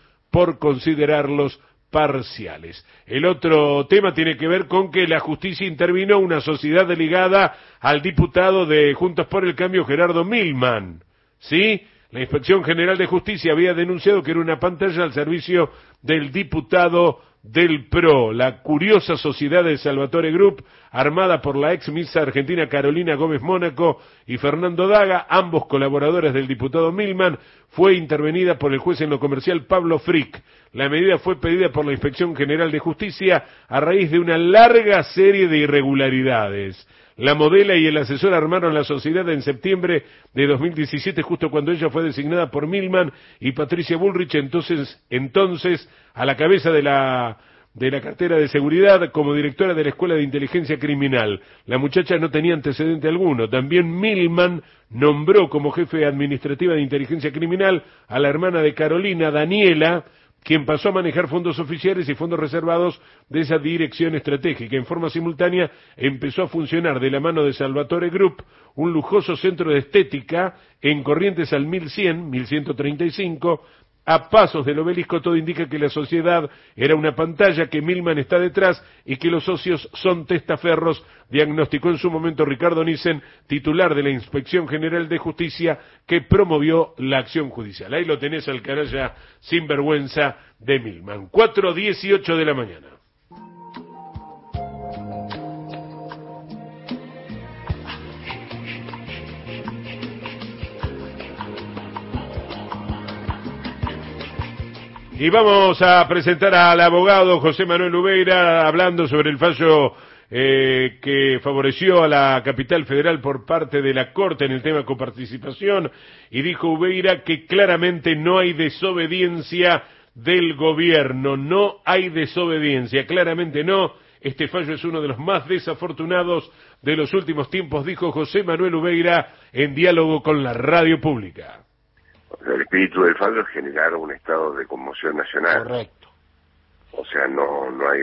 parciales. El otro tema tiene que ver con que la justicia intervino una sociedad ligada al diputado de Juntos por el Cambio, Gerardo Milman, ¿sí? La Inspección General de Justicia había denunciado que era una pantalla al servicio del diputado del PRO, la curiosa sociedad de Salvatore Group, armada por la ex Miss Argentina Carolina Gómez Mónaco y Fernando Daga, ambos colaboradores del diputado Milman, fue intervenida por el juez en lo comercial Pablo Frick. La medida fue pedida por la Inspección General de Justicia a raíz de una larga serie de irregularidades. La modelo y el asesor armaron la sociedad en septiembre de 2017, justo cuando ella fue designada por Milman y Patricia Bullrich, entonces a la cabeza de la cartera de seguridad como directora de la Escuela de Inteligencia Criminal. La muchacha no tenía antecedente alguno. También Milman nombró como jefe administrativa de Inteligencia Criminal a la hermana de Carolina, Daniela, quien pasó a manejar fondos oficiales y fondos reservados de esa dirección estratégica. En forma simultánea empezó a funcionar de la mano de Salvatore Group, un lujoso centro de estética en Corrientes al 1135, a pasos del Obelisco. Todo indica que la sociedad era una pantalla, que Milman está detrás y que los socios son testaferros, diagnosticó en su momento Ricardo Nissen, titular de la Inspección General de Justicia, que promovió la acción judicial. Ahí lo tenés al canalla sinvergüenza de Milman. 4:18 de la mañana. Y vamos a presentar al abogado José Manuel Ubeira, hablando sobre el fallo que favoreció a la capital federal por parte de la Corte en el tema coparticipación, y dijo Ubeira que claramente no hay desobediencia del gobierno, no hay desobediencia, claramente no. Este fallo es uno de los más desafortunados de los últimos tiempos, dijo José Manuel Ubeira en diálogo con la radio pública. El espíritu del fallo es generar un estado de conmoción nacional. Correcto. O sea, no hay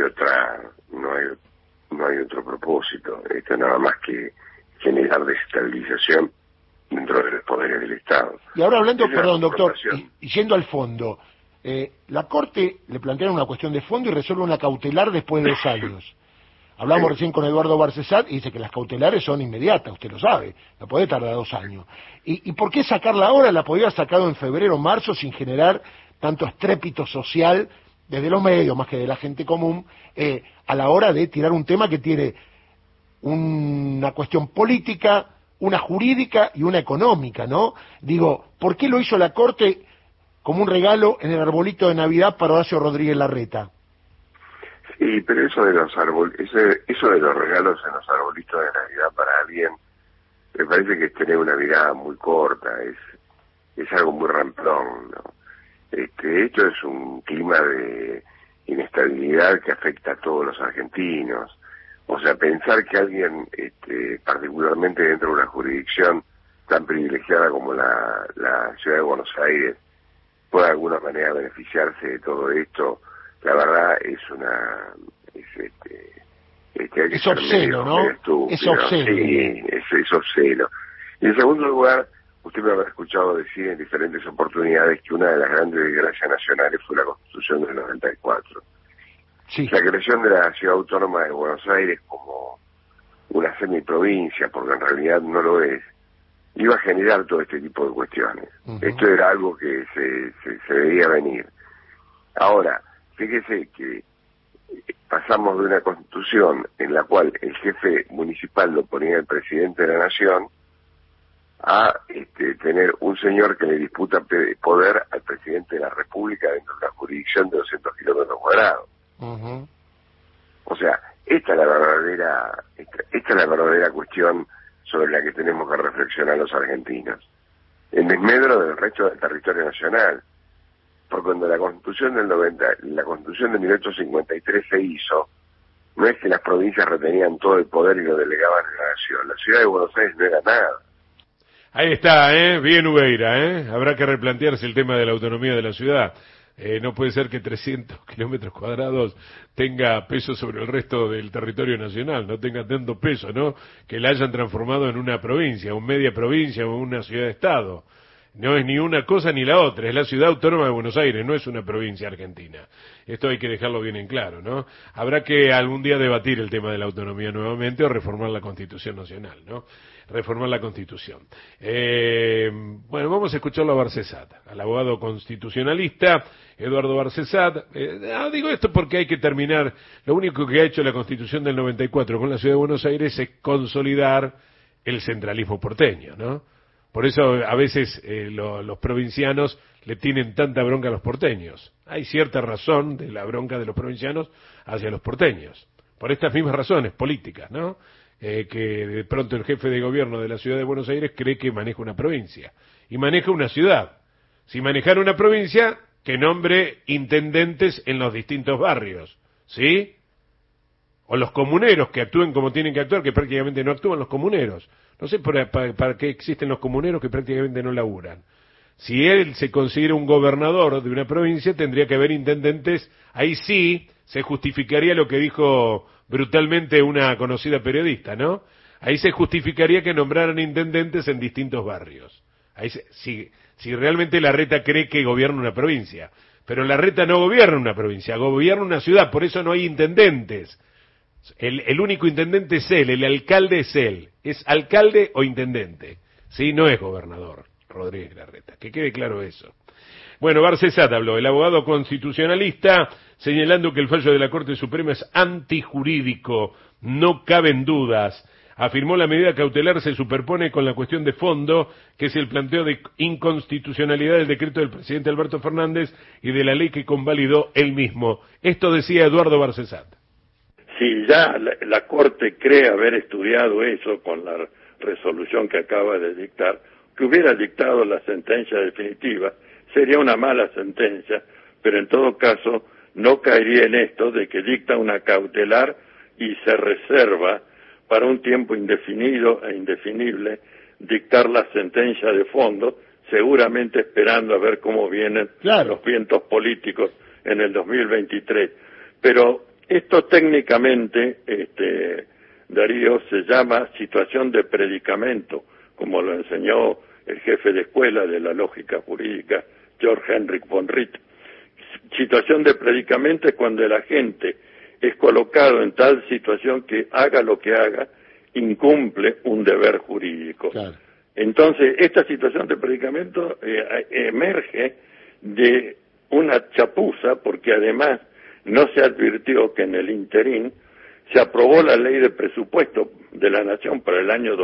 otro propósito. Esto es nada más que generar desestabilización dentro de los poderes del Estado. Y ahora hablando, perdón, doctor, y yendo al fondo, la Corte le plantea una cuestión de fondo y resuelve una cautelar después de 2 años. Hablamos recién con Eduardo Barcesat y dice que las cautelares son inmediatas, usted lo sabe, no puede tardar 2 años. ¿Y por qué sacarla ahora? La podría haber sacado en febrero o marzo sin generar tanto estrépito social desde los medios, más que de la gente común, a la hora de tirar un tema que tiene una cuestión política, una jurídica y una económica, ¿no? Digo, ¿por qué lo hizo la Corte como un regalo en el arbolito de Navidad para Horacio Rodríguez Larreta? Sí, pero eso de los regalos en los arbolitos de Navidad para alguien, me parece que es tener una mirada muy corta, es algo muy ramplón, ¿no? Esto es un clima de inestabilidad que afecta a todos los argentinos. O sea, pensar que alguien, particularmente dentro de una jurisdicción tan privilegiada como la ciudad de Buenos Aires, pueda de alguna manera beneficiarse de todo esto, la verdad es es obsceno, ¿no? Es obsceno. Sí, es obsceno. Y en segundo lugar, usted me habrá escuchado decir en diferentes oportunidades que una de las grandes desgracias nacionales fue la Constitución del 94. Sí. La creación de la Ciudad Autónoma de Buenos Aires como una semiprovincia, porque en realidad no lo es, iba a generar todo este tipo de cuestiones. Esto era algo que se veía venir. Ahora, fíjese que pasamos de una constitución en la cual el jefe municipal lo ponía el presidente de la nación a tener un señor que le disputa poder al presidente de la República dentro de una jurisdicción de 200 kilómetros cuadrados. O sea, esta es la verdadera cuestión sobre la que tenemos que reflexionar los argentinos, en desmedro del resto del territorio nacional. Porque cuando la Constitución de 1853 se hizo, no es que las provincias retenían todo el poder y lo delegaban en la nación. La ciudad de Buenos Aires no era nada. Ahí está, bien Ubeira, habrá que replantearse el tema de la autonomía de la ciudad. No puede ser que 300 kilómetros cuadrados tenga peso sobre el resto del territorio nacional, no tenga tanto peso, ¿no? Que la hayan transformado en una provincia, un media provincia o una ciudad-estado. No es ni una cosa ni la otra, es la ciudad autónoma de Buenos Aires, no es una provincia argentina. Esto hay que dejarlo bien en claro, ¿no? Habrá que algún día debatir el tema de la autonomía nuevamente o reformar la Constitución Nacional, ¿no? Reformar la Constitución. Bueno, vamos a escucharlo a Barcesat, al abogado constitucionalista Eduardo Barcesat. Digo esto porque hay que terminar. Lo único que ha hecho la Constitución del 94 con la ciudad de Buenos Aires es consolidar el centralismo porteño, ¿no? Por eso a veces los provincianos le tienen tanta bronca a los porteños. Hay cierta razón de la bronca de los provincianos hacia los porteños. Por estas mismas razones políticas, ¿no? Que de pronto el jefe de gobierno de la ciudad de Buenos Aires cree que maneja una provincia. Y maneja una ciudad. Si manejara una provincia, que nombre intendentes en los distintos barrios. ¿Sí? O los comuneros que actúen como tienen que actuar, que prácticamente no actúan los comuneros. No sé para qué existen los comuneros que prácticamente no laburan. Si él se considera un gobernador de una provincia, tendría que haber intendentes. Ahí sí se justificaría lo que dijo brutalmente una conocida periodista, ¿no? Ahí se justificaría que nombraran intendentes en distintos barrios. Ahí si realmente Larreta cree que gobierna una provincia. Pero Larreta no gobierna una provincia, gobierna una ciudad, por eso no hay intendentes. El único intendente es él, el alcalde es él. ¿Es alcalde o intendente? Sí, no es gobernador, Rodríguez Larreta. Que quede claro eso. Bueno, Barcesat habló, el abogado constitucionalista, señalando que el fallo de la Corte Suprema es antijurídico, no caben dudas. Afirmó la medida cautelar se superpone con la cuestión de fondo, que es el planteo de inconstitucionalidad del decreto del presidente Alberto Fernández y de la ley que convalidó él mismo. Esto decía Eduardo Barcesat. Si ya la Corte cree haber estudiado eso con la resolución que acaba de dictar, que hubiera dictado la sentencia definitiva, sería una mala sentencia, pero en todo caso no caería en esto de que dicta una cautelar y se reserva para un tiempo indefinido e indefinible dictar la sentencia de fondo, seguramente esperando a ver cómo vienen los vientos políticos en el 2023. Pero esto técnicamente, Darío, se llama situación de predicamento, como lo enseñó el jefe de escuela de la lógica jurídica, George Henrik von Wright. Situación de predicamento es cuando el agente es colocado en tal situación que haga lo que haga, incumple un deber jurídico. Claro. Entonces, esta situación de predicamento emerge de una chapuza, porque además no se advirtió que en el interín se aprobó la ley de presupuesto de la Nación para el año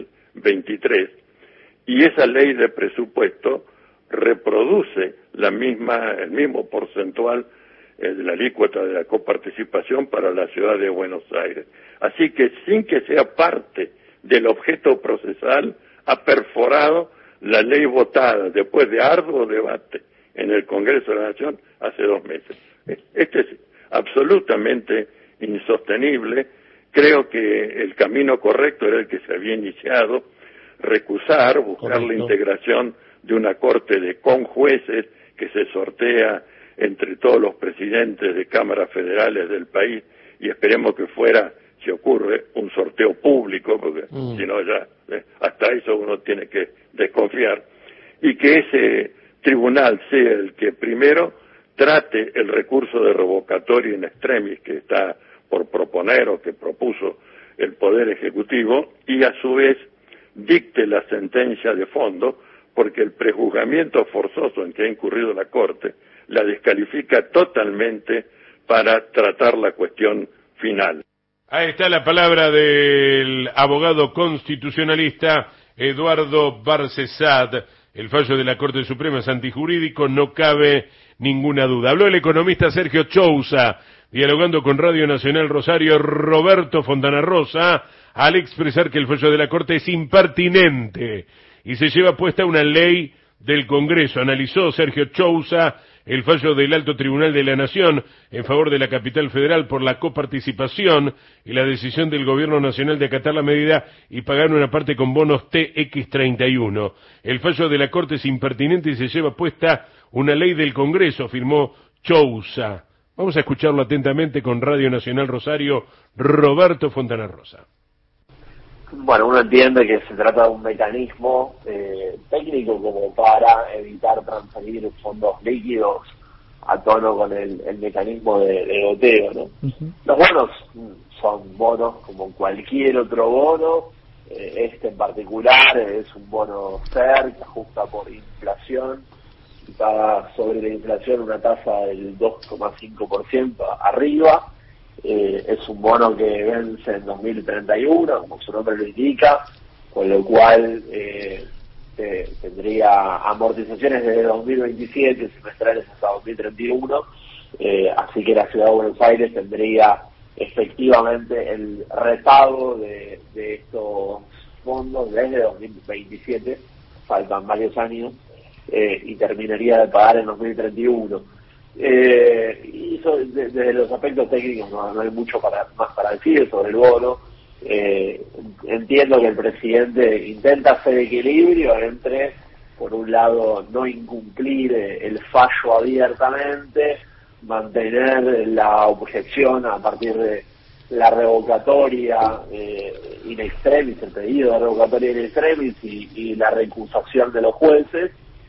2023, y esa ley de presupuesto reproduce el mismo porcentual de la alícuota de la coparticipación para la ciudad de Buenos Aires. Así que sin que sea parte del objeto procesal, ha perforado la ley votada después de arduo debate en el Congreso de la Nación hace 2 meses. Este es absolutamente insostenible. Creo que el camino correcto era el que se había iniciado, recusar, buscar la integración de una corte de conjueces que se sortea entre todos los presidentes de cámaras federales del país, y esperemos que fuera, si ocurre, un sorteo público, porque si no ya hasta eso uno tiene que desconfiar, y que ese tribunal sea el que primero trate el recurso de revocatoria in extremis que está por proponer o que propuso el Poder Ejecutivo, y a su vez dicte la sentencia de fondo, porque el prejuzgamiento forzoso en que ha incurrido la Corte la descalifica totalmente para tratar la cuestión final. Ahí está la palabra del abogado constitucionalista Eduardo Barcesat. El fallo de la Corte Suprema es antijurídico, no cabe ninguna duda. Habló el economista Sergio Chousa, dialogando con Radio Nacional Rosario Roberto Fontana Rosa, al expresar que el fallo de la Corte es impertinente y se lleva puesta una ley del Congreso. Analizó Sergio Chousa el fallo del Alto Tribunal de la Nación en favor de la Capital Federal por la coparticipación y la decisión del Gobierno Nacional de acatar la medida y pagar una parte con bonos TX31. El fallo de la Corte es impertinente y se lleva puesta una ley del Congreso, afirmó Chousa. Vamos a escucharlo atentamente con Radio Nacional Rosario, Roberto Fontana Rosa. Bueno, uno entiende que se trata de un mecanismo técnico como para evitar transferir fondos líquidos a tono con el mecanismo de goteo, ¿no? Los bonos son bonos como cualquier otro bono. Este en particular es un bono FER que ajusta por inflación y paga sobre la inflación una tasa del 2,5% arriba. Es un bono que vence en 2031, como su nombre lo indica, con lo cual tendría amortizaciones desde 2027, semestrales hasta 2031, así que la Ciudad de Buenos Aires tendría efectivamente el repago de estos fondos desde 2027, faltan varios años, y terminaría de pagar en 2031. Y eso, desde los aspectos técnicos no hay mucho más para decir sobre el bono. Entiendo que el presidente intenta hacer equilibrio entre, por un lado, no incumplir el fallo abiertamente, mantener la objeción a partir de la revocatoria in extremis, el pedido de revocatoria in extremis y la recusación de los jueces,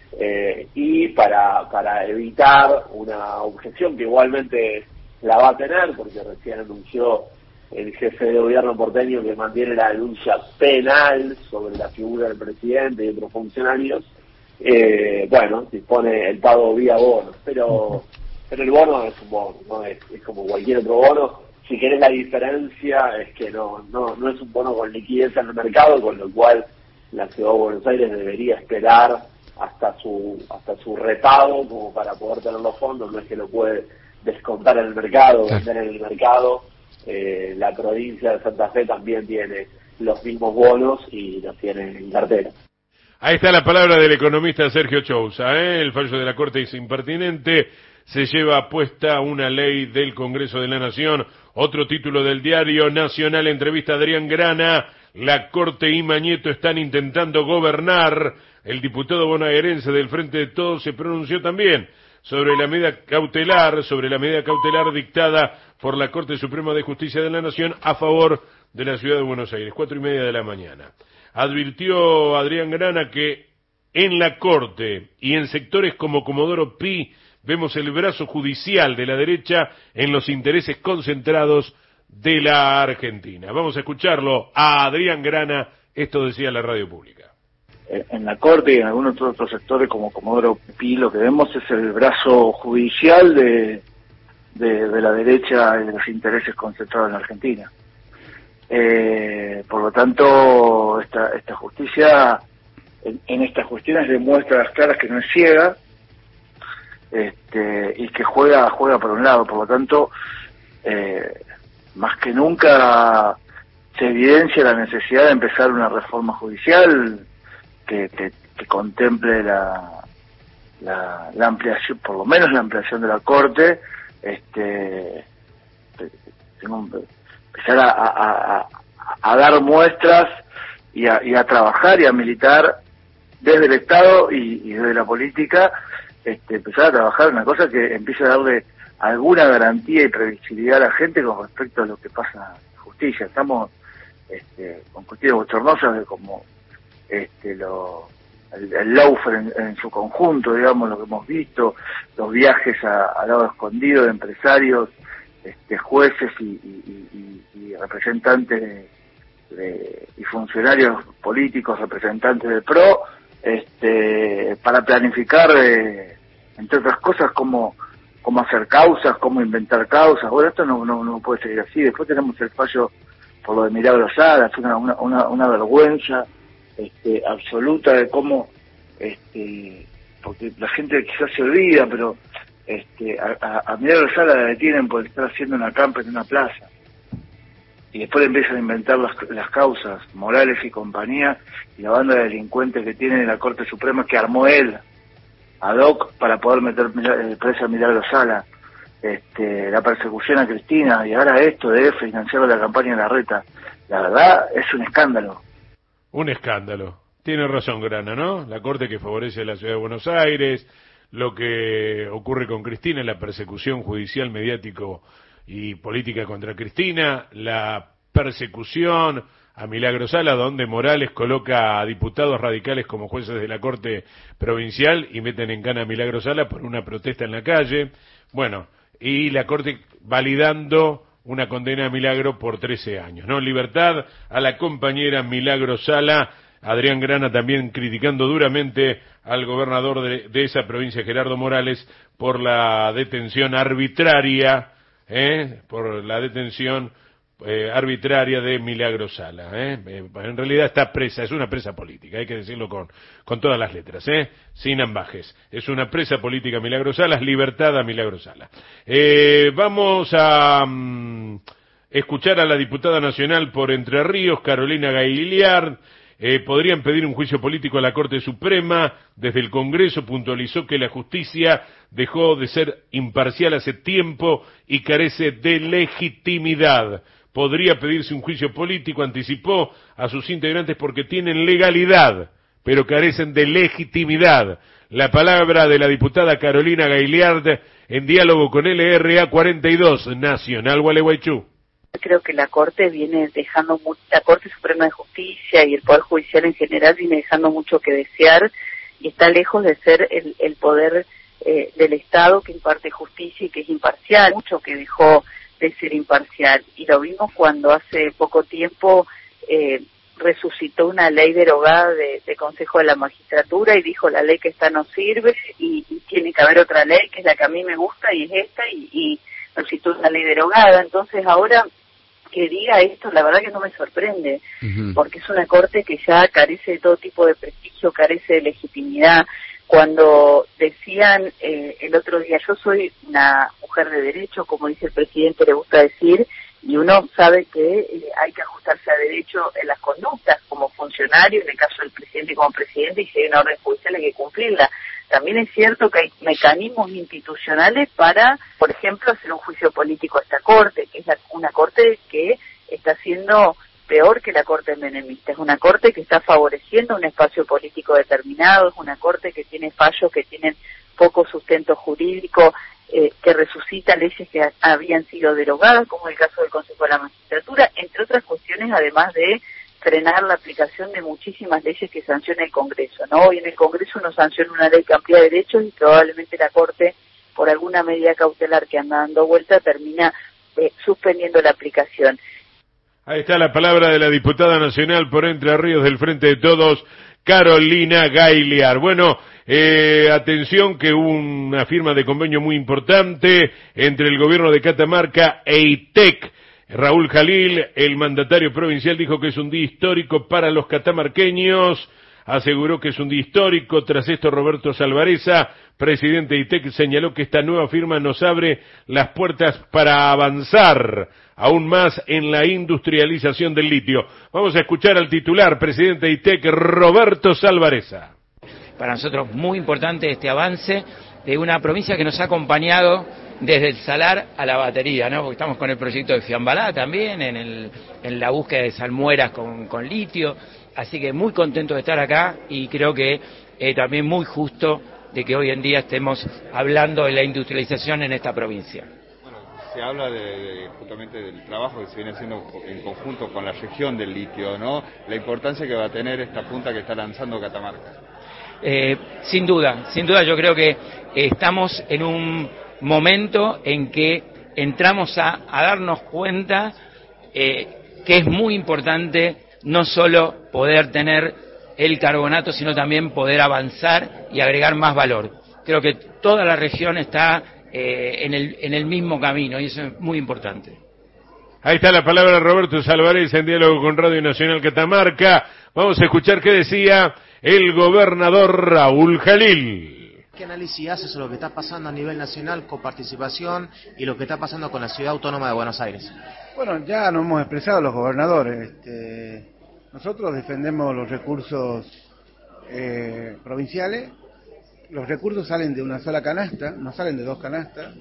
y para evitar una objeción que igualmente la va a tener, porque recién anunció el jefe de gobierno porteño que mantiene la denuncia penal sobre la figura del presidente y otros funcionarios. Bueno, dispone el pago vía bonos, pero el bono es un bono, no es como cualquier otro bono. Si querés, la diferencia es que no es un bono con liquidez en el mercado, con lo cual la Ciudad de Buenos Aires debería esperar hasta su repago como para poder tener los fondos. No es que lo puede descontar en el mercado, vender en el mercado. La provincia de Santa Fe también tiene los mismos bonos y los tiene en cartera. Ahí está la palabra del economista Sergio Chousa, El fallo de la Corte es impertinente, se lleva puesta una ley del Congreso de la Nación. Otro título del Diario Nacional, entrevista a Adrián Grana, la Corte y Mañeto están intentando gobernar. El diputado bonaerense del Frente de Todos se pronunció también sobre la medida cautelar dictada por la Corte Suprema de Justicia de la Nación a favor de la Ciudad de Buenos Aires, 4:30 de la mañana. Advirtió Adrián Grana que en la Corte y en sectores como Comodoro Pi vemos el brazo judicial de la derecha en los intereses concentrados de la Argentina. Vamos a escucharlo a Adrián Grana, esto decía la radio pública. En la Corte y en algunos otros sectores como Comodoro Pi lo que vemos es el brazo judicial de la derecha y de los intereses concentrados en la Argentina. Por lo tanto, esta justicia en estas cuestiones demuestra a las claras que no es ciega, y que juega por un lado. Por lo tanto, más que nunca se evidencia la necesidad de empezar una reforma judicial que contemple la ampliación, por lo menos la ampliación de la Corte, empezar a dar muestras y a trabajar y a militar desde el Estado y desde la política, empezar a trabajar una cosa que empiece a darle alguna garantía y previsibilidad a la gente con respecto a lo que pasa en justicia. Estamos con cuestiones bochornosas de como el lawfare en su conjunto, digamos, lo que hemos visto, los viajes al lado escondido de empresarios, jueces y representantes y funcionarios políticos, representantes del PRO, para planificar, entre otras cosas, cómo hacer causas, cómo inventar causas. Bueno, esto no puede seguir así. Después tenemos el fallo por lo de Milagro Sala, fue una vergüenza absoluta de cómo, porque la gente quizás se olvida, pero a Milagro Sala la detienen por estar haciendo una campa en una plaza. Y después empiezan a inventar las causas, Morales y compañía, y la banda de delincuentes que tiene la Corte Suprema que armó él, ad hoc, para poder meter presa a Milagro Sala. La persecución a Cristina, y ahora esto de financiar la campaña de Larreta. La verdad, es un escándalo. Un escándalo. Tiene razón Grana, ¿no? La Corte que favorece a la Ciudad de Buenos Aires, lo que ocurre con Cristina, la persecución judicial, mediático y política contra Cristina, la persecución a Milagro Sala, donde Morales coloca a diputados radicales como jueces de la Corte Provincial y meten en cana a Milagro Sala por una protesta en la calle. Bueno, y la Corte validando una condena a Milagro por 13 años, ¿no? Libertad a la compañera Milagro Sala. Adrián Grana también criticando duramente al gobernador de esa provincia, Gerardo Morales, por la detención arbitraria, arbitraria de Milagro Sala, en realidad está presa, es una presa política, hay que decirlo con todas las letras, sin ambajes, es una presa política Milagro Sala, libertad a Milagro Sala. Vamos a escuchar a la diputada nacional por Entre Ríos, Carolina Gailiard. Podrían pedir un juicio político a la Corte Suprema. Desde el Congreso puntualizó que la justicia dejó de ser imparcial hace tiempo y carece de legitimidad. Podría pedirse un juicio político, anticipó a sus integrantes, porque tienen legalidad, pero carecen de legitimidad. La palabra de la diputada Carolina Gailiard en diálogo con LRA 42, Nacional Gualeguaychú. Creo que la Corte viene dejando la Corte Suprema de Justicia y el Poder Judicial en general viene dejando mucho que desear y está lejos de ser el poder del Estado que imparte justicia y que es imparcial, mucho que dejó de ser imparcial. Y lo vimos cuando hace poco tiempo resucitó una ley derogada de Consejo de la Magistratura y dijo la ley que está no sirve y tiene que haber otra ley que es la que a mí me gusta y es esta y resucitó una ley derogada. Entonces ahora que diga esto, la verdad que no me sorprende, porque es una Corte que ya carece de todo tipo de prestigio, carece de legitimidad. Cuando decían el otro día, yo soy una mujer de derecho, como dice el presidente, le gusta decir, y uno sabe que hay que ajustarse a derecho en las conductas como funcionario, en el caso del presidente como presidente, y si hay una orden judicial hay que cumplirla. También es cierto que hay mecanismos institucionales para, por ejemplo, hacer un juicio político a esta Corte, que es una Corte que está siendo peor que la Corte menemista. Es una Corte que está favoreciendo un espacio político determinado, es una Corte que tiene fallos que tienen poco sustento jurídico, que resucita leyes que habían sido derogadas, como el caso del Consejo de la Magistratura, entre otras cuestiones, además de frenar la aplicación de muchísimas leyes que sanciona el Congreso, ¿no? Hoy en el Congreso uno sanciona una ley que amplía derechos y probablemente la Corte, por alguna medida cautelar que anda dando vuelta, termina suspendiendo la aplicación. Ahí está la palabra de la diputada nacional por Entre Ríos del Frente de Todos, Carolina Gailiard. Bueno, atención que hubo una firma de convenio muy importante entre el gobierno de Catamarca e ITEC. Raúl Jalil, el mandatario provincial, dijo que es un día histórico para los catamarqueños. Aseguró que es un día histórico. Tras esto, Roberto Salvareza, presidente de ITEC, señaló que esta nueva firma nos abre las puertas para avanzar aún más en la industrialización del litio. Vamos a escuchar al titular, presidente de ITEC, Roberto Salvareza. Para nosotros muy importante este avance de una provincia que nos ha acompañado desde el salar a la batería, ¿no? Porque estamos con el proyecto de Fiambalá también, en la búsqueda de salmueras con litio, así que muy contento de estar acá y creo que también muy justo de que hoy en día estemos hablando de la industrialización en esta provincia. Bueno, se habla justamente del trabajo que se viene haciendo en conjunto con la región del litio, ¿no? La importancia que va a tener esta punta que está lanzando Catamarca. Sin duda yo creo que estamos en un momento en que entramos a darnos cuenta que es muy importante no solo poder tener el carbonato, sino también poder avanzar y agregar más valor. Creo que toda la región está en el mismo camino y eso es muy importante. Ahí está la palabra de Roberto Salvarez en diálogo con Radio Nacional Catamarca. Vamos a escuchar qué decía el gobernador Raúl Jalil. ¿Qué análisis hace sobre lo que está pasando a nivel nacional, coparticipación y lo que está pasando con la Ciudad Autónoma de Buenos Aires? Bueno, ya nos hemos expresado los gobernadores. Nosotros defendemos los recursos provinciales. Los recursos salen de una sola canasta, no salen de dos canastas.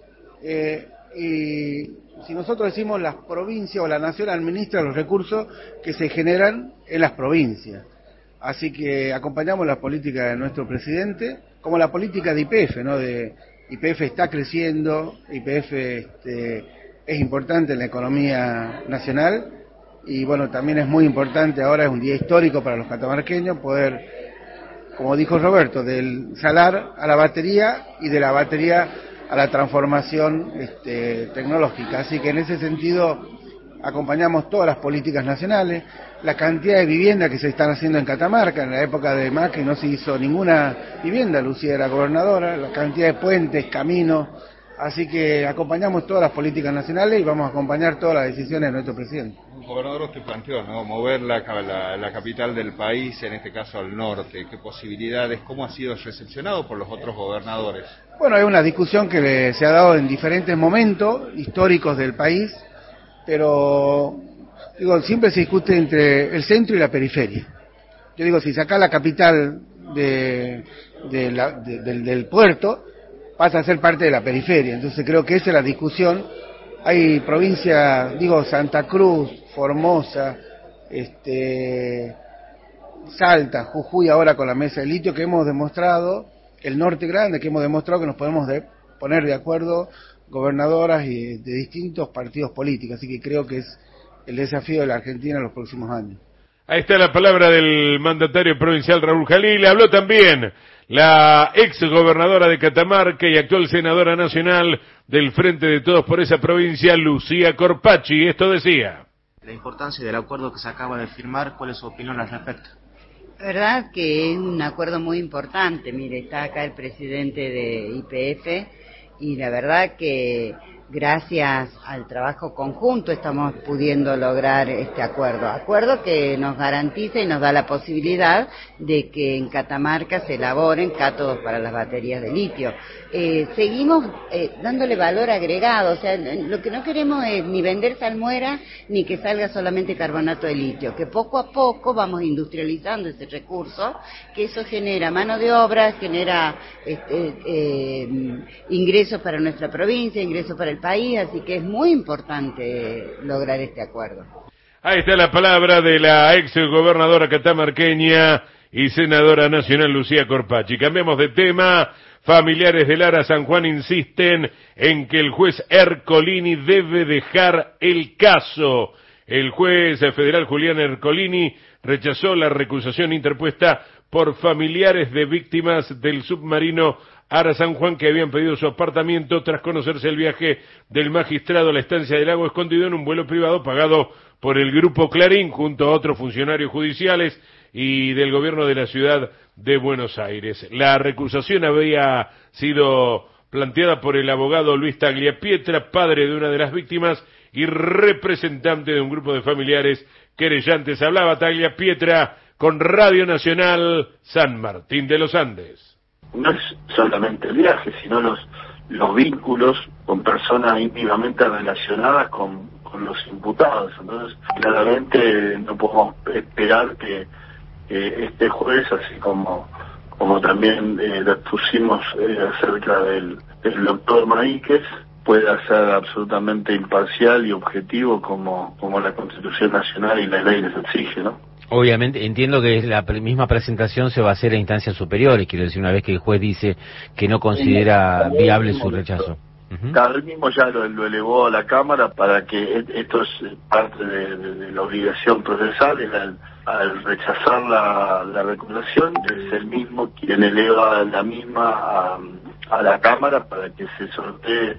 Y si nosotros decimos las provincias o la nación administra los recursos que se generan en las provincias. Así que acompañamos la política de nuestro presidente, como la política de YPF, ¿no? YPF está creciendo, YPF es importante en la economía nacional y bueno, también es muy importante, ahora es un día histórico para los catamarqueños poder, como dijo Roberto, del salar a la batería y de la batería a la transformación tecnológica. Así que en ese sentido acompañamos todas las políticas nacionales, la cantidad de viviendas que se están haciendo en Catamarca. En la época de Macri no se hizo ninguna vivienda, Lucía era gobernadora, la cantidad de puentes, caminos, así que acompañamos todas las políticas nacionales y vamos a acompañar todas las decisiones de nuestro presidente. Gobernador, usted planteó, ¿no?, mover la capital del país, en este caso al norte. ¿Qué posibilidades? ¿Cómo ha sido recepcionado por los otros gobernadores? Bueno, hay una discusión que se ha dado en diferentes momentos históricos del país, pero digo, siempre se discute entre el centro y la periferia. Yo digo, si sacás la capital del puerto, pasa a ser parte de la periferia. Entonces creo que esa es la discusión. Hay provincias, digo, Santa Cruz, Formosa, Salta, Jujuy, ahora con la mesa de litio, que hemos demostrado, el norte grande, que hemos demostrado que nos podemos poner de acuerdo gobernadoras y de distintos partidos políticos. Así que creo que es el desafío de la Argentina en los próximos años. Ahí está la palabra del mandatario provincial Raúl Jalil. Habló también la ex gobernadora de Catamarca y actual senadora nacional del Frente de Todos por esa provincia, Lucía Corpacci. Esto decía: la importancia del acuerdo que se acaba de firmar, ¿cuál es su opinión al respecto? La verdad que es un acuerdo muy importante. Mire, está acá el presidente de YPF y la verdad que gracias al trabajo conjunto estamos pudiendo lograr este acuerdo que nos garantiza y nos da la posibilidad de que en Catamarca se elaboren cátodos para las baterías de litio. Seguimos dándole valor agregado, o sea, lo que no queremos es ni vender salmuera ni que salga solamente carbonato de litio, que poco a poco vamos industrializando ese recurso, que eso genera mano de obra, genera ingresos para nuestra provincia, ingresos para el país, así que es muy importante lograr este acuerdo. Ahí está la palabra de la ex gobernadora catamarqueña y senadora nacional Lucía Corpacci. Cambiamos de tema. Familiares de Lara San Juan insisten en que el juez Ercolini debe dejar el caso. El juez federal Julián Ercolini rechazó la recusación interpuesta por familiares de víctimas del submarino Ara San Juan, que habían pedido su apartamento tras conocerse el viaje del magistrado a la estancia del Lago Escondido en un vuelo privado pagado por el Grupo Clarín junto a otros funcionarios judiciales y del gobierno de la ciudad de Buenos Aires. La recusación había sido planteada por el abogado Luis Tagliapietra, padre de una de las víctimas y representante de un grupo de familiares querellantes. Hablaba Tagliapietra con Radio Nacional San Martín de los Andes. No es solamente el viaje, sino los vínculos con personas íntimamente relacionadas con los imputados. Entonces, claramente no podemos esperar que este juez, así como también lo expusimos acerca del doctor Maíquez, pueda ser absolutamente imparcial y objetivo como la Constitución Nacional y la ley les exige, ¿no? Obviamente, entiendo que la misma presentación se va a hacer a instancias superiores, quiero decir, una vez que el juez dice que no considera viable su rechazo. Cada vez mismo ya lo elevó a la Cámara para que esto es parte de la obligación procesal. Al rechazar la regulación, es el mismo quien eleva la misma a la Cámara para que se sortee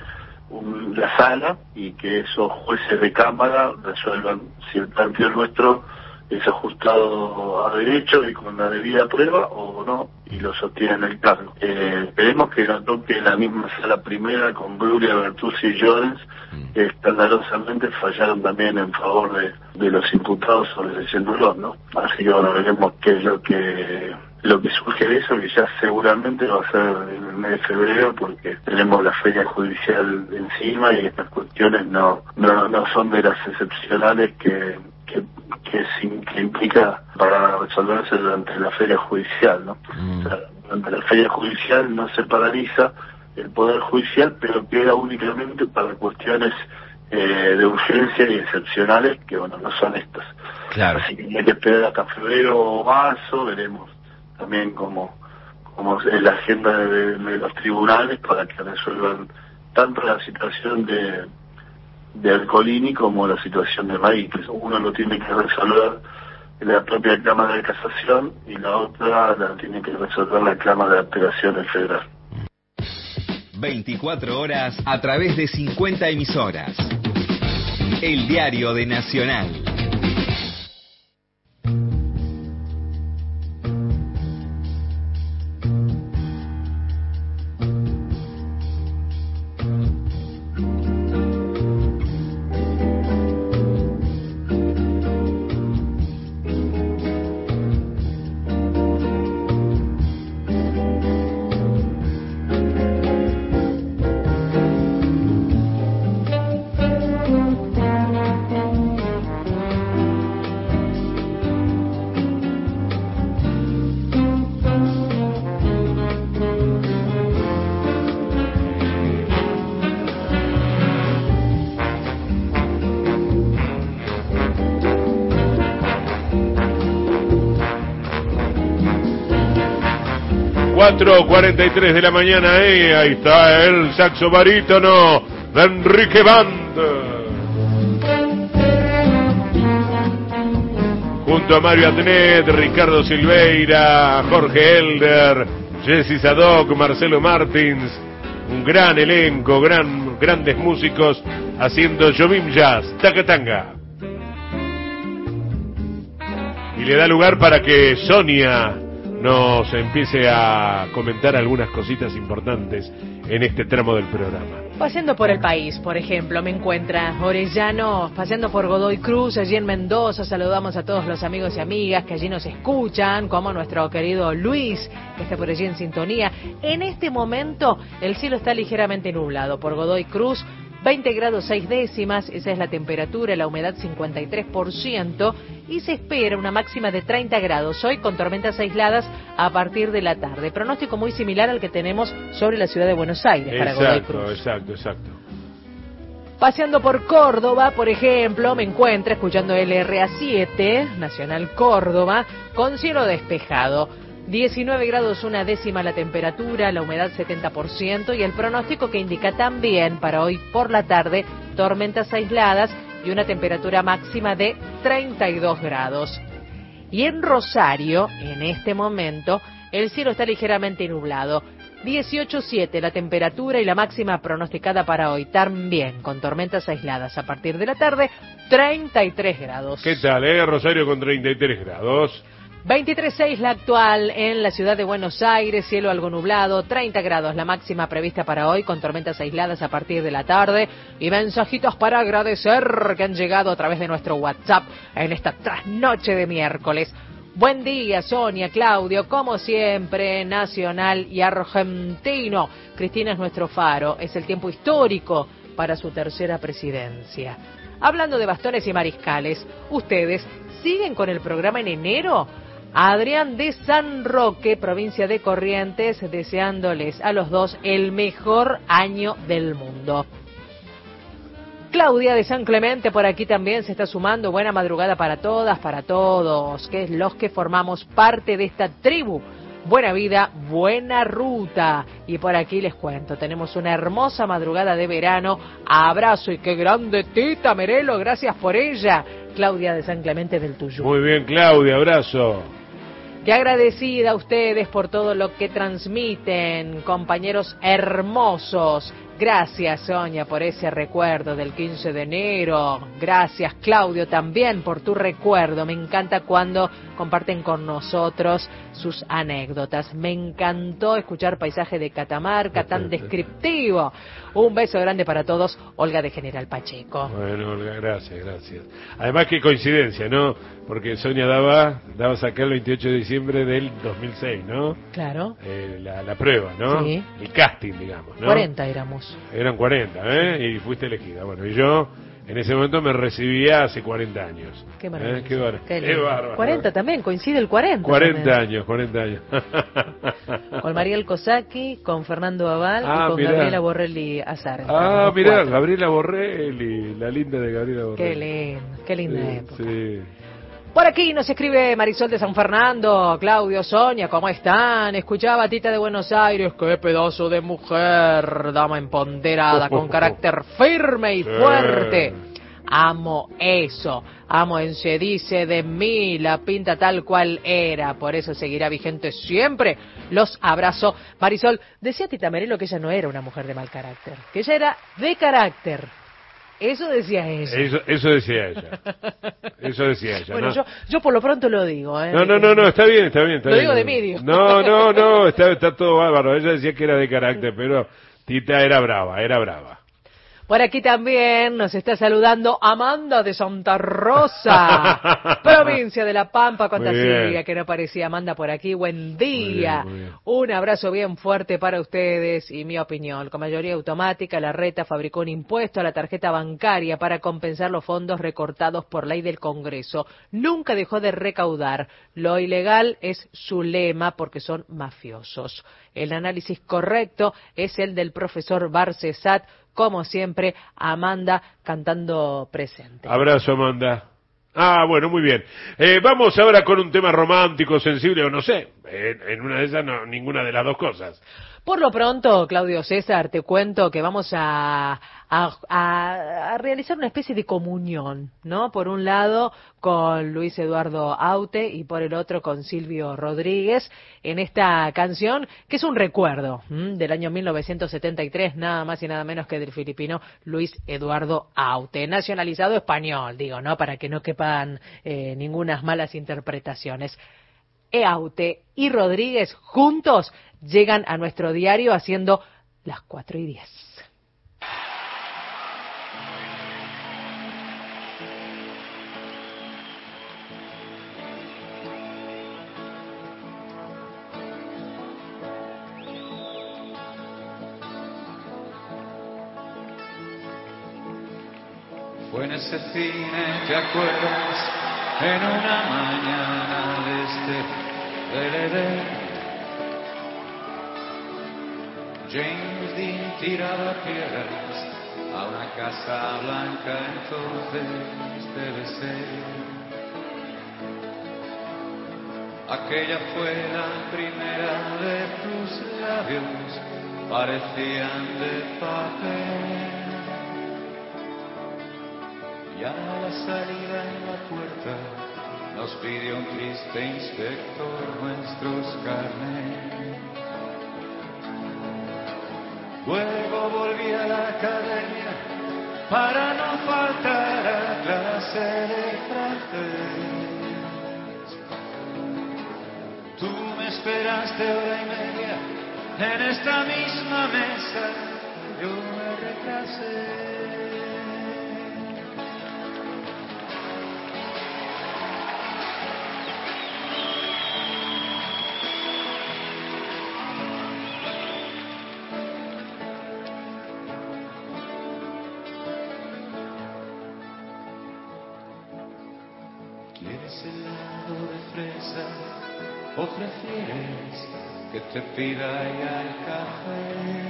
la sala y que esos jueces de Cámara resuelvan si el planteo nuestro es ajustado a derecho y con la debida prueba o no, y lo sostienen el cargo. Esperemos que no toque la misma sala primera con Brulia, Bertuzzi y Llorens, que escandalosamente fallaron también en favor de los imputados sobre ese dolor, ¿no? Así que bueno, veremos qué es lo que surge de eso, que ya seguramente va a ser en el mes de febrero, porque tenemos la feria judicial encima y estas cuestiones no son de las excepcionales que implica para resolverse durante la feria judicial, ¿no? O sea, durante la feria judicial no se paraliza el Poder Judicial, pero queda únicamente para cuestiones de urgencia y excepcionales, que bueno, no son estas. Claro. Así que hay que esperar hasta febrero o marzo, veremos también cómo es la agenda de los tribunales para que resuelvan tanto la situación de de Ercolini como la situación de maíz, que uno lo tiene que resolver la propia Cámara de Casación y la otra la tiene que resolver la Cámara de Apelaciones Federal. 24 horas a través de 50 emisoras. El Diario de Nacional. ...4:43 de la mañana, ahí está el saxo barítono de Enrique Band. Junto a Mario Atnet, Ricardo Silveira, Jorge Elder, Jessy Sadoc, Marcelo Martins, un gran elenco, grandes músicos haciendo Jovim Jazz, Tacatanga. Y le da lugar para que Sonia nos empiece a comentar algunas cositas importantes en este tramo del programa. Paseando por el país, por ejemplo, me encuentra Orellano, paseando por Godoy Cruz, allí en Mendoza. Saludamos a todos los amigos y amigas que allí nos escuchan, como nuestro querido Luis, que está por allí en sintonía. En este momento, el cielo está ligeramente nublado por Godoy Cruz, 20 grados 6 décimas, esa es la temperatura, la humedad 53%, y se espera una máxima de 30 grados hoy con tormentas aisladas a partir de la tarde. Pronóstico muy similar al que tenemos sobre la ciudad de Buenos Aires para Godoy Cruz. Exacto. Paseando por Córdoba, por ejemplo, me encuentro escuchando LRA7, Nacional Córdoba, con cielo despejado. 19 grados 1 décima la temperatura, la humedad 70% y el pronóstico que indica también para hoy por la tarde tormentas aisladas y una temperatura máxima de 32 grados. Y en Rosario, en este momento, el cielo está ligeramente nublado. 18,7 la temperatura y la máxima pronosticada para hoy, también con tormentas aisladas a partir de la tarde, 33 grados. ¿Qué tal, Rosario con 33 grados? 23,6 la actual en la ciudad de Buenos Aires, cielo algo nublado, 30 grados la máxima prevista para hoy con tormentas aisladas a partir de la tarde y mensajitos para agradecer que han llegado a través de nuestro WhatsApp en esta trasnoche de miércoles. Buen día, Sonia, Claudio, como siempre, nacional y argentino. Cristina es nuestro faro, es el tiempo histórico para su tercera presidencia. Hablando de bastones y mariscales, ¿ustedes siguen con el programa en enero? Adrián de San Roque, provincia de Corrientes, deseándoles a los dos el mejor año del mundo. Claudia de San Clemente por aquí también se está sumando. Buena madrugada para todas, para todos, que es los que formamos parte de esta tribu. Buena vida, buena ruta. Y por aquí les cuento, tenemos una hermosa madrugada de verano. Abrazo y qué grande Tita Merelo, gracias por ella. Claudia de San Clemente del Tuyú. Muy bien, Claudia, abrazo. Qué agradecida a ustedes por todo lo que transmiten, compañeros hermosos. Gracias, Sonia, por ese recuerdo del 15 de enero. Gracias, Claudio, también por tu recuerdo. Me encanta cuando comparten con nosotros sus anécdotas. Me encantó escuchar Paisaje de Catamarca, tan descriptivo. Un beso grande para todos, Olga de General Pacheco. Bueno, Olga, gracias. Además, qué coincidencia, ¿no? Porque Sonia daba acá el 28 de diciembre del 2006, ¿no? Claro. La prueba, ¿no? Sí. El casting, digamos, ¿no? 40 éramos. Eran 40, Y fuiste elegida. Bueno, y yo en ese momento me recibía hace 40 años. Qué maravilla. Qué bárbaro. 40 también, coincide el 40. 40 años. Con Mariel Cosaki, con Fernando Aval y con Gabriela Borrelli Azar. Gabriela Borrelli, la linda de Gabriela Borrelli. Qué linda época. Sí. Por aquí nos escribe Marisol de San Fernando, Claudio, Sonia, ¿cómo están? Escuchaba a Tita de Buenos Aires, qué pedazo de mujer, dama empoderada, con carácter firme y fuerte. Amo eso, amo en Se dice de mí, la pinta tal cual era, por eso seguirá vigente siempre. Los abrazo. Marisol, decía Tita Merelo que ella no era una mujer de mal carácter, que ella era de carácter. Eso decía ella. Eso decía ella. Eso decía ella. Bueno, ¿no? yo por lo pronto lo digo. No, está bien. Lo digo de medio. No, está todo bárbaro. Ella decía que era de carácter, pero Tita era brava. Por aquí también nos está saludando Amanda de Santa Rosa, provincia de La Pampa. Cuánta Silvia que no aparecía. Amanda por aquí, buen día. Muy bien. Un abrazo bien fuerte para ustedes y mi opinión. Con mayoría automática, la Reta fabricó un impuesto a la tarjeta bancaria para compensar los fondos recortados por ley del Congreso. Nunca dejó de recaudar. Lo ilegal es su lema porque son mafiosos. El análisis correcto es el del profesor Barcesat. Como siempre, Amanda cantando presente. Abrazo, Amanda. Bueno, muy bien. Vamos ahora con un tema romántico, sensible, o no sé. En una de esas, no, ninguna de las dos cosas. Por lo pronto, Claudio César, te cuento que vamos a realizar una especie de comunión, ¿no? Por un lado con Luis Eduardo Aute y por el otro con Silvio Rodríguez en esta canción que es un recuerdo del año 1973, nada más y nada menos que del filipino Luis Eduardo Aute, nacionalizado español, digo, ¿no? Para que no quepan ningunas malas interpretaciones. Aute y Rodríguez juntos llegan a nuestro diario haciendo las 4:10. Fue en ese cine, ¿te acuerdas? En una mañana de del Edén, James Dean tiraba piedras a una casa blanca, entonces debe ser. Aquella fue la primera de tus labios, parecían de papel. Y a la salida en la puerta nos pidió un triste inspector nuestros carnets. Luego volví a la academia para no faltar a clase de francés. Tú me esperaste hora y media en esta misma mesa, yo me retrasé. ¿Quieres helado de fresa o prefieres que te pida ya el café?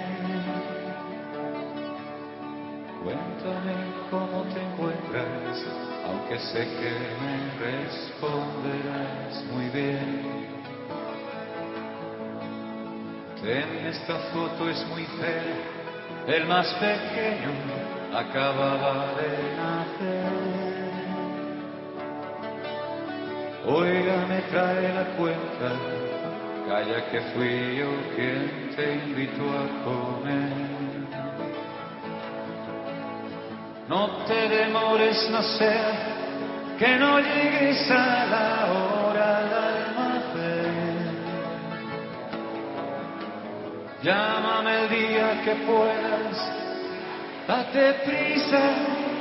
Cuéntame cómo te encuentras, aunque sé que me responderás muy bien. Ten, esta foto es muy fea, el más pequeño acababa de nacer. Oiga, me trae la cuenta, calla que fui yo quien te invitó a comer. No te demores, no sea que no llegues a la hora del almacén. Llámame el día que puedas, date prisa.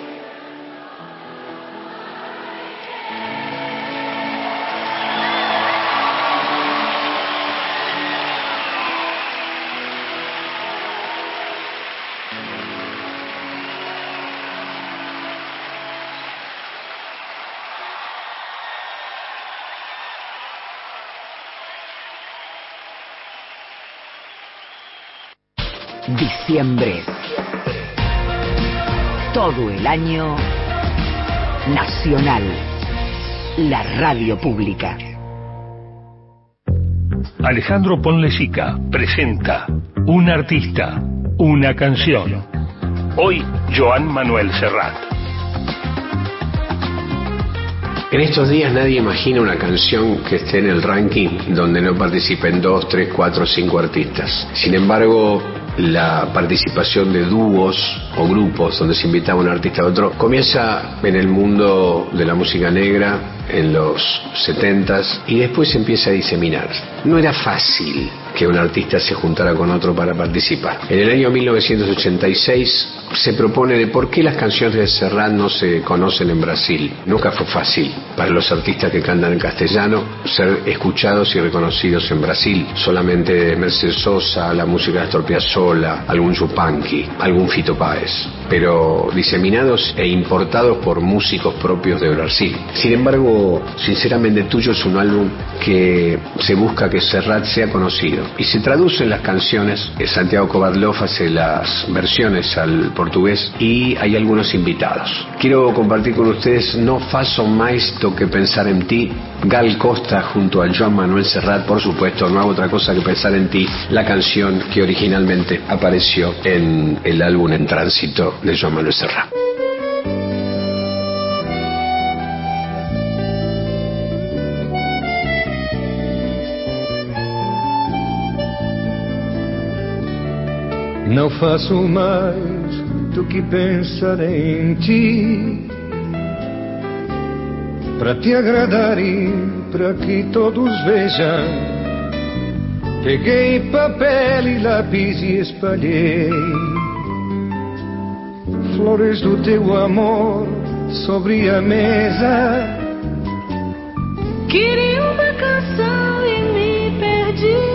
Diciembre. Todo el año nacional. la radio pública. Alejandro Ponlecica presenta Un artista, una canción. Hoy, Joan Manuel Serrat. En estos días nadie imagina una canción que esté en el ranking donde no participen 2, 3, 4, 5 artistas. Sin embargo, la participación de dúos o grupos donde se invitaba un artista a otro comienza en el mundo de la música negra en los 70s y después se empieza a diseminar. No era fácil que un artista se juntara con otro para participar. En el año 1986 se propone de por qué las canciones de Serrat no se conocen en Brasil. Nunca fue fácil para los artistas que cantan en castellano ser escuchados y reconocidos en Brasil. Solamente Mercedes Sosa, la música de Astor Piazzolla, algún Yupanqui, algún Fito Páez, pero diseminados e importados por músicos propios de Brasil. Sin embargo, Sinceramente Tuyo es un álbum que se busca que Serrat sea conocido y se traduce en las canciones. Santiago Kovadlov hace las versiones al portugués y hay algunos invitados. Quiero compartir con ustedes No Faço Mais do que Pensar en Ti, Gal Costa junto a Joan Manuel Serrat, por supuesto, No Hago Otra Cosa que Pensar en Ti, la canción que originalmente apareció en el álbum En Tránsito de Joan Manuel Serrat. Não faço mais do que pensar em ti, para te agradar e para que todos vejam. Peguei papel e lápis e espalhei flores do teu amor sobre a mesa. Queria uma canção e me perdi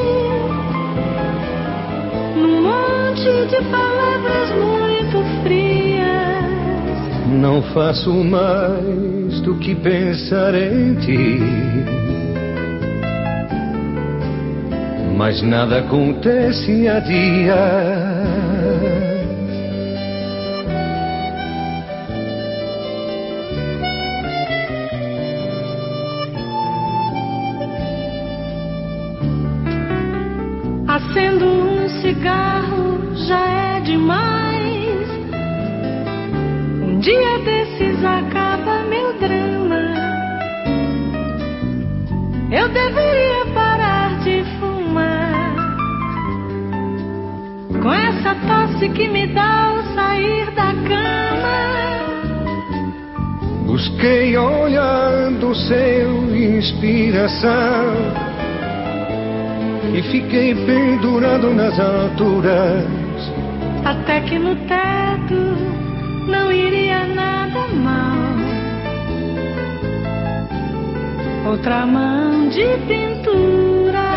num monte de palavras muito frias. Não faço mais do que pensar em ti, mas nada acontece há dias. Acendo um cigarro, já é demais. Um dia desses acaba meu drama. Eu deveria parar de fumar, com essa tosse que me dá ao sair da cama. Busquei olhando seu inspiração e fiquei pendurado nas alturas, até que no teto não iria nada mal. Outra mão de pintura.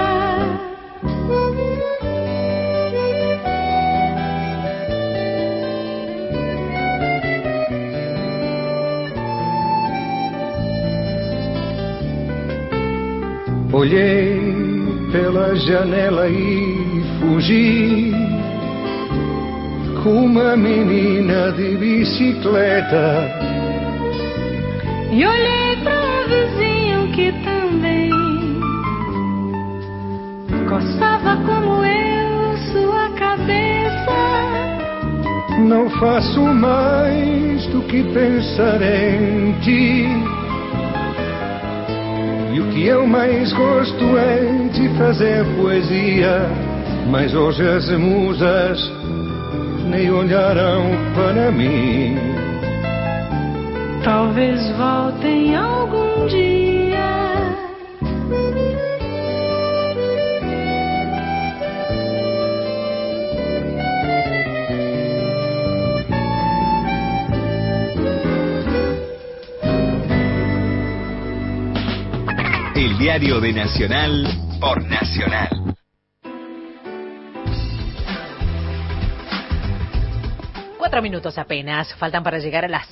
Olhei pela janela e fugi com uma menina de bicicleta. E olhei para um vizinho que também coçava como eu sua cabeça. Não faço mais do que pensar em ti, e o que eu mais gosto é de fazer poesia, mas hoje as musas nem olharão para mim. Talvez voltem algum dia. El diario de Nacional por Nacional. 4 minutos apenas faltan para llegar a las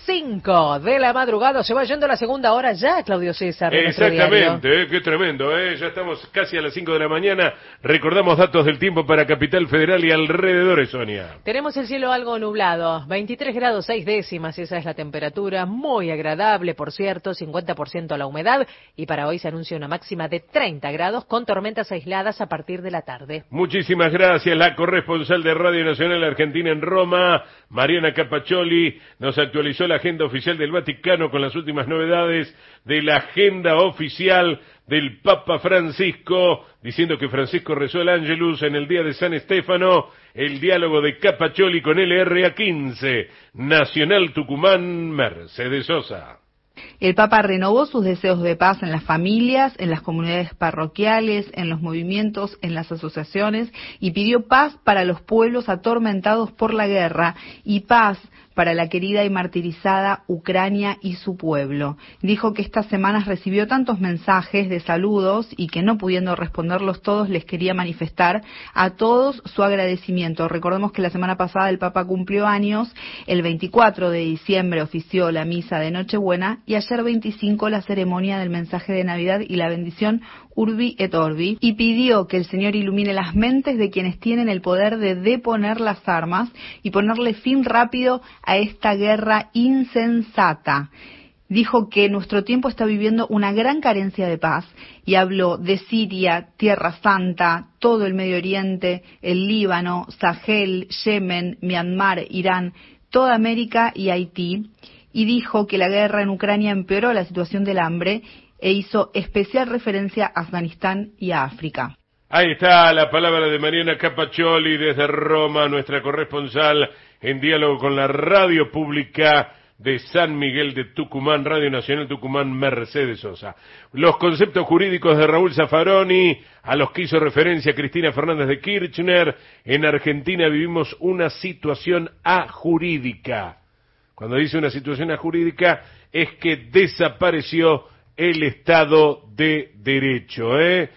5 de la madrugada. Se va yendo la segunda hora ya, Claudio César. Exactamente, qué tremendo, ya estamos casi a las 5 de la mañana. Recordamos datos del tiempo para Capital Federal y alrededores, Sonia. Tenemos el cielo algo nublado, 23 grados 6 décimas, esa es la temperatura, muy agradable, por cierto, 50% la humedad, y para hoy se anuncia una máxima de 30 grados con tormentas aisladas a partir de la tarde. Muchísimas gracias, la corresponsal de Radio Nacional Argentina en Roma, Mariana Capaccioli, nos actualizó la agenda oficial del Vaticano con las últimas novedades de la agenda oficial del Papa Francisco, diciendo que Francisco rezó el Ángelus en el día de San Estéfano, el diálogo de Capaccioli con LRA15, Nacional Tucumán, Mercedes Sosa. El Papa renovó sus deseos de paz en las familias, en las comunidades parroquiales, en los movimientos, en las asociaciones, y pidió paz para los pueblos atormentados por la guerra y paz para la querida y martirizada Ucrania y su pueblo. Dijo que estas semanas recibió tantos mensajes de saludos y que no pudiendo responderlos todos les quería manifestar a todos su agradecimiento. Recordemos que la semana pasada el Papa cumplió años, el 24 de diciembre ofició la misa de Nochebuena y ayer 25 la ceremonia del mensaje de Navidad y la bendición Urbi et Orbi, y pidió que el Señor ilumine las mentes de quienes tienen el poder de deponer las armas y ponerle fin rápido a esta guerra insensata. Dijo que nuestro tiempo está viviendo una gran carencia de paz y habló de Siria, Tierra Santa, todo el Medio Oriente, el Líbano, Sahel, Yemen, Myanmar, Irán, toda América y Haití, y dijo que la guerra en Ucrania empeoró la situación del hambre e hizo especial referencia a Afganistán y a África. Ahí está la palabra de Mariana Capaccioli desde Roma, nuestra corresponsal en diálogo con la radio pública de San Miguel de Tucumán, Radio Nacional Tucumán, Mercedes Sosa. Los conceptos jurídicos de Raúl Zaffaroni, a los que hizo referencia Cristina Fernández de Kirchner. En Argentina vivimos una situación ajurídica. Cuando dice una situación ajurídica es que desapareció el Estado de Derecho,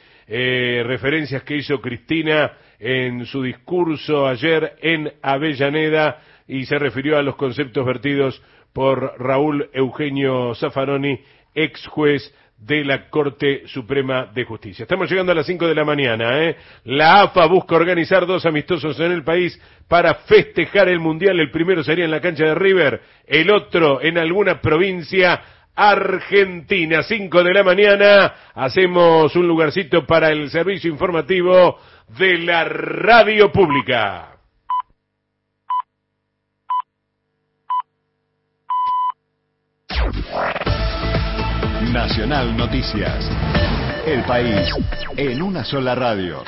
referencias que hizo Cristina en su discurso ayer en Avellaneda y se refirió a los conceptos vertidos por Raúl Eugenio Zaffaroni, ex juez de la Corte Suprema de Justicia. Estamos llegando a las 5 de la mañana, La AFA busca organizar 2 amistosos en el país para festejar el Mundial. El primero sería en la cancha de River, el otro en alguna provincia argentina. 5 de la mañana, hacemos un lugarcito para el servicio informativo de la radio pública. Nacional Noticias. El país en una sola radio.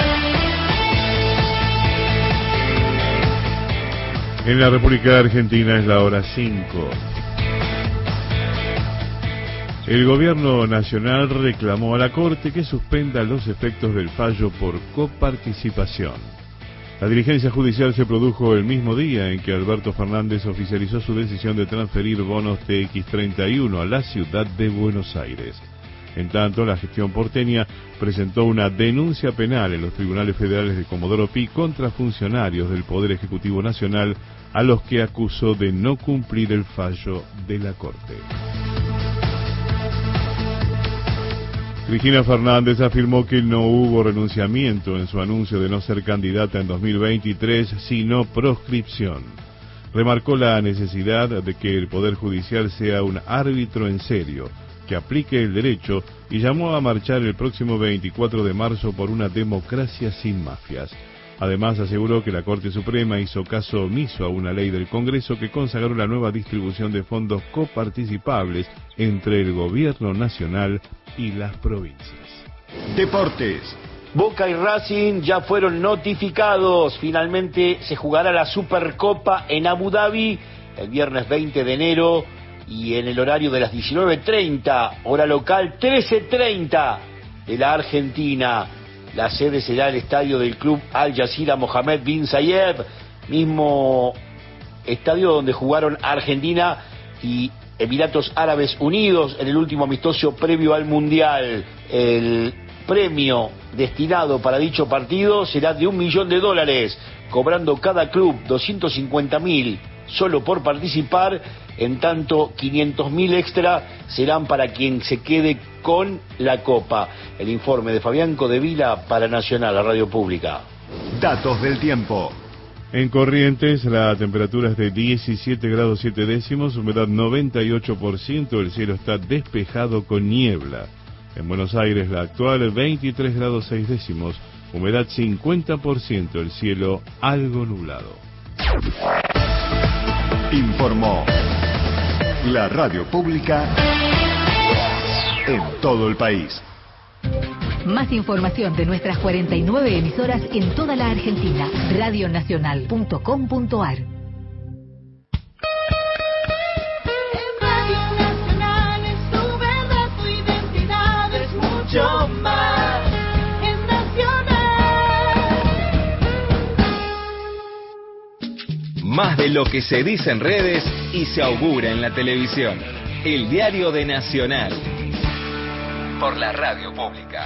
En la República Argentina es la hora 5. El gobierno nacional reclamó a la Corte que suspenda los efectos del fallo por coparticipación. La diligencia judicial se produjo el mismo día en que Alberto Fernández oficializó su decisión de transferir bonos TX31 a la ciudad de Buenos Aires. En tanto, la gestión porteña presentó una denuncia penal en los tribunales federales de Comodoro Pi contra funcionarios del Poder Ejecutivo Nacional a los que acusó de no cumplir el fallo de la Corte. Cristina Fernández afirmó que no hubo renunciamiento en su anuncio de no ser candidata en 2023, sino proscripción. Remarcó la necesidad de que el Poder Judicial sea un árbitro en serio, que aplique el derecho, y llamó a marchar el próximo 24 de marzo por una democracia sin mafias. Además, aseguró que la Corte Suprema hizo caso omiso a una ley del Congreso que consagró la nueva distribución de fondos coparticipables entre el Gobierno Nacional y las provincias. Deportes. Boca y Racing ya fueron notificados. Finalmente se jugará la Supercopa en Abu Dhabi el viernes 20 de enero y en el horario de las 19:30, hora local 13:30 de la Argentina. La sede será el estadio del club Al Jazeera Mohammed bin Zayed, mismo estadio donde jugaron Argentina y Emiratos Árabes Unidos en el último amistoso previo al Mundial. El premio destinado para dicho partido será de $1 millón, cobrando cada club 250.000 solo por participar, en tanto 500.000 extra serán para quien se quede con la copa. El informe de Fabián Codevila para Nacional, la radio pública. Datos del tiempo. En Corrientes la temperatura es de 17 grados 7 décimos, humedad 98%, el cielo está despejado con niebla. En Buenos Aires la actual 23 grados 6 décimos, humedad 50%, el cielo algo nublado. Informó la radio pública en todo el país. Más información de nuestras 49 emisoras en toda la Argentina. Radionacional.com.ar. Radio Nacional es tu verdad, tu identidad es mucho más. Es Nacional. Más de lo que se dice en redes y se augura en la televisión. El diario de Nacional. Por la radio pública.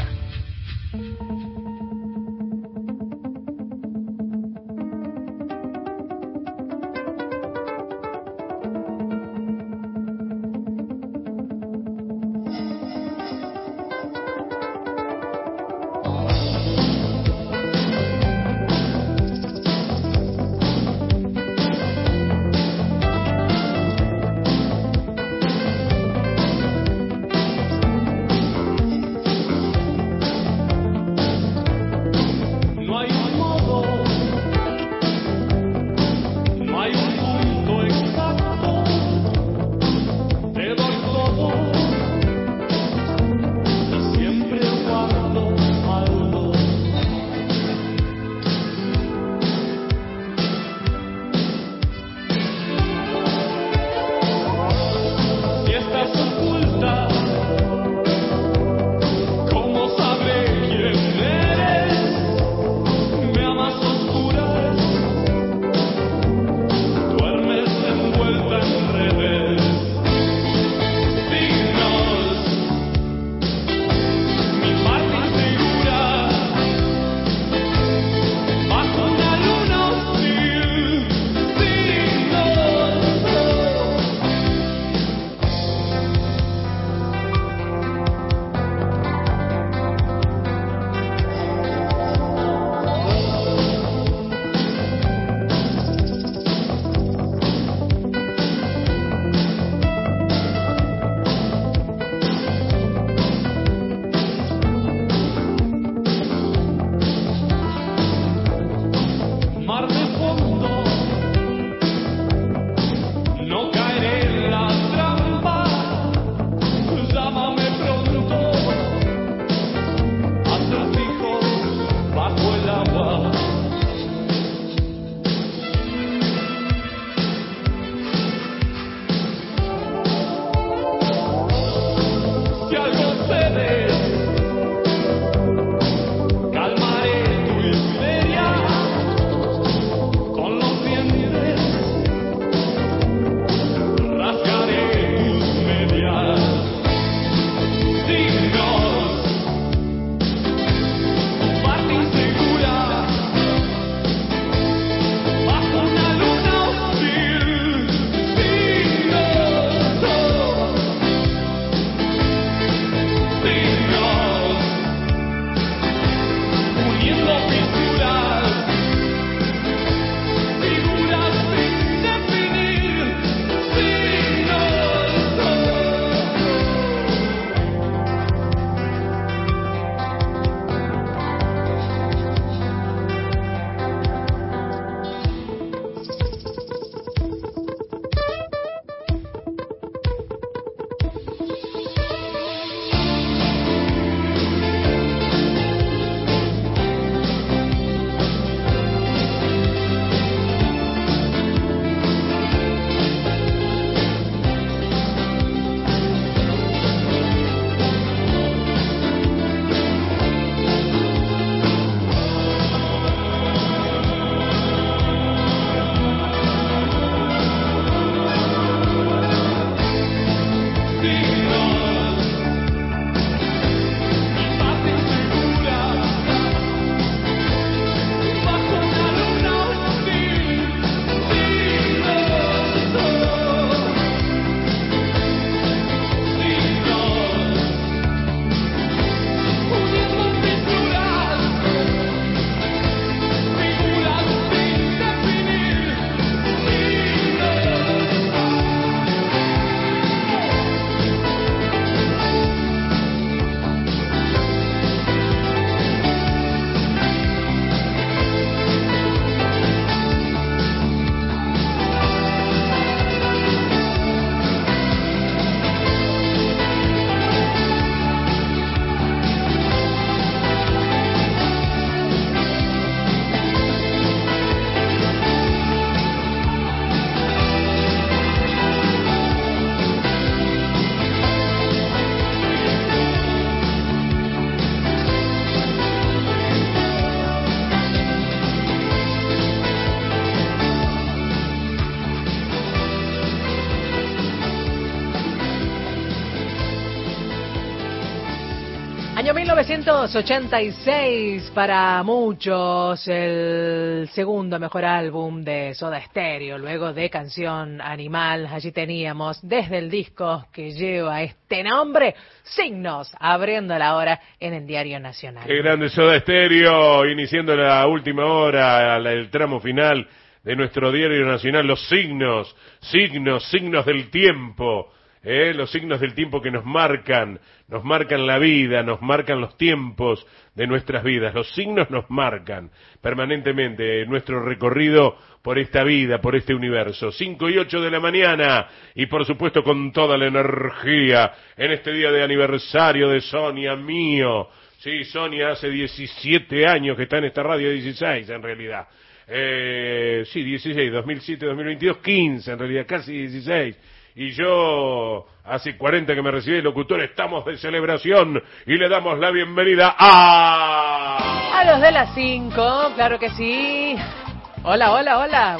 Año 1986, para muchos el segundo mejor álbum de Soda Stereo, luego de Canción Animal. Allí teníamos desde el disco que lleva este nombre, Signos, abriendo la hora en el Diario Nacional. Qué grande Soda Stereo, iniciando la última hora, el tramo final de nuestro Diario Nacional, los signos del tiempo. Los signos del tiempo que nos marcan la vida, nos marcan los tiempos de nuestras vidas. Los signos nos marcan permanentemente nuestro recorrido por esta vida, por este universo. 5:08 de la mañana y por supuesto con toda la energía en este día de aniversario de Sonia mío. Sí, Sonia hace 17 años que está en esta radio, 16 en realidad. Sí, 16, 2007, 2022, 15 en realidad, casi 16. Y yo, hace 40 que me recibí de locutor, estamos de celebración y le damos la bienvenida a los de las 5, claro que sí. Hola,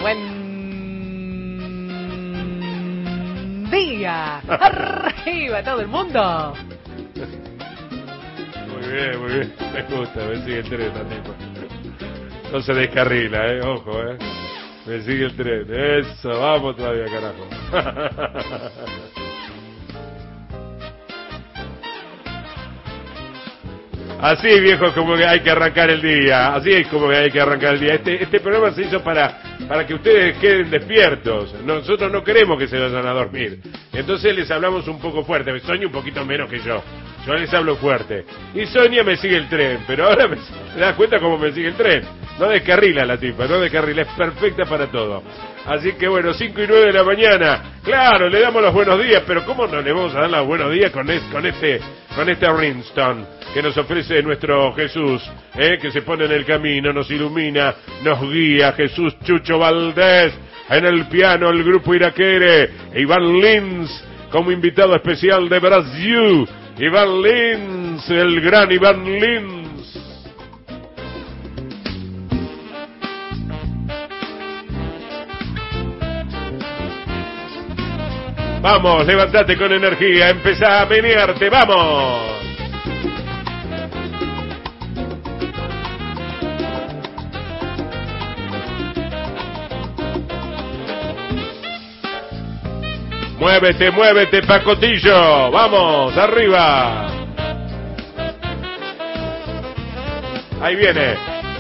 buen día. Arriba todo el mundo. Muy bien, me gusta, me sigue el tren también. No se descarrila, ojo, me sigue el tren, eso, vamos todavía, carajo. Así, viejo, como que hay que arrancar el día, así es como que hay que arrancar el día. Este programa se hizo para que ustedes queden despiertos. Nosotros no queremos que se vayan a dormir. Entonces les hablamos un poco fuerte, Sonia un poquito menos que yo. Yo les hablo fuerte. Y Sonia me sigue el tren, pero ahora me das cuenta cómo me sigue el tren. No descarrila la tipa, no descarrila, es perfecta para todo. Así que bueno, 5:09 de la mañana, claro, le damos los buenos días, pero ¿cómo no le vamos a dar los buenos días con este ringtone que nos ofrece nuestro Jesús, que se pone en el camino, nos ilumina, nos guía, Jesús Chucho Valdés, en el piano el grupo Iraquere, Iván Lins como invitado especial de Brasil, Iván Lins, el gran Iván Lins. Vamos, levántate con energía, empezá a menearte, vamos. Muévete, Pacotillo, vamos, arriba. Ahí viene.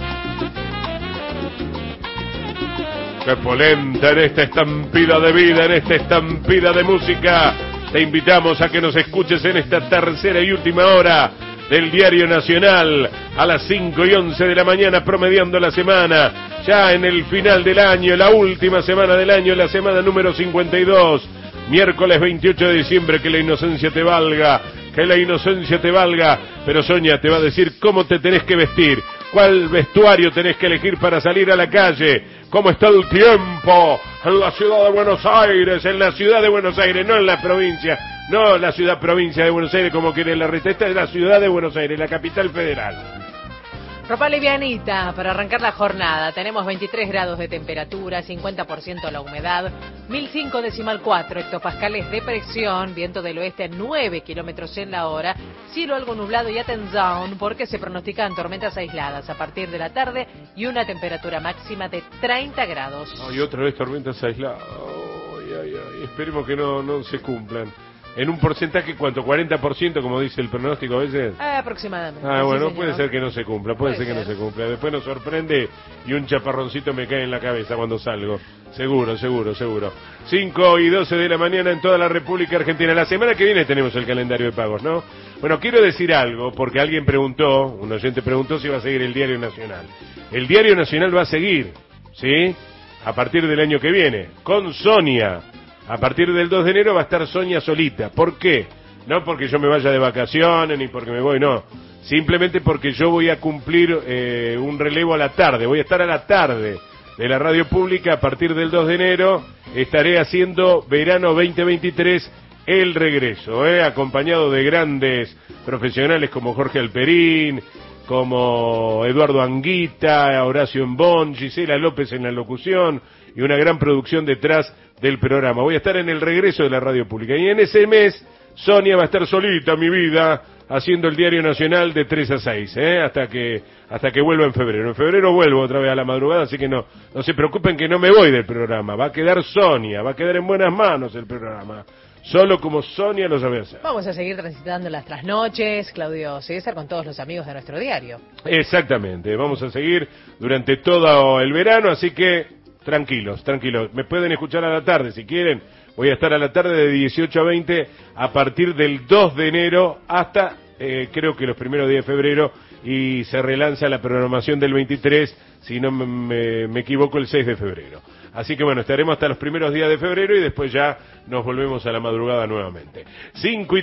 Qué polenta en esta estampida de vida, en esta estampida de música. Te invitamos a que nos escuches en esta tercera y última hora del Diario Nacional a las 5:11 de la mañana, promediando la semana, ya en el final del año, la última semana del año, la semana número 52, miércoles 28 de diciembre, que la inocencia te valga, que la inocencia te valga, pero Sonia te va a decir cómo te tenés que vestir, cuál vestuario tenés que elegir para salir a la calle, cómo está el tiempo en la ciudad de Buenos Aires, no en la provincia, no la ciudad provincia de Buenos Aires como quiere la reta, esta es la ciudad de Buenos Aires, la capital federal. Ropa livianita para arrancar la jornada. Tenemos 23 grados de temperatura, 50% la humedad, 1005,4 hectopascales de presión, viento del oeste a 9 kilómetros en la hora, cielo algo nublado y atención porque se pronostican tormentas aisladas a partir de la tarde y una temperatura máxima de 30 grados. Y otra vez tormentas aisladas. Esperemos que no se cumplan. En un porcentaje, ¿cuánto? 40%, como dice el pronóstico a veces. Aproximadamente. Bueno, sí, puede ser que no se cumpla, puede ser que no se cumpla. Después nos sorprende y un chaparroncito me cae en la cabeza cuando salgo. Seguro. 5:12 de la mañana en toda la República Argentina. La semana que viene tenemos el calendario de pagos, ¿no? Bueno, quiero decir algo, porque alguien preguntó, un oyente preguntó si va a seguir el Diario Nacional. El Diario Nacional va a seguir, ¿sí? A partir del año que viene, con Sonia. A partir del 2 de enero va a estar Sonia solita. ¿Por qué? No porque yo me vaya de vacaciones, ni porque me voy, no. Simplemente porque yo voy a cumplir un relevo a la tarde. Voy a estar a la tarde de la radio pública. A partir del 2 de enero estaré haciendo verano 2023, el regreso, acompañado de grandes profesionales como Jorge Alperín, como Eduardo Anguita, Horacio Embón, Gisela López en la locución y una gran producción detrás del programa. Voy a estar en el regreso de la radio pública y en ese mes Sonia va a estar solita, mi vida, haciendo el Diario Nacional de 3 a 6, hasta que vuelva en febrero. En febrero vuelvo otra vez a la madrugada, así que no se preocupen que no me voy del programa. Va a quedar Sonia, va a quedar en buenas manos el programa. Solo como Sonia lo sabe hacer. Vamos a seguir transitando las trasnoches, Claudio César, con todos los amigos de nuestro diario. Exactamente, vamos a seguir durante todo el verano, así que tranquilos. Me pueden escuchar a la tarde si quieren. Voy a estar a la tarde de 18 a 20 a partir del 2 de enero hasta creo que los primeros días de febrero, y se relanza la programación del 23, si no me equivoco, el 6 de febrero. Así que bueno, estaremos hasta los primeros días de febrero y después ya nos volvemos a la madrugada nuevamente. 5 y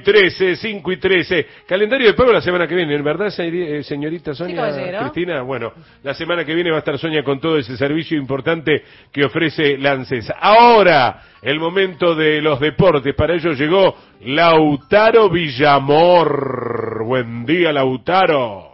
13. Calendario de pago la semana que viene, ¿verdad, señorita Sonia? Sí, Cristina. Bueno, la semana que viene va a estar Sonia con todo ese servicio importante que ofrece la ANSES. Ahora, el momento de los deportes. Para ello llegó Lautaro Villamor. Buen día, Lautaro.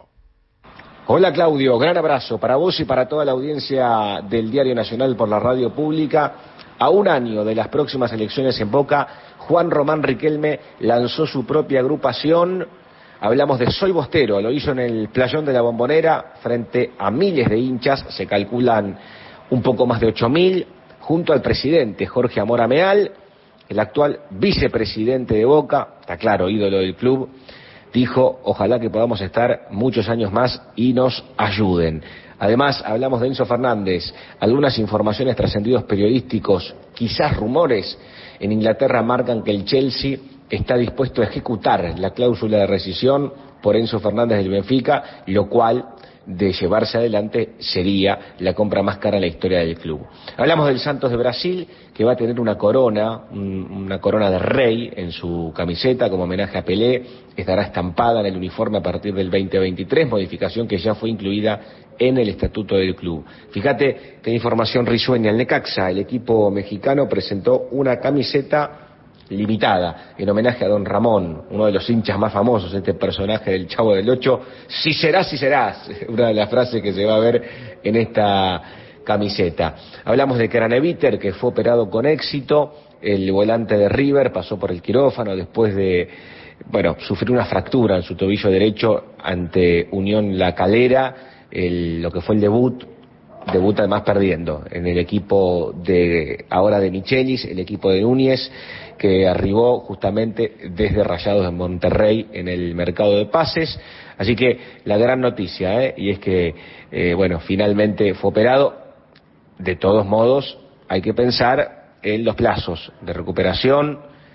Hola Claudio, gran abrazo para vos y para toda la audiencia del Diario Nacional por la radio pública. A un año de las próximas elecciones en Boca, Juan Román Riquelme lanzó su propia agrupación. Hablamos de Soy Bostero, lo hizo en el Playón de la Bombonera frente a miles de hinchas, se calculan un poco más de 8.000, junto al presidente Jorge Amor Ameal, el actual vicepresidente de Boca, está claro, ídolo del club. Dijo, ojalá que podamos estar muchos años más y nos ayuden. Además, hablamos de Enzo Fernández, algunas informaciones trascendidos periodísticos, quizás rumores, en Inglaterra marcan que el Chelsea está dispuesto a ejecutar la cláusula de rescisión por Enzo Fernández del Benfica, lo cual, de llevarse adelante, sería la compra más cara en la historia del club. Hablamos del Santos de Brasil, que va a tener una corona de rey en su camiseta como homenaje a Pelé, estará estampada en el uniforme a partir del 2023, modificación que ya fue incluida en el estatuto del club. Fíjate qué información risueña. El Necaxa, el equipo mexicano, presentó una camiseta limitada en homenaje a Don Ramón, uno de los hinchas más famosos, este personaje del Chavo del Ocho. Si serás, si serás, una de las frases que se va a ver en esta camiseta. Hablamos de Craneviter, que fue operado con éxito, el volante de River pasó por el quirófano después de sufrir una fractura en su tobillo derecho ante Unión La Calera, lo que fue el debut además perdiendo en el equipo de Michelis, el equipo de Núñez, que arribó justamente desde Rayados de Monterrey en el mercado de pases. Así que la gran noticia, y es que finalmente fue operado. De todos modos, hay que pensar en los plazos de recuperación.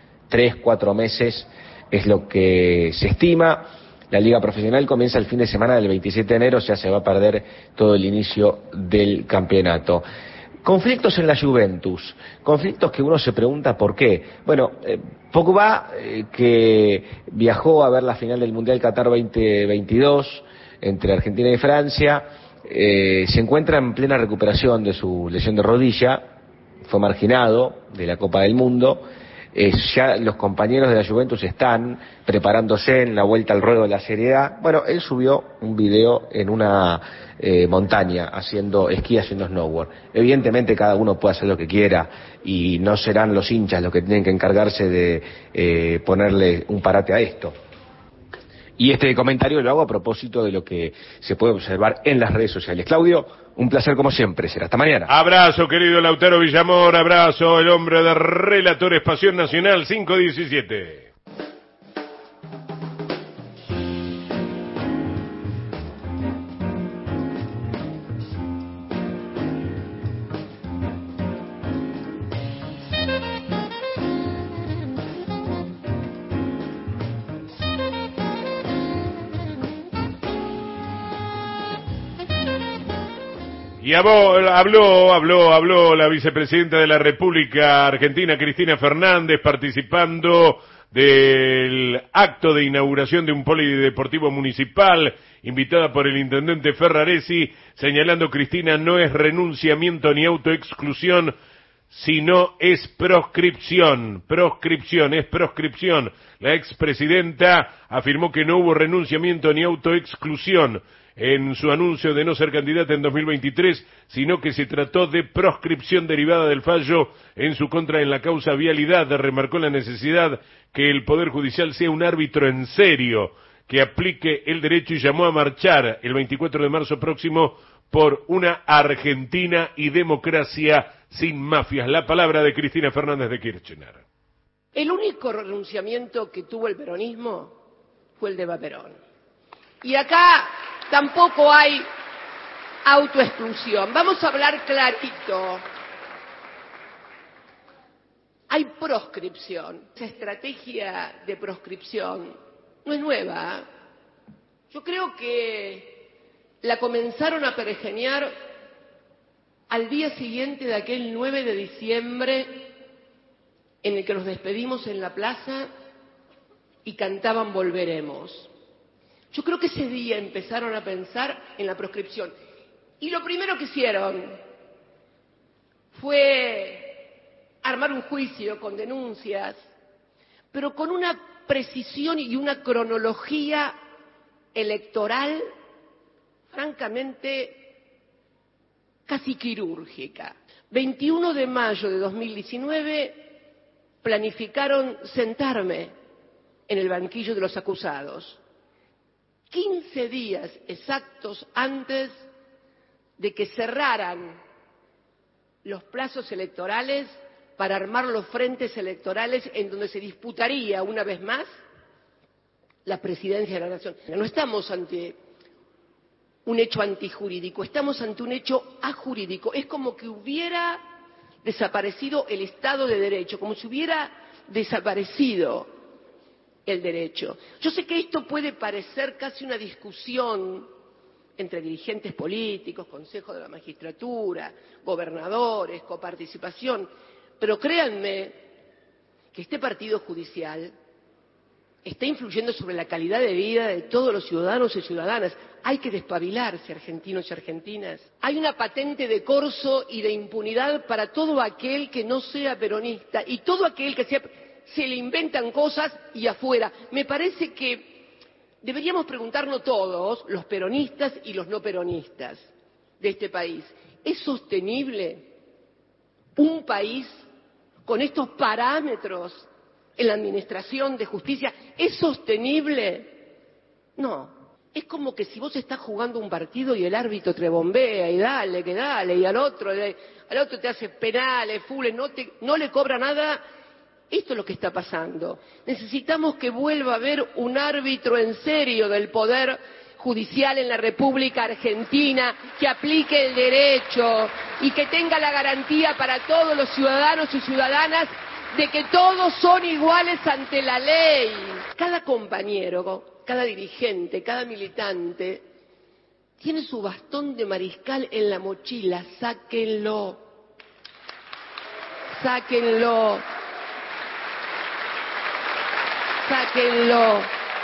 3-4 meses es lo que se estima. La Liga Profesional comienza el fin de semana del 27 de enero, ya se va a perder todo el inicio del campeonato. Conflictos en la Juventus, conflictos que uno se pregunta por qué. Pogba, que viajó a ver la final del Mundial Qatar 2022 entre Argentina y Francia, se encuentra en plena recuperación de su lesión de rodilla, fue marginado de la Copa del Mundo. Ya los compañeros de la Juventus están preparándose en la vuelta al ruedo de la Serie A. Él subió un video en una montaña haciendo esquí, haciendo snowboard. Evidentemente cada uno puede hacer lo que quiera y no serán los hinchas los que tienen que encargarse de ponerle un parate a esto. Y este comentario lo hago a propósito de lo que se puede observar en las redes sociales. Claudio, un placer como siempre. Será hasta mañana. Abrazo, querido Lautaro Villamor. Abrazo, el hombre de Relatores Pasión Nacional 517. Y habló la vicepresidenta de la República Argentina, Cristina Fernández, participando del acto de inauguración de un polideportivo municipal, invitada por el intendente Ferraresi, señalando: Cristina, no es renunciamiento ni autoexclusión, sino es proscripción. Es proscripción. La expresidenta afirmó que no hubo renunciamiento ni autoexclusión en su anuncio de no ser candidata en 2023, sino que se trató de proscripción derivada del fallo en su contra en la causa vialidad. Remarcó la necesidad que el Poder Judicial sea un árbitro en serio, que aplique el derecho y llamó a marchar el 24 de marzo próximo por una Argentina y democracia sin mafias. La palabra de Cristina Fernández de Kirchner. El único renunciamiento que tuvo el peronismo fue el de Eva Perón. Y acá tampoco hay autoexclusión. Vamos a hablar clarito. Hay proscripción. Esa estrategia de proscripción no es nueva. Yo creo que la comenzaron a pergeñar al día siguiente de aquel 9 de diciembre en el que nos despedimos en la plaza y cantaban Volveremos. Yo creo que ese día empezaron a pensar en la proscripción. Y lo primero que hicieron fue armar un juicio con denuncias, pero con una precisión y una cronología electoral francamente casi quirúrgica. 21 de mayo de 2019 planificaron sentarme en el banquillo de los acusados. 15 días exactos antes de que cerraran los plazos electorales para armar los frentes electorales en donde se disputaría una vez más la presidencia de la Nación. No estamos ante un hecho antijurídico, estamos ante un hecho ajurídico. Es como que hubiera desaparecido el Estado de Derecho, como si hubiera desaparecido el derecho. Yo sé que esto puede parecer casi una discusión entre dirigentes políticos, Consejo de la Magistratura, gobernadores, coparticipación, pero créanme que este partido judicial está influyendo sobre la calidad de vida de todos los ciudadanos y ciudadanas. Hay que despabilarse, argentinos y argentinas. Hay una patente de corso y de impunidad para todo aquel que no sea peronista y todo aquel que se le inventan cosas y afuera. Me parece que deberíamos preguntarnos todos, los peronistas y los no peronistas de este país, ¿es sostenible un país con estos parámetros en la administración de justicia? ¿Es sostenible? No. Es como que si vos estás jugando un partido y el árbitro te bombea y dale, que dale, y al otro te hace penales, fules, no le cobra nada. Esto es lo que está pasando. Necesitamos que vuelva a haber un árbitro en serio del Poder Judicial en la República Argentina, que aplique el derecho y que tenga la garantía para todos los ciudadanos y ciudadanas de que todos son iguales ante la ley. Cada compañero, cada dirigente, cada militante tiene su bastón de mariscal en la mochila. Sáquenlo. Sáquenlo. Sáquenlo.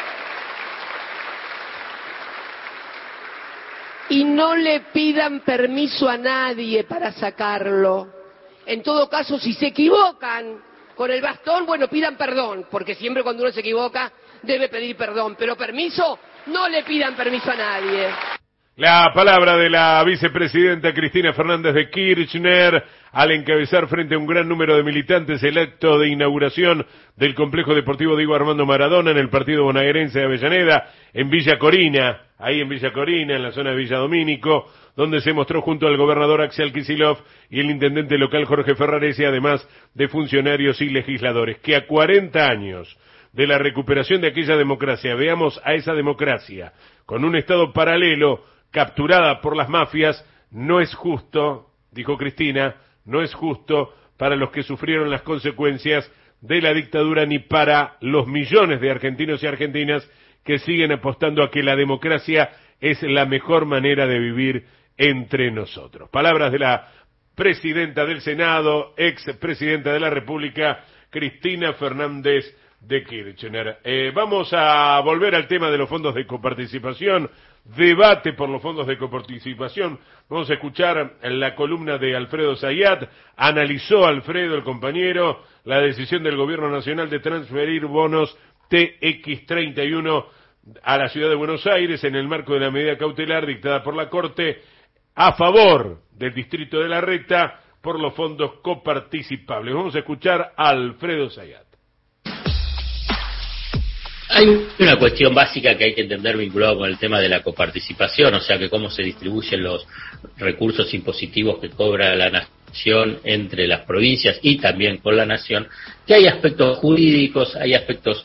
Y no le pidan permiso a nadie para sacarlo. En todo caso, si se equivocan con el bastón, bueno, pidan perdón, porque siempre cuando uno se equivoca debe pedir perdón, pero permiso, no le pidan permiso a nadie. La palabra de la vicepresidenta Cristina Fernández de Kirchner al encabezar frente a un gran número de militantes el acto de inauguración del complejo deportivo Diego Armando Maradona en el partido bonaerense de Avellaneda, en Villa Corina, ahí en Villa Corina, en la zona de Villa Domínico, donde se mostró junto al gobernador Axel Kicillof y el intendente local Jorge Ferraresi, además de funcionarios y legisladores, que a 40 años de la recuperación de aquella democracia, veamos a esa democracia con un Estado paralelo capturada por las mafias, no es justo, dijo Cristina, no es justo para los que sufrieron las consecuencias de la dictadura ni para los millones de argentinos y argentinas que siguen apostando a que la democracia es la mejor manera de vivir entre nosotros. Palabras de la presidenta del Senado, ex presidenta de la República, Cristina Fernández de Kirchner. Vamos a volver al tema de los fondos de coparticipación, debate por los fondos de coparticipación. Vamos a escuchar la columna de Alfredo Zayat. Analizó Alfredo, el compañero, la decisión del Gobierno Nacional de transferir bonos TX31 a la ciudad de Buenos Aires en el marco de la medida cautelar dictada por la Corte a favor del Distrito de la Reta por los fondos coparticipables. Vamos a escuchar a Alfredo Zayat. Hay una cuestión básica que hay que entender vinculado con el tema de la coparticipación, o sea, que cómo se distribuyen los recursos impositivos que cobra la nación entre las provincias y también con la nación, que hay aspectos jurídicos, hay aspectos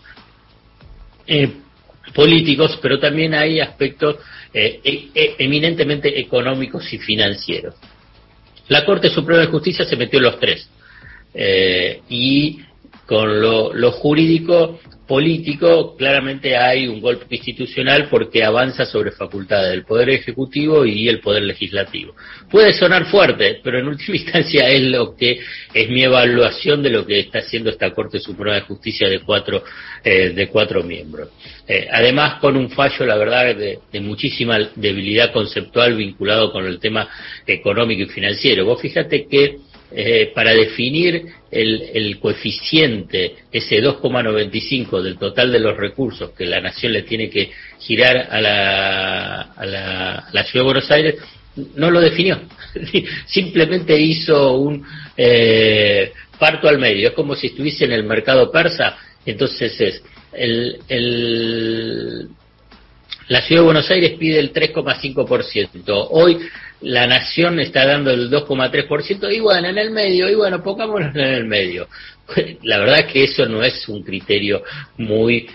políticos, pero también hay aspectos eminentemente económicos y financieros. La Corte Suprema de Justicia se metió en los tres, y con lo jurídico político claramente hay un golpe institucional porque avanza sobre facultades del Poder Ejecutivo y el Poder Legislativo. Puede sonar fuerte, pero en última instancia es lo que es mi evaluación de lo que está haciendo esta Corte Suprema de Justicia de cuatro miembros. Además, con un fallo, la verdad, de muchísima debilidad conceptual vinculado con el tema económico y financiero. Vos fíjate que para definir el coeficiente, ese 2,95 del total de los recursos que la nación le tiene que girar a la Ciudad de Buenos Aires, no lo definió. Simplemente hizo un parto al medio. Es como si estuviese en el mercado persa. Entonces la Ciudad de Buenos Aires pide el 3,5%. Hoy la nación está dando el 2,3%, y bueno, en el medio, y bueno, pongámonos en el medio. La verdad es que eso no es un criterio muy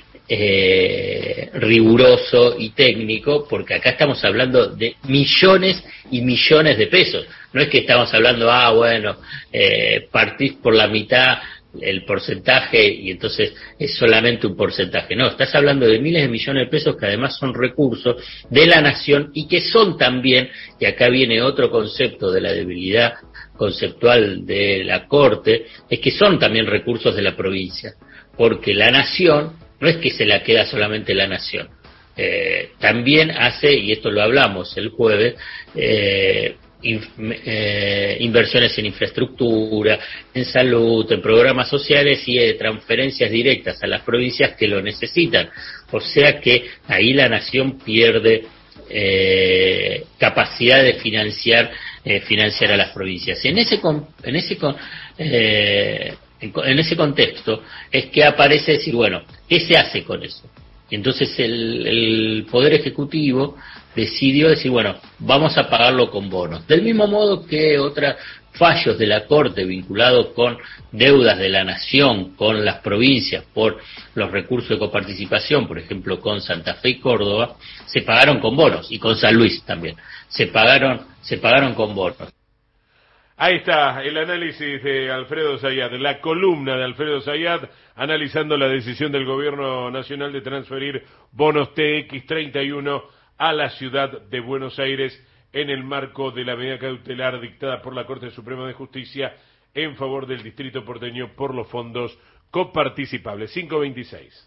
riguroso y técnico, porque acá estamos hablando de millones y millones de pesos. No es que estamos hablando, bueno, partís por la mitad el porcentaje y entonces es solamente un porcentaje. No, estás hablando de miles de millones de pesos que además son recursos de la nación y que son también, y acá viene otro concepto de la debilidad conceptual de la Corte, es que son también recursos de la provincia, porque la nación no es que se la queda solamente la nación, también hace, y esto lo hablamos el jueves, inversiones en infraestructura, en salud, en programas sociales y transferencias directas a las provincias que lo necesitan. O sea que ahí la nación pierde capacidad de financiar a las provincias. En ese contexto es que aparece decir, bueno, ¿qué se hace con eso? Y entonces el Poder Ejecutivo decidió decir, bueno, vamos a pagarlo con bonos. Del mismo modo que otros fallos de la Corte vinculados con deudas de la nación, con las provincias, por los recursos de coparticipación, por ejemplo, con Santa Fe y Córdoba, se pagaron con bonos, y con San Luis también. Se pagaron con bonos. Ahí está el análisis de Alfredo Zayat, la columna de Alfredo Zayat, analizando la decisión del Gobierno Nacional de transferir bonos TX31 a la ciudad de Buenos Aires en el marco de la medida cautelar dictada por la Corte Suprema de Justicia en favor del Distrito Porteño por los fondos coparticipables. 526.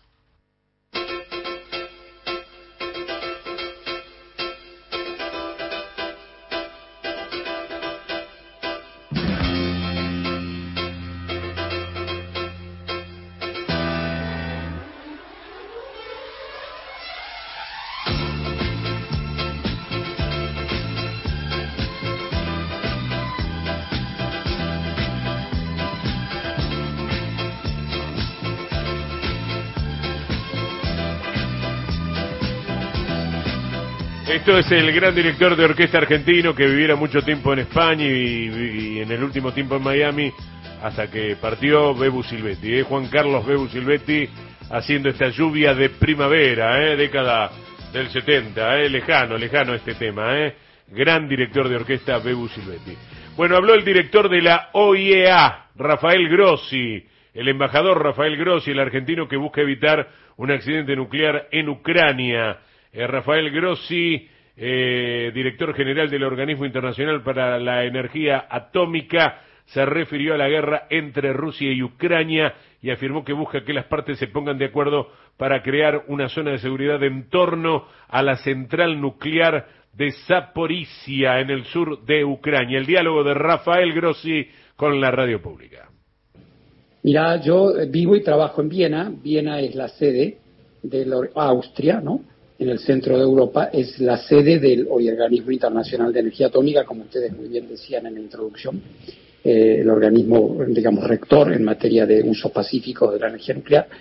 Esto es el gran director de orquesta argentino que viviera mucho tiempo en España y en el último tiempo en Miami hasta que partió, Bebu Silvetti, Juan Carlos Bebu Silvetti, haciendo esta lluvia de primavera, década del 70, lejano este tema, gran director de orquesta Bebu Silvetti. Bueno, habló el director de la OIEA, Rafael Grossi, el embajador Rafael Grossi, el argentino que busca evitar un accidente nuclear en Ucrania. Rafael Grossi, director general del Organismo Internacional para la Energía Atómica, se refirió a la guerra entre Rusia y Ucrania y afirmó que busca que las partes se pongan de acuerdo para crear una zona de seguridad en torno a la central nuclear de Zaporizhia, en el sur de Ucrania. El diálogo de Rafael Grossi con la radio pública. Mira, yo vivo y trabajo en Viena. Viena es la sede de Austria, ¿no? En el centro de Europa, es la sede del Organismo Internacional de Energía Atómica, como ustedes muy bien decían en la introducción, el organismo, digamos, rector en materia de uso pacífico de la energía nuclear.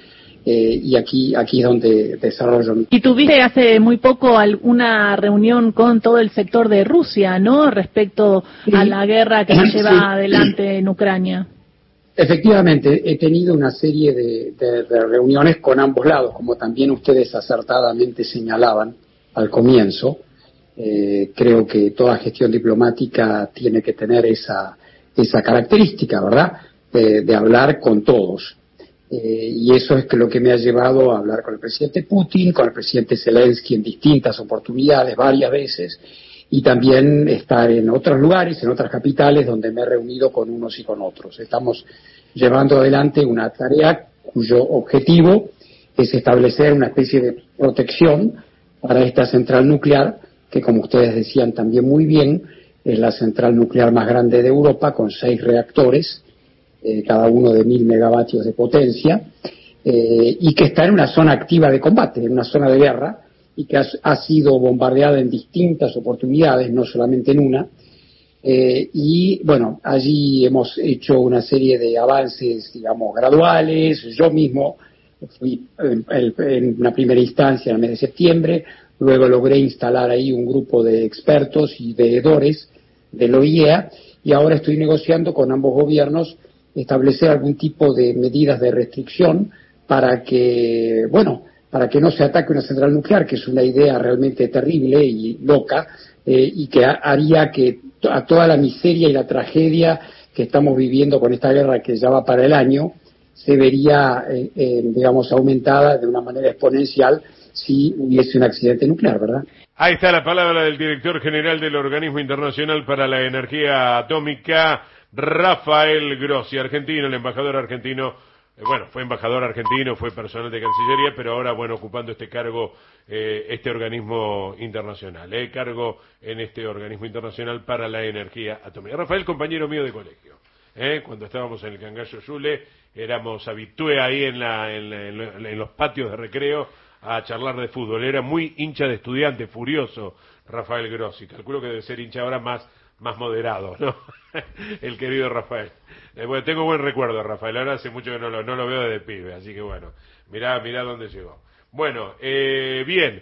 y aquí es donde desarrollo. Y tuviste hace muy poco una reunión con todo el sector de Rusia, ¿no? Respecto a la guerra que se lleva adelante en Ucrania. Efectivamente, he tenido una serie de reuniones con ambos lados, como también ustedes acertadamente señalaban al comienzo. Creo que toda gestión diplomática tiene que tener esa característica, ¿verdad? De hablar con todos. Y eso es lo que me ha llevado a hablar con el presidente Putin, con el presidente Zelensky en distintas oportunidades, varias veces, y también estar en otros lugares, en otras capitales, donde me he reunido con unos y con otros. Estamos llevando adelante una tarea cuyo objetivo es establecer una especie de protección para esta central nuclear, que como ustedes decían también muy bien, es la central nuclear más grande de Europa, con 6 reactores, cada uno de 1000 megavatios de potencia, y que está en una zona activa de combate, en una zona de guerra, y que ha sido bombardeada en distintas oportunidades, no solamente en una, y bueno, allí hemos hecho una serie de avances, digamos, graduales. Yo mismo fui en una primera instancia en el mes de septiembre, luego logré instalar ahí un grupo de expertos y veedores del OIEA, y ahora estoy negociando con ambos gobiernos establecer algún tipo de medidas de restricción para que no se ataque una central nuclear, que es una idea realmente terrible y loca, y que haría que a toda la miseria y la tragedia que estamos viviendo con esta guerra, que ya va para el año, se vería, digamos, aumentada de una manera exponencial si hubiese un accidente nuclear, ¿verdad? Ahí está la palabra del director general del Organismo Internacional para la Energía Atómica, Rafael Grossi, argentino, el embajador argentino. Bueno, fue embajador argentino, fue personal de Cancillería, pero ahora, bueno, ocupando este cargo, este organismo internacional, cargo en este organismo internacional para la energía atómica. Rafael, compañero mío de colegio, cuando estábamos en el Cangallo Yule, éramos habitué ahí en los patios de recreo a charlar de fútbol. Era muy hincha de Estudiantes, furioso, Rafael Grossi. Calculo que debe ser hincha ahora más moderado, ¿no? El querido Rafael. Bueno, tengo buen recuerdo de Rafael, ahora hace mucho que no lo veo desde pibe, así que bueno, mirá dónde llegó. Bueno, bien,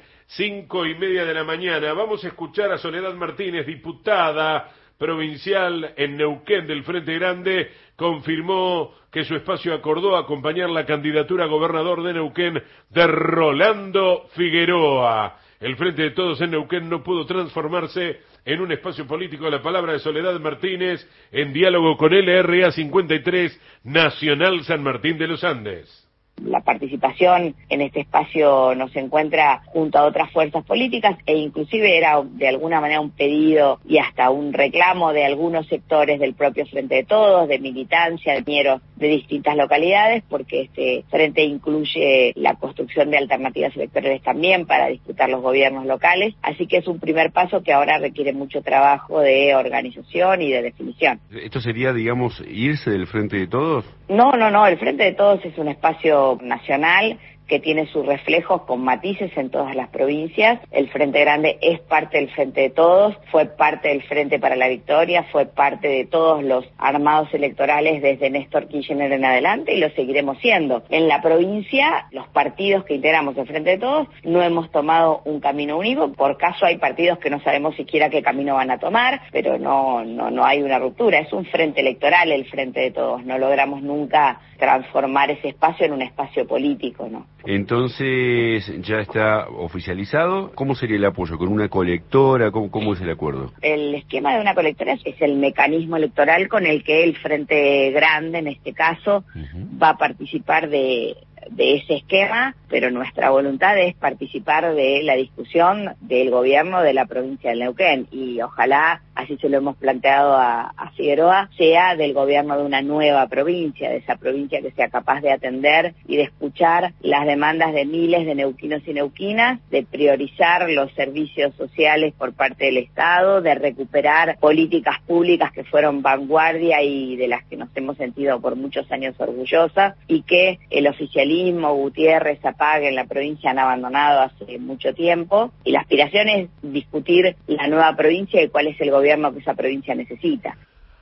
5:30 de la mañana, vamos a escuchar a Soledad Martínez, diputada provincial en Neuquén del Frente Grande, confirmó que su espacio acordó acompañar la candidatura a gobernador de Neuquén de Rolando Figueroa. El Frente de Todos en Neuquén no pudo transformarse en un espacio político. La palabra de Soledad Martínez en diálogo con LRA 53 Nacional San Martín de los Andes. La participación en este espacio nos encuentra junto a otras fuerzas políticas e inclusive era de alguna manera un pedido y hasta un reclamo de algunos sectores del propio Frente de Todos, de militancia, de mineros de distintas localidades, porque este frente incluye la construcción de alternativas electorales también para disputar los gobiernos locales, así que es un primer paso que ahora requiere mucho trabajo de organización y de definición. ¿Esto sería, digamos, irse del Frente de Todos? No, el Frente de Todos es un espacio nacional que tiene sus reflejos con matices en todas las provincias. El Frente Grande es parte del Frente de Todos, fue parte del Frente para la Victoria, fue parte de todos los armados electorales desde Néstor Kirchner en adelante y lo seguiremos siendo. En la provincia, los partidos que integramos el Frente de Todos no hemos tomado un camino único. Por caso hay partidos que no sabemos siquiera qué camino van a tomar, pero no hay una ruptura. Es un frente electoral el Frente de Todos. No logramos nunca transformar ese espacio en un espacio político, ¿no? Entonces, ¿ya está oficializado? ¿Cómo sería el apoyo? ¿Con una colectora? ¿Cómo es el acuerdo? El esquema de una colectora es el mecanismo electoral con el que el Frente Grande, en este caso, va a participar de ese esquema, pero nuestra voluntad es participar de la discusión del gobierno de la provincia de Neuquén y ojalá, así se lo hemos planteado a Figueroa, sea del gobierno de una nueva provincia, de esa provincia que sea capaz de atender y de escuchar las demandas de miles de neuquinos y neuquinas, de priorizar los servicios sociales por parte del Estado, de recuperar políticas públicas que fueron vanguardia y de las que nos hemos sentido por muchos años orgullosas y que el oficialismo, Gutiérrez, Zapag en la provincia han abandonado hace mucho tiempo y la aspiración es discutir la nueva provincia y cuál es el gobierno que esa provincia necesita.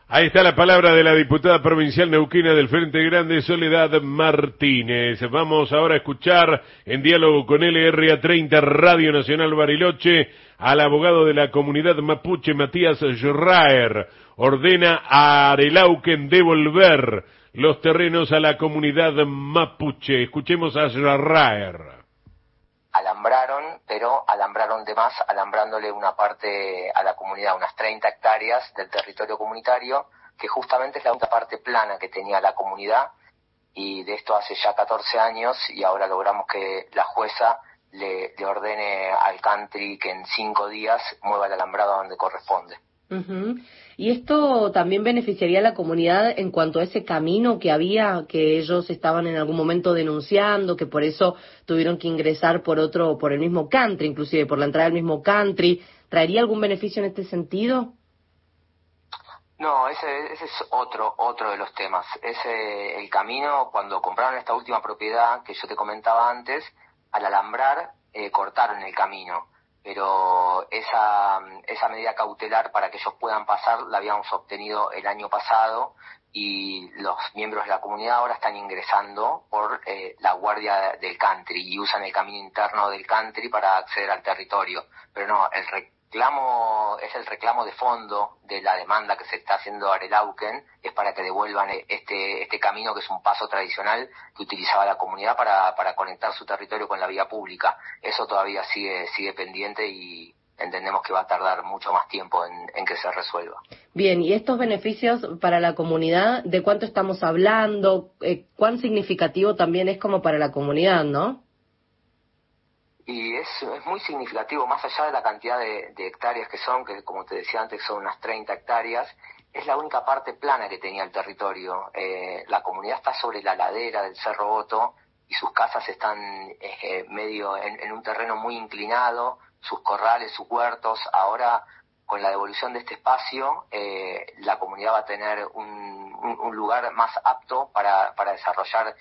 Ahí está la palabra de la diputada provincial neuquina del Frente Grande, Soledad Martínez. Vamos ahora a escuchar en diálogo con LRA30 Radio Nacional Bariloche al abogado de la comunidad mapuche, Matías Schraer. Ordena a Arelauquen devolver los terrenos a la comunidad mapuche. Escuchemos a Schraer. Alambraron, pero alambraron de más, alambrándole una parte a la comunidad, unas 30 hectáreas del territorio comunitario, que justamente es la única parte plana que tenía la comunidad, y de esto hace ya 14 años, y ahora logramos que la jueza le ordene al country que en 5 días mueva el alambrado donde corresponde. Uh-huh. ¿Y esto también beneficiaría a la comunidad en cuanto a ese camino que había, que ellos estaban en algún momento denunciando, que por eso tuvieron que ingresar por el mismo country, inclusive por la entrada del mismo country? ¿Traería algún beneficio en este sentido? No, ese es otro de los temas. El camino, cuando compraron esta última propiedad que yo te comentaba antes, al alambrar cortaron el camino. Pero esa medida cautelar para que ellos puedan pasar la habíamos obtenido el año pasado, y los miembros de la comunidad ahora están ingresando por la guardia del country y usan el camino interno del country para acceder al territorio. Pero no, el reclamo es el reclamo de fondo de la demanda que se está haciendo a Arelauquen, es para que devuelvan este camino, que es un paso tradicional que utilizaba la comunidad para conectar su territorio con la vía pública. Eso todavía sigue pendiente y entendemos que va a tardar mucho más tiempo en que se resuelva. Bien, y estos beneficios para la comunidad, ¿de cuánto estamos hablando? ¿Cuán significativo también es como para la comunidad, no? Y es muy significativo, más allá de la cantidad de hectáreas que son, que como te decía antes son unas 30 hectáreas, es la única parte plana que tenía el territorio. La comunidad está sobre la ladera del Cerro Otto y sus casas están medio en un terreno muy inclinado, sus corrales, sus huertos. Ahora, con la devolución de este espacio, la comunidad va a tener un lugar más apto para desarrollar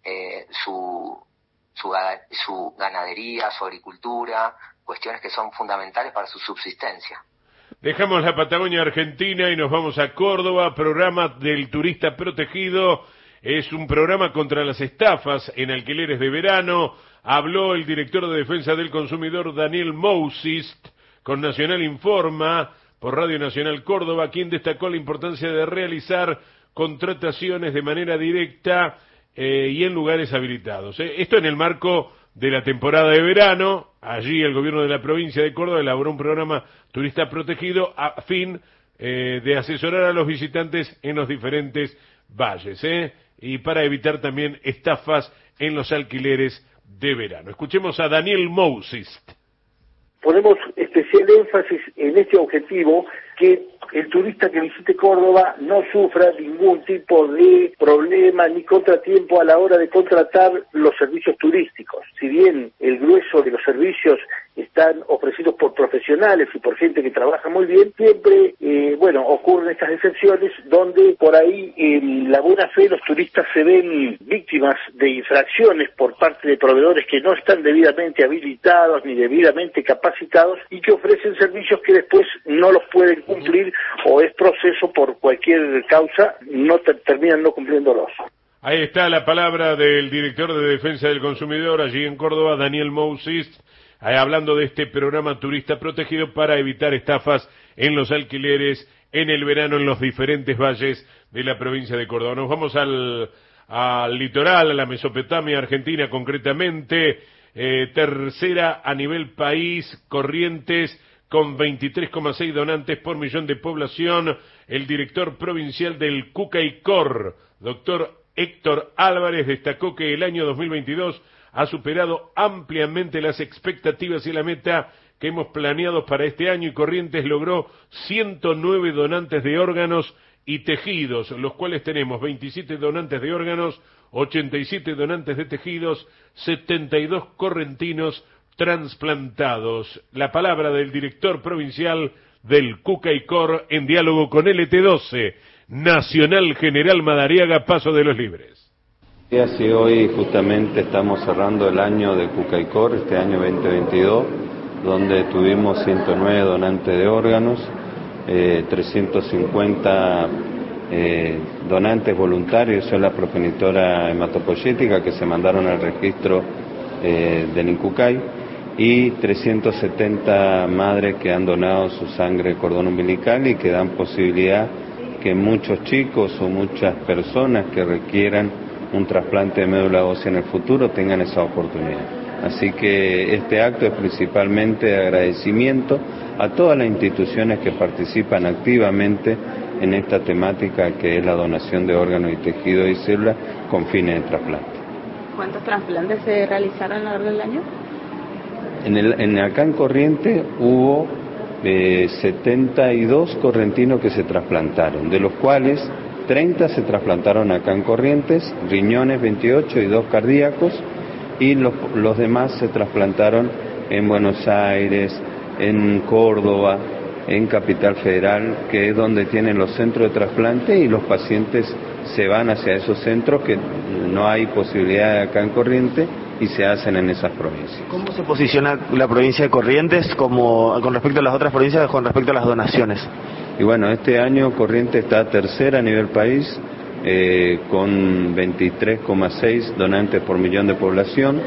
su ganadería, su agricultura, cuestiones que son fundamentales para su subsistencia. Dejamos la Patagonia Argentina y nos vamos a Córdoba. Programa del turista protegido. Es un programa contra las estafas en alquileres de verano. Habló el director de Defensa del Consumidor, Daniel Mousist, con Nacional Informa, por Radio Nacional Córdoba, quien destacó la importancia de realizar contrataciones de manera directa y en lugares habilitados. Esto en el marco de la temporada de verano. Allí el gobierno de la provincia de Córdoba elaboró un programa turista protegido a fin de asesorar a los visitantes en los diferentes valles, y para evitar también estafas en los alquileres de verano. Escuchemos a Daniel Mousist. Ponemos especial énfasis en este objetivo, que el turista que visite Córdoba no sufra ningún tipo de problema ni contratiempo a la hora de contratar los servicios turísticos. Si bien el grueso de los servicios están ofrecidos por profesionales y por gente que trabaja muy bien, siempre, ocurren estas excepciones donde por ahí en la buena fe los turistas se ven víctimas de infracciones por parte de proveedores que no están debidamente habilitados ni debidamente capacitados y que ofrecen servicios que después no los pueden cumplir o es proceso por cualquier causa, terminan no cumpliéndolos. Ahí está la palabra del director de Defensa del Consumidor allí en Córdoba, Daniel Mousist, hablando de este programa turista protegido para evitar estafas en los alquileres en el verano en los diferentes valles de la provincia de Córdoba. Nos vamos al litoral, a la Mesopotamia argentina concretamente, tercera a nivel país, Corrientes, con 23,6 donantes por millón de población. El director provincial del Cucaicor, doctor Héctor Álvarez, destacó que el año 2022 ha superado ampliamente las expectativas y la meta que hemos planeado para este año, y Corrientes logró 109 donantes de órganos y tejidos, los cuales tenemos 27 donantes de órganos, 87 donantes de tejidos, 72 correntinos transplantados. La palabra del director provincial del Cucaicor en diálogo con LT12, Nacional General Madariaga, Paso de los Libres. Así hoy justamente estamos cerrando el año de Cucaicor, este año 2022, donde tuvimos 109 donantes de órganos, 350 donantes voluntarios, son la progenitora hematopoyética que se mandaron al registro del INCUCAI, y 370 madres que han donado su sangre de cordón umbilical y que dan posibilidad que muchos chicos o muchas personas que requieran un trasplante de médula ósea en el futuro tengan esa oportunidad. Así que este acto es principalmente de agradecimiento a todas las instituciones que participan activamente en esta temática que es la donación de órganos y tejidos y células con fines de trasplante. ¿Cuántos trasplantes se realizaron a lo largo del año? Acá en Corrientes hubo 72 correntinos que se trasplantaron, de los cuales 30 se trasplantaron acá en Corrientes, riñones 28 y 2 cardíacos, y los demás se trasplantaron en Buenos Aires, en Córdoba, en Capital Federal, que es donde tienen los centros de trasplante, y los pacientes se van hacia esos centros que no hay posibilidad acá en Corrientes y se hacen en esas provincias. ¿Cómo se posiciona la provincia de Corrientes con respecto a las otras provincias, con respecto a las donaciones? Y bueno, este año Corrientes está tercera a nivel país, con 23,6 donantes por millón de población.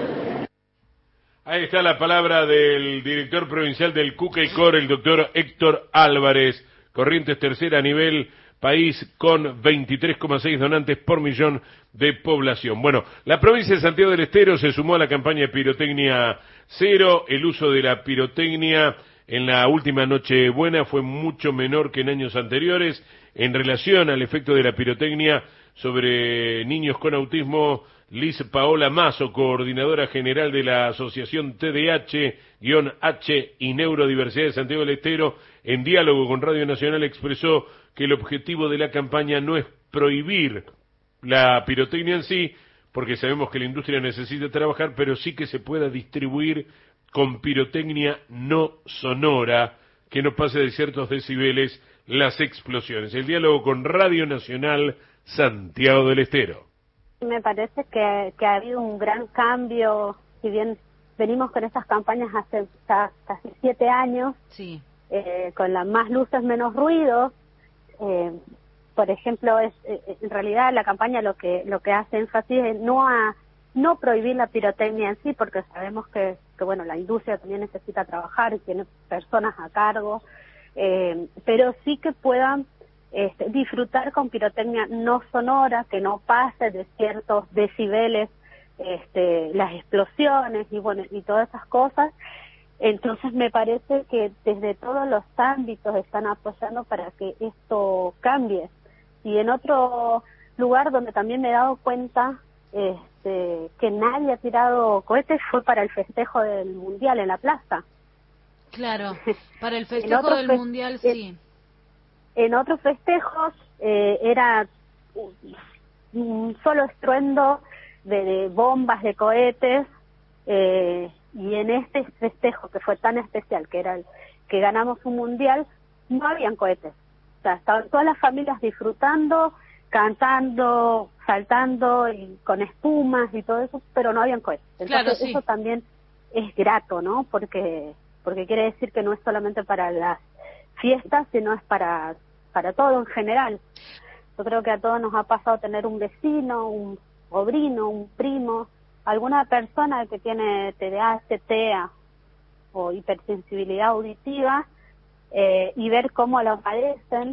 Ahí está la palabra del director provincial del CUCAICOR, el doctor Héctor Álvarez. Corrientes tercera a nivel país con 23,6 donantes por millón de población. Bueno, la provincia de Santiago del Estero se sumó a la campaña de Pirotecnia Cero. El uso de la pirotecnia en la última Nochebuena fue mucho menor que en años anteriores. En relación al efecto de la pirotecnia sobre niños con autismo, Liz Paola Mazo, coordinadora general de la Asociación TDAH-H y Neurodiversidad de Santiago del Estero, en diálogo con Radio Nacional expresó que el objetivo de la campaña no es prohibir la pirotecnia en sí, porque sabemos que la industria necesita trabajar, pero sí que se pueda distribuir con pirotecnia no sonora, que no pase de ciertos decibeles las explosiones. El diálogo con Radio Nacional Santiago del Estero. Me parece que ha habido un gran cambio, si bien venimos con estas campañas hace casi 7 años, sí. Con las más luces, menos ruido. Por ejemplo, en realidad la campaña lo que hace énfasis es no prohibir la pirotecnia en sí, porque sabemos que bueno, la industria también necesita trabajar y tiene personas a cargo, pero sí que puedan disfrutar con pirotecnia no sonora, que no pase de ciertos decibeles las explosiones y bueno, y todas esas cosas. Entonces me parece que desde todos los ámbitos están apoyando para que esto cambie. Y en otro lugar donde también me he dado cuenta que nadie ha tirado cohetes fue para el festejo del Mundial en la plaza. Claro, para el festejo del Mundial sí. En otros festejos era un solo estruendo de bombas, de cohetes, y en este festejo que fue tan especial, que era el que ganamos un mundial, no habían cohetes. O sea, estaban todas las familias disfrutando, cantando, saltando y con espumas y todo eso, pero no habían cohetes. Entonces, claro, sí. Eso también es grato, ¿no? Porque quiere decir que no es solamente para las fiestas, sino es para todo en general. Yo creo que a todos nos ha pasado tener un vecino, un sobrino, un primo, alguna persona que tiene TDAH, TEA o hipersensibilidad auditiva, y ver cómo lo padecen,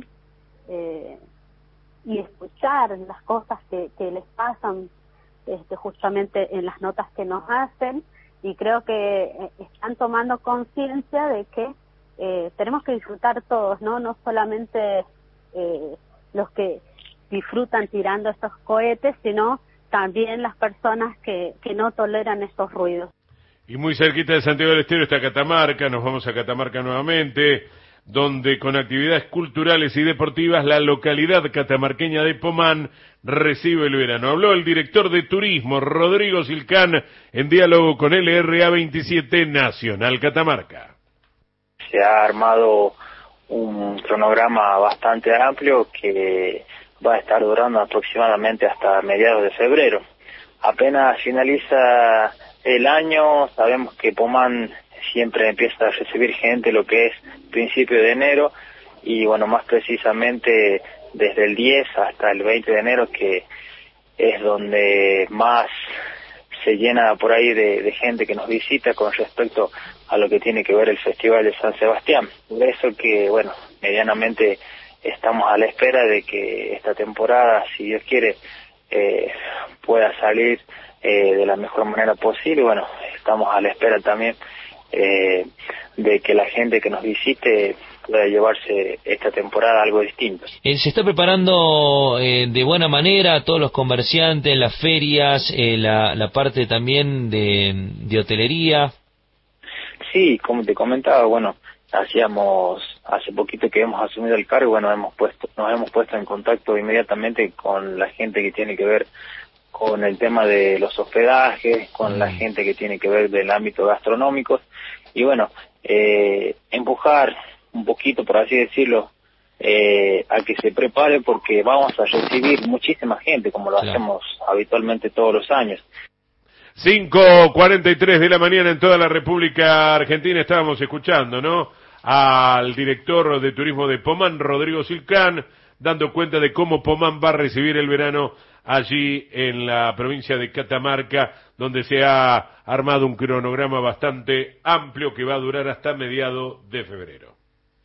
y escuchar las cosas que les pasan justamente en las notas que nos hacen, y creo que están tomando conciencia de que tenemos que disfrutar todos, no solamente los que disfrutan tirando estos cohetes, sino también las personas que no toleran estos ruidos. Y muy cerquita de Santiago del Estero está Catamarca. Nos vamos a Catamarca nuevamente, donde con actividades culturales y deportivas la localidad catamarqueña de Pomán recibe el verano. Habló el director de turismo, Rodrigo Silcán, en diálogo con LRA 27 Nacional Catamarca. Se ha armado un cronograma bastante amplio que va a estar durando aproximadamente hasta mediados de febrero. Apenas finaliza el año, sabemos que Pomán siempre empieza a recibir gente lo que es principio de enero, y bueno, más precisamente desde el 10 hasta el 20 de enero, que es donde más se llena por ahí de gente que nos visita con respecto a lo que tiene que ver el Festival de San Sebastián. Por eso que, bueno, medianamente estamos a la espera de que esta temporada, si Dios quiere, pueda salir de la mejor manera posible. Bueno, estamos a la espera también de que la gente que nos visite pueda llevarse esta temporada algo distinto. ¿Se está preparando de buena manera todos los comerciantes, las ferias, la parte también de hotelería? Sí, como te comentaba, bueno, hace poquito que hemos asumido el cargo, bueno, nos hemos puesto en contacto inmediatamente con la gente que tiene que ver con el tema de los hospedajes, con la gente que tiene que ver del ámbito gastronómico, y bueno, empujar un poquito, por así decirlo, a que se prepare, porque vamos a recibir muchísima gente, como lo hacemos habitualmente todos los años. 5:43 de la mañana en toda la República Argentina. Estábamos escuchando, ¿no?, al director de turismo de Pomán, Rodrigo Silcán, dando cuenta de cómo Pomán va a recibir el verano allí en la provincia de Catamarca, donde se ha armado un cronograma bastante amplio que va a durar hasta mediados de febrero.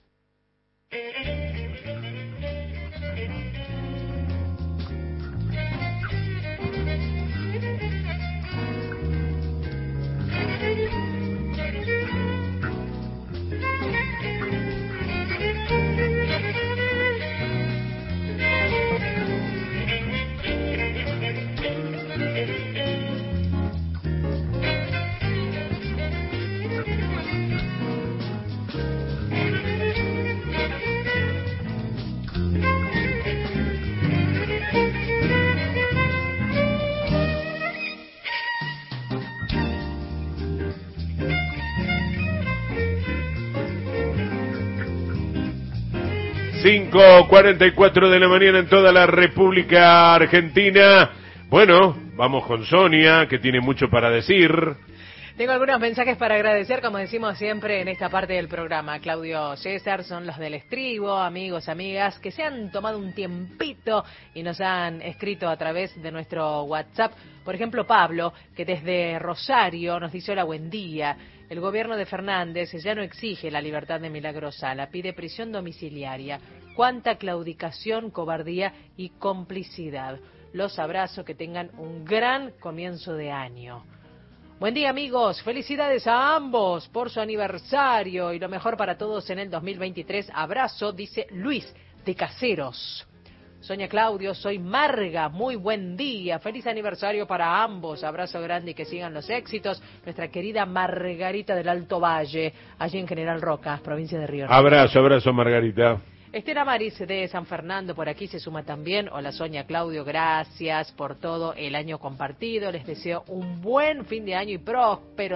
Cinco 44 de la mañana en toda la República Argentina. Bueno, vamos con Sonia, que tiene mucho para decir. Tengo algunos mensajes para agradecer, como decimos siempre en esta parte del programa. Claudio César, son los del estribo, amigos, amigas, que se han tomado un tiempito y nos han escrito a través de nuestro WhatsApp. Por ejemplo, Pablo, que desde Rosario nos dice: hola, buen día. El gobierno de Fernández ya no exige la libertad de Milagro Sala, pide prisión domiciliaria. Cuánta claudicación, cobardía y complicidad. Los abrazo, que tengan un gran comienzo de año. Buen día, amigos, felicidades a ambos por su aniversario y lo mejor para todos en el 2023. Abrazo, dice Luis de Caseros. Sonia, Claudio, soy Marga, muy buen día, feliz aniversario para ambos, abrazo grande y que sigan los éxitos. Nuestra querida Margarita del Alto Valle, allí en General Roca, provincia de Río Negro. Abrazo, Margarita. Estela Maris de San Fernando por aquí se suma también. Hola, Sonia, Claudio, gracias por todo el año compartido. Les deseo un buen fin de año y próspero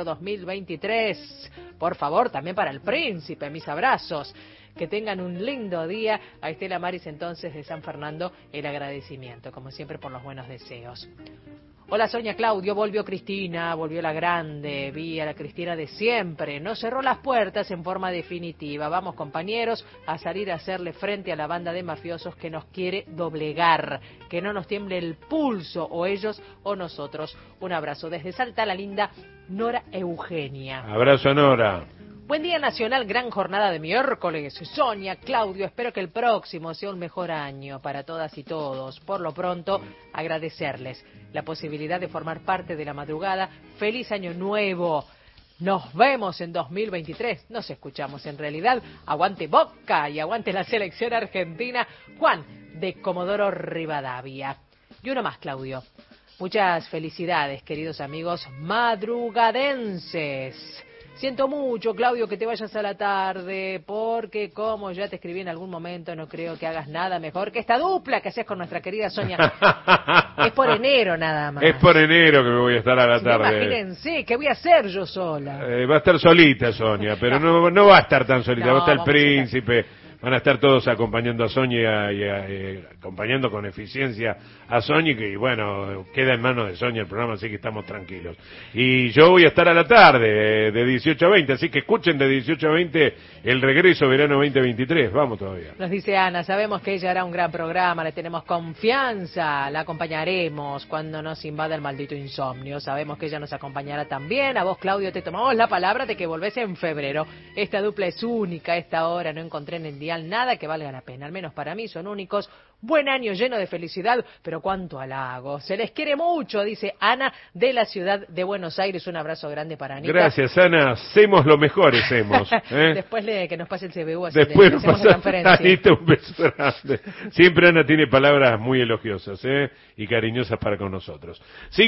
2023. Por favor, también para el príncipe, mis abrazos. Que tengan un lindo día. A Estela Maris entonces de San Fernando el agradecimiento, como siempre, por los buenos deseos. Hola, Sonia, Claudio, volvió Cristina, volvió la grande, vi a la Cristina de siempre, no cerró las puertas en forma definitiva. Vamos, compañeros, a salir a hacerle frente a la banda de mafiosos que nos quiere doblegar, que no nos tiemble el pulso, o ellos o nosotros. Un abrazo desde Salta, la linda Nora Eugenia. Abrazo, Nora. Buen día nacional, gran jornada de miércoles. Sonia, Claudio, espero que el próximo sea un mejor año para todas y todos. Por lo pronto, agradecerles la posibilidad de formar parte de la madrugada. ¡Feliz año nuevo! Nos vemos en 2023. Nos escuchamos en realidad. Aguante Boca y aguante la selección argentina. Juan, de Comodoro Rivadavia. Y uno más, Claudio. Muchas felicidades, queridos amigos madrugadenses. Siento mucho, Claudio, que te vayas a la tarde, porque como ya te escribí en algún momento, no creo que hagas nada mejor que esta dupla que haces con nuestra querida Sonia. Es por enero nada más. Es por enero que me voy a estar a la tarde. Imagínense, ¿qué voy a hacer yo sola? Va a estar solita, Sonia, pero no va a estar tan solita, va a estar el príncipe, van a estar todos acompañando a Sonia y acompañando con eficiencia a Sonia, y bueno, queda en manos de Sonia el programa, así que estamos tranquilos. Y yo voy a estar a la tarde, de 18 a 20, así que escuchen de 18 a 20 el regreso verano 2023, vamos todavía. Nos dice Ana, sabemos que ella hará un gran programa, le tenemos confianza, la acompañaremos cuando nos invada el maldito insomnio, sabemos que ella nos acompañará también. A vos, Claudio, te tomamos la palabra de que volvés en febrero. Esta dupla es única, a esta hora no encontré en el dial nada que valga la pena, al menos para mí son únicos. Buen año lleno de felicidad, pero cuánto halago. Se les quiere mucho, dice Ana de la ciudad de Buenos Aires. Un abrazo grande para Anita. Gracias, Ana. Hacemos lo mejor, hacemos. Después que nos pase el CBU, así después le nos hacemos pasa la transferencia. Anita, un beso grande. Siempre Ana tiene palabras muy elogiosas y cariñosas para con nosotros.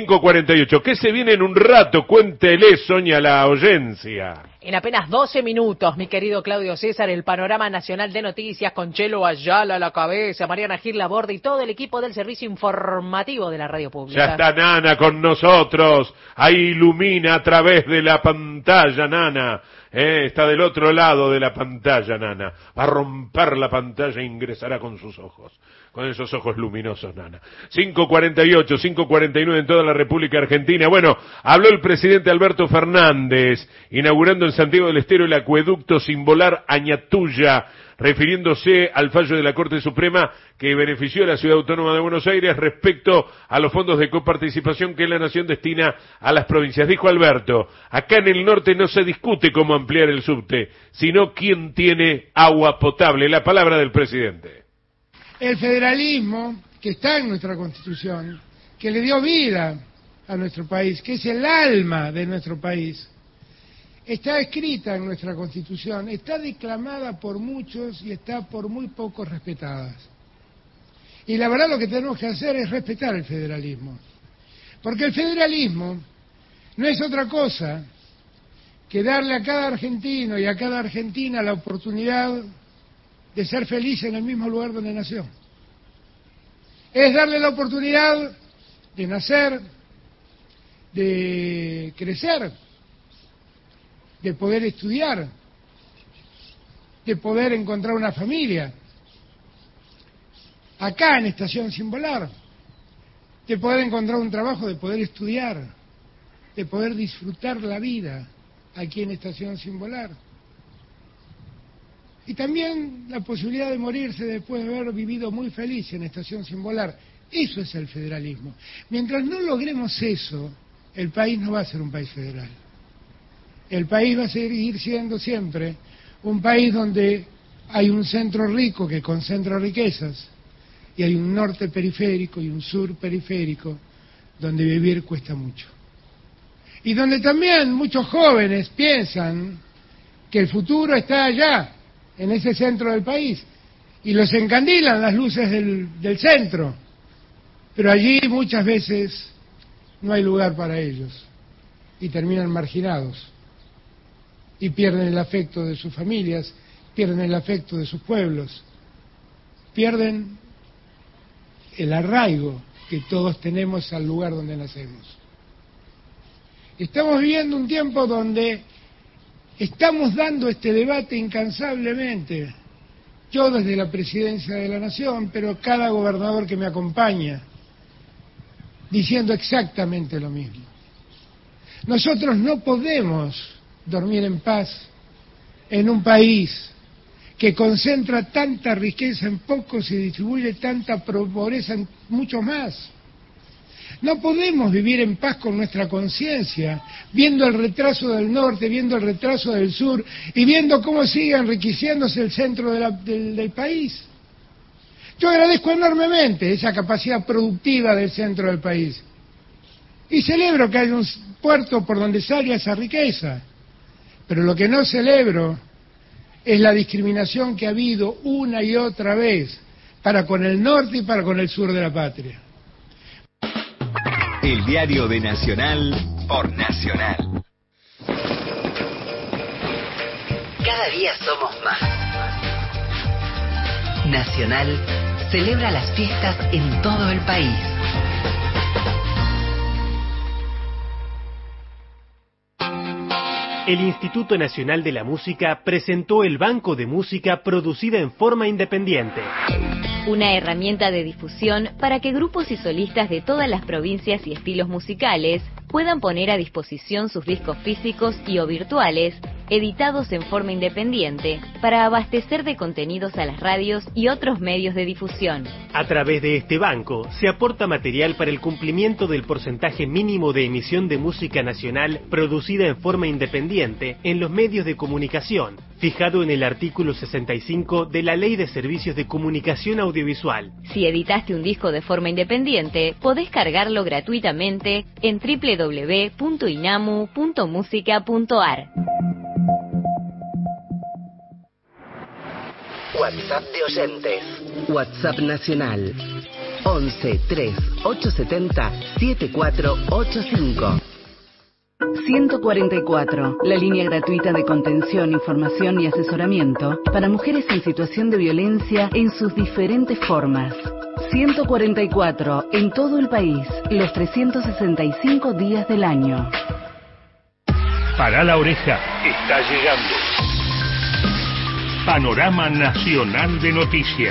5:48. ¿Qué se viene en un rato? Cuéntele, Sonia, la audiencia. En apenas 12 minutos, mi querido Claudio César, el panorama nacional de noticias con Chelo Ayala a la cabeza, Mariana Gil Laborde y todo el equipo del servicio informativo de la radio pública. Ya está Nana con nosotros, ahí ilumina a través de la pantalla, Nana. Está del otro lado de la pantalla, Nana. Va a romper la pantalla e ingresará con sus ojos. Con esos ojos luminosos, Nana. 5:48, 5:49 en toda la República Argentina. Bueno, habló el presidente Alberto Fernández, inaugurando en Santiago del Estero el acueducto sin volar Añatuya, refiriéndose al fallo de la Corte Suprema que benefició a la Ciudad Autónoma de Buenos Aires respecto a los fondos de coparticipación que la Nación destina a las provincias. Dijo Alberto, acá en el norte no se discute cómo ampliar el subte, sino quién tiene agua potable. La palabra del presidente. El federalismo, que está en nuestra Constitución, que le dio vida a nuestro país, que es el alma de nuestro país, está escrita en nuestra Constitución, está declamada por muchos y está por muy pocos respetada. Y la verdad lo que tenemos que hacer es respetar el federalismo, porque el federalismo no es otra cosa que darle a cada argentino y a cada argentina la oportunidad de ser feliz en el mismo lugar donde nació. Es darle la oportunidad de nacer, de crecer, de poder estudiar, de poder encontrar una familia, acá en Estación Sin Volar, de poder encontrar un trabajo, de poder estudiar, de poder disfrutar la vida aquí en Estación Sin Volar. Y también la posibilidad de morirse después de haber vivido muy feliz en Estación Sin Volar. Eso es el federalismo. Mientras no logremos eso, el país no va a ser un país federal. El país va a seguir siendo siempre un país donde hay un centro rico que concentra riquezas y hay un norte periférico y un sur periférico donde vivir cuesta mucho. Y donde también muchos jóvenes piensan que el futuro está allá, en ese centro del país, y los encandilan las luces del centro, pero allí muchas veces no hay lugar para ellos y terminan marginados y pierden el afecto de sus familias, pierden el afecto de sus pueblos, pierden el arraigo que todos tenemos al lugar donde nacemos. Estamos viviendo un tiempo donde estamos dando este debate incansablemente, yo desde la Presidencia de la Nación, pero cada gobernador que me acompaña, diciendo exactamente lo mismo. Nosotros no podemos dormir en paz en un país que concentra tanta riqueza en pocos y distribuye tanta pobreza en muchos más. No podemos vivir en paz con nuestra conciencia, viendo el retraso del norte, viendo el retraso del sur y viendo cómo sigue enriqueciéndose el centro del país. Yo agradezco enormemente esa capacidad productiva del centro del país y celebro que haya un puerto por donde salga esa riqueza, pero lo que no celebro es la discriminación que ha habido una y otra vez para con el norte y para con el sur de la patria. El diario de Nacional por Nacional. Cada día somos más. Nacional celebra las fiestas en todo el país. El Instituto Nacional de la Música presentó el Banco de Música producida en forma independiente. Una herramienta de difusión para que grupos y solistas de todas las provincias y estilos musicales puedan poner a disposición sus discos físicos y o virtuales, editados en forma independiente, para abastecer de contenidos a las radios y otros medios de difusión. A través de este banco se aporta material para el cumplimiento del porcentaje mínimo de emisión de música nacional producida en forma independiente en los medios de comunicación, fijado en el artículo 65 de la Ley de Servicios de Comunicación Audiovisual. Si editaste un disco de forma independiente, podés cargarlo gratuitamente en www.inamu.musica.ar. WhatsApp de oyentes. WhatsApp nacional 11 3 870 7485. 144, la línea gratuita de contención, información y asesoramiento para mujeres en situación de violencia en sus diferentes formas. 144, en todo el país, los 365 días del año. Para la oreja, está llegando. Panorama Nacional de Noticias.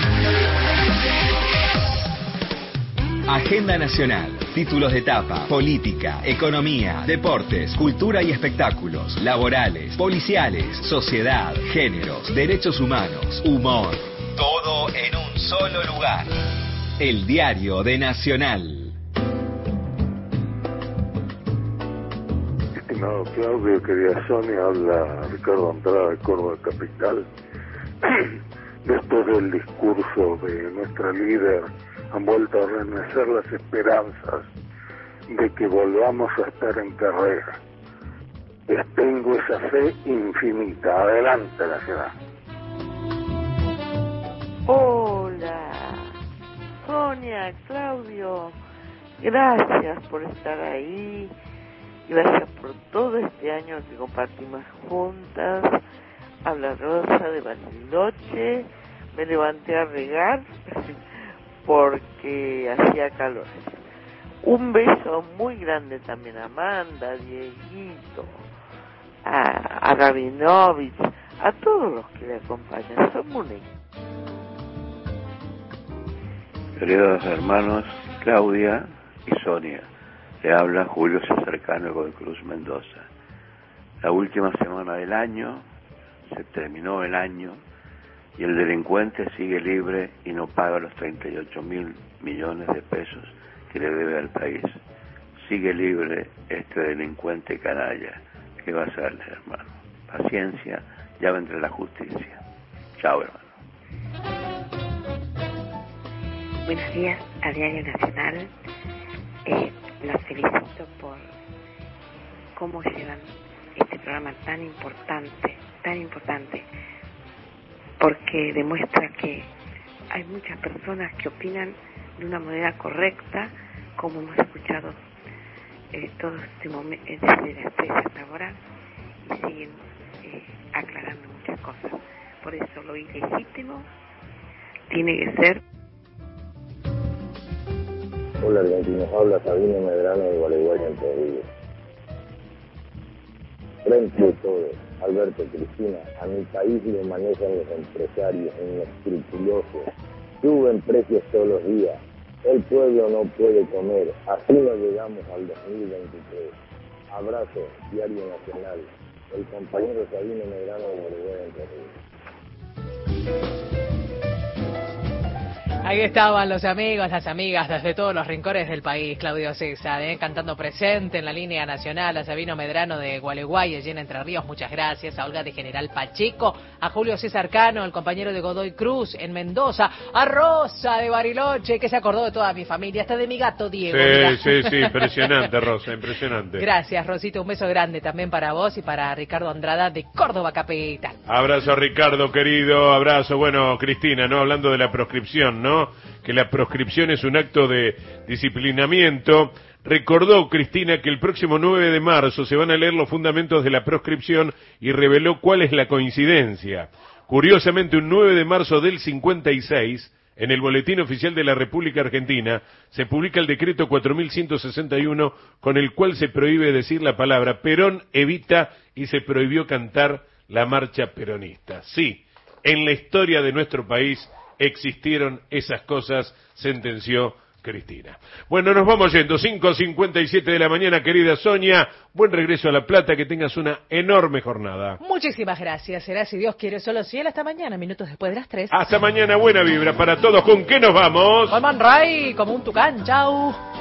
Agenda Nacional, títulos de etapa, política, economía, deportes, cultura y espectáculos, laborales, policiales, sociedad, géneros, derechos humanos, humor. Todo en un solo lugar. El Diario de Nacional. Estimado Claudio, querida Sonia, habla Ricardo Andrada de Córdoba Capital. Después del discurso de nuestra líder, han vuelto a renacer las esperanzas de que volvamos a estar en carrera. Tengo esa fe infinita. Adelante, Nacional. Hola, Sonia, Claudio, gracias por estar ahí, gracias por todo este año que compartimos juntas. Habla Rosa de Bariloche, me levanté a regar porque hacía calor. Un beso muy grande también a Amanda, a Dieguito, a Rabinovich, a todos los que le acompañan. Son un equipo. Queridos hermanos, Claudia y Sonia, le habla Julio César Cano de Cruz Mendoza. La última semana del año, se terminó el año, y el delincuente sigue libre y no paga los 38.000 millones de pesos que le debe al país. Sigue libre este delincuente canalla. ¿Qué va a hacerle, hermano? Paciencia, ya vendrá la justicia. Chao, hermano. Buenos días a Diario Nacional. Los felicito por cómo llevan este programa tan importante, porque demuestra que hay muchas personas que opinan de una manera correcta, como hemos escuchado todo este momento desde la estrella hasta ahora, y siguen aclarando muchas cosas. Por eso lo ilegítimo tiene que ser. Hola argentinos, habla Sabino Medrano de Gualeguay, Entre Ríos. Frente de todo, Alberto, Cristina, a mi país lo manejan los empresarios inescrupulosos, suben precios todos los días, el pueblo no puede comer, así no llegamos al 2023. Abrazo, Diario Nacional, el compañero Sabino Medrano de Gualeguay, Entre Ríos. Ahí estaban los amigos, las amigas desde todos los rincones del país, Claudio César, cantando presente en la línea nacional, a Sabino Medrano de Gualeguay, allí en Entre Ríos, muchas gracias, a Olga de General Pacheco, a Julio César Cano, el compañero de Godoy Cruz en Mendoza, a Rosa de Bariloche, que se acordó de toda mi familia, hasta de mi gato Diego. Sí, impresionante, Rosa, impresionante. Gracias, Rosita, un beso grande también para vos y para Ricardo Andrada de Córdoba Capital. Abrazo, Ricardo, querido, abrazo. Bueno, Cristina, ¿no? Hablando de la proscripción, ¿no? Que la proscripción es un acto de disciplinamiento. Recordó Cristina que el próximo 9 de marzo se van a leer los fundamentos de la proscripción y reveló cuál es la coincidencia. Curiosamente, un 9 de marzo del 56 En el Boletín Oficial de la República Argentina se publica el decreto 4161 con el cual se prohíbe decir la palabra Perón evita y se prohibió cantar la marcha peronista. Sí, en la historia de nuestro país existieron esas cosas, sentenció Cristina. Bueno, nos vamos yendo, 5:57 de la mañana, querida Sonia, buen regreso a La Plata, que tengas una enorme jornada. Muchísimas gracias, será si Dios quiere solo cielo hasta mañana, minutos después de las 3. Hasta mañana, buena vibra para todos, ¿con qué nos vamos? Con Man Ray, como un tucán, chau.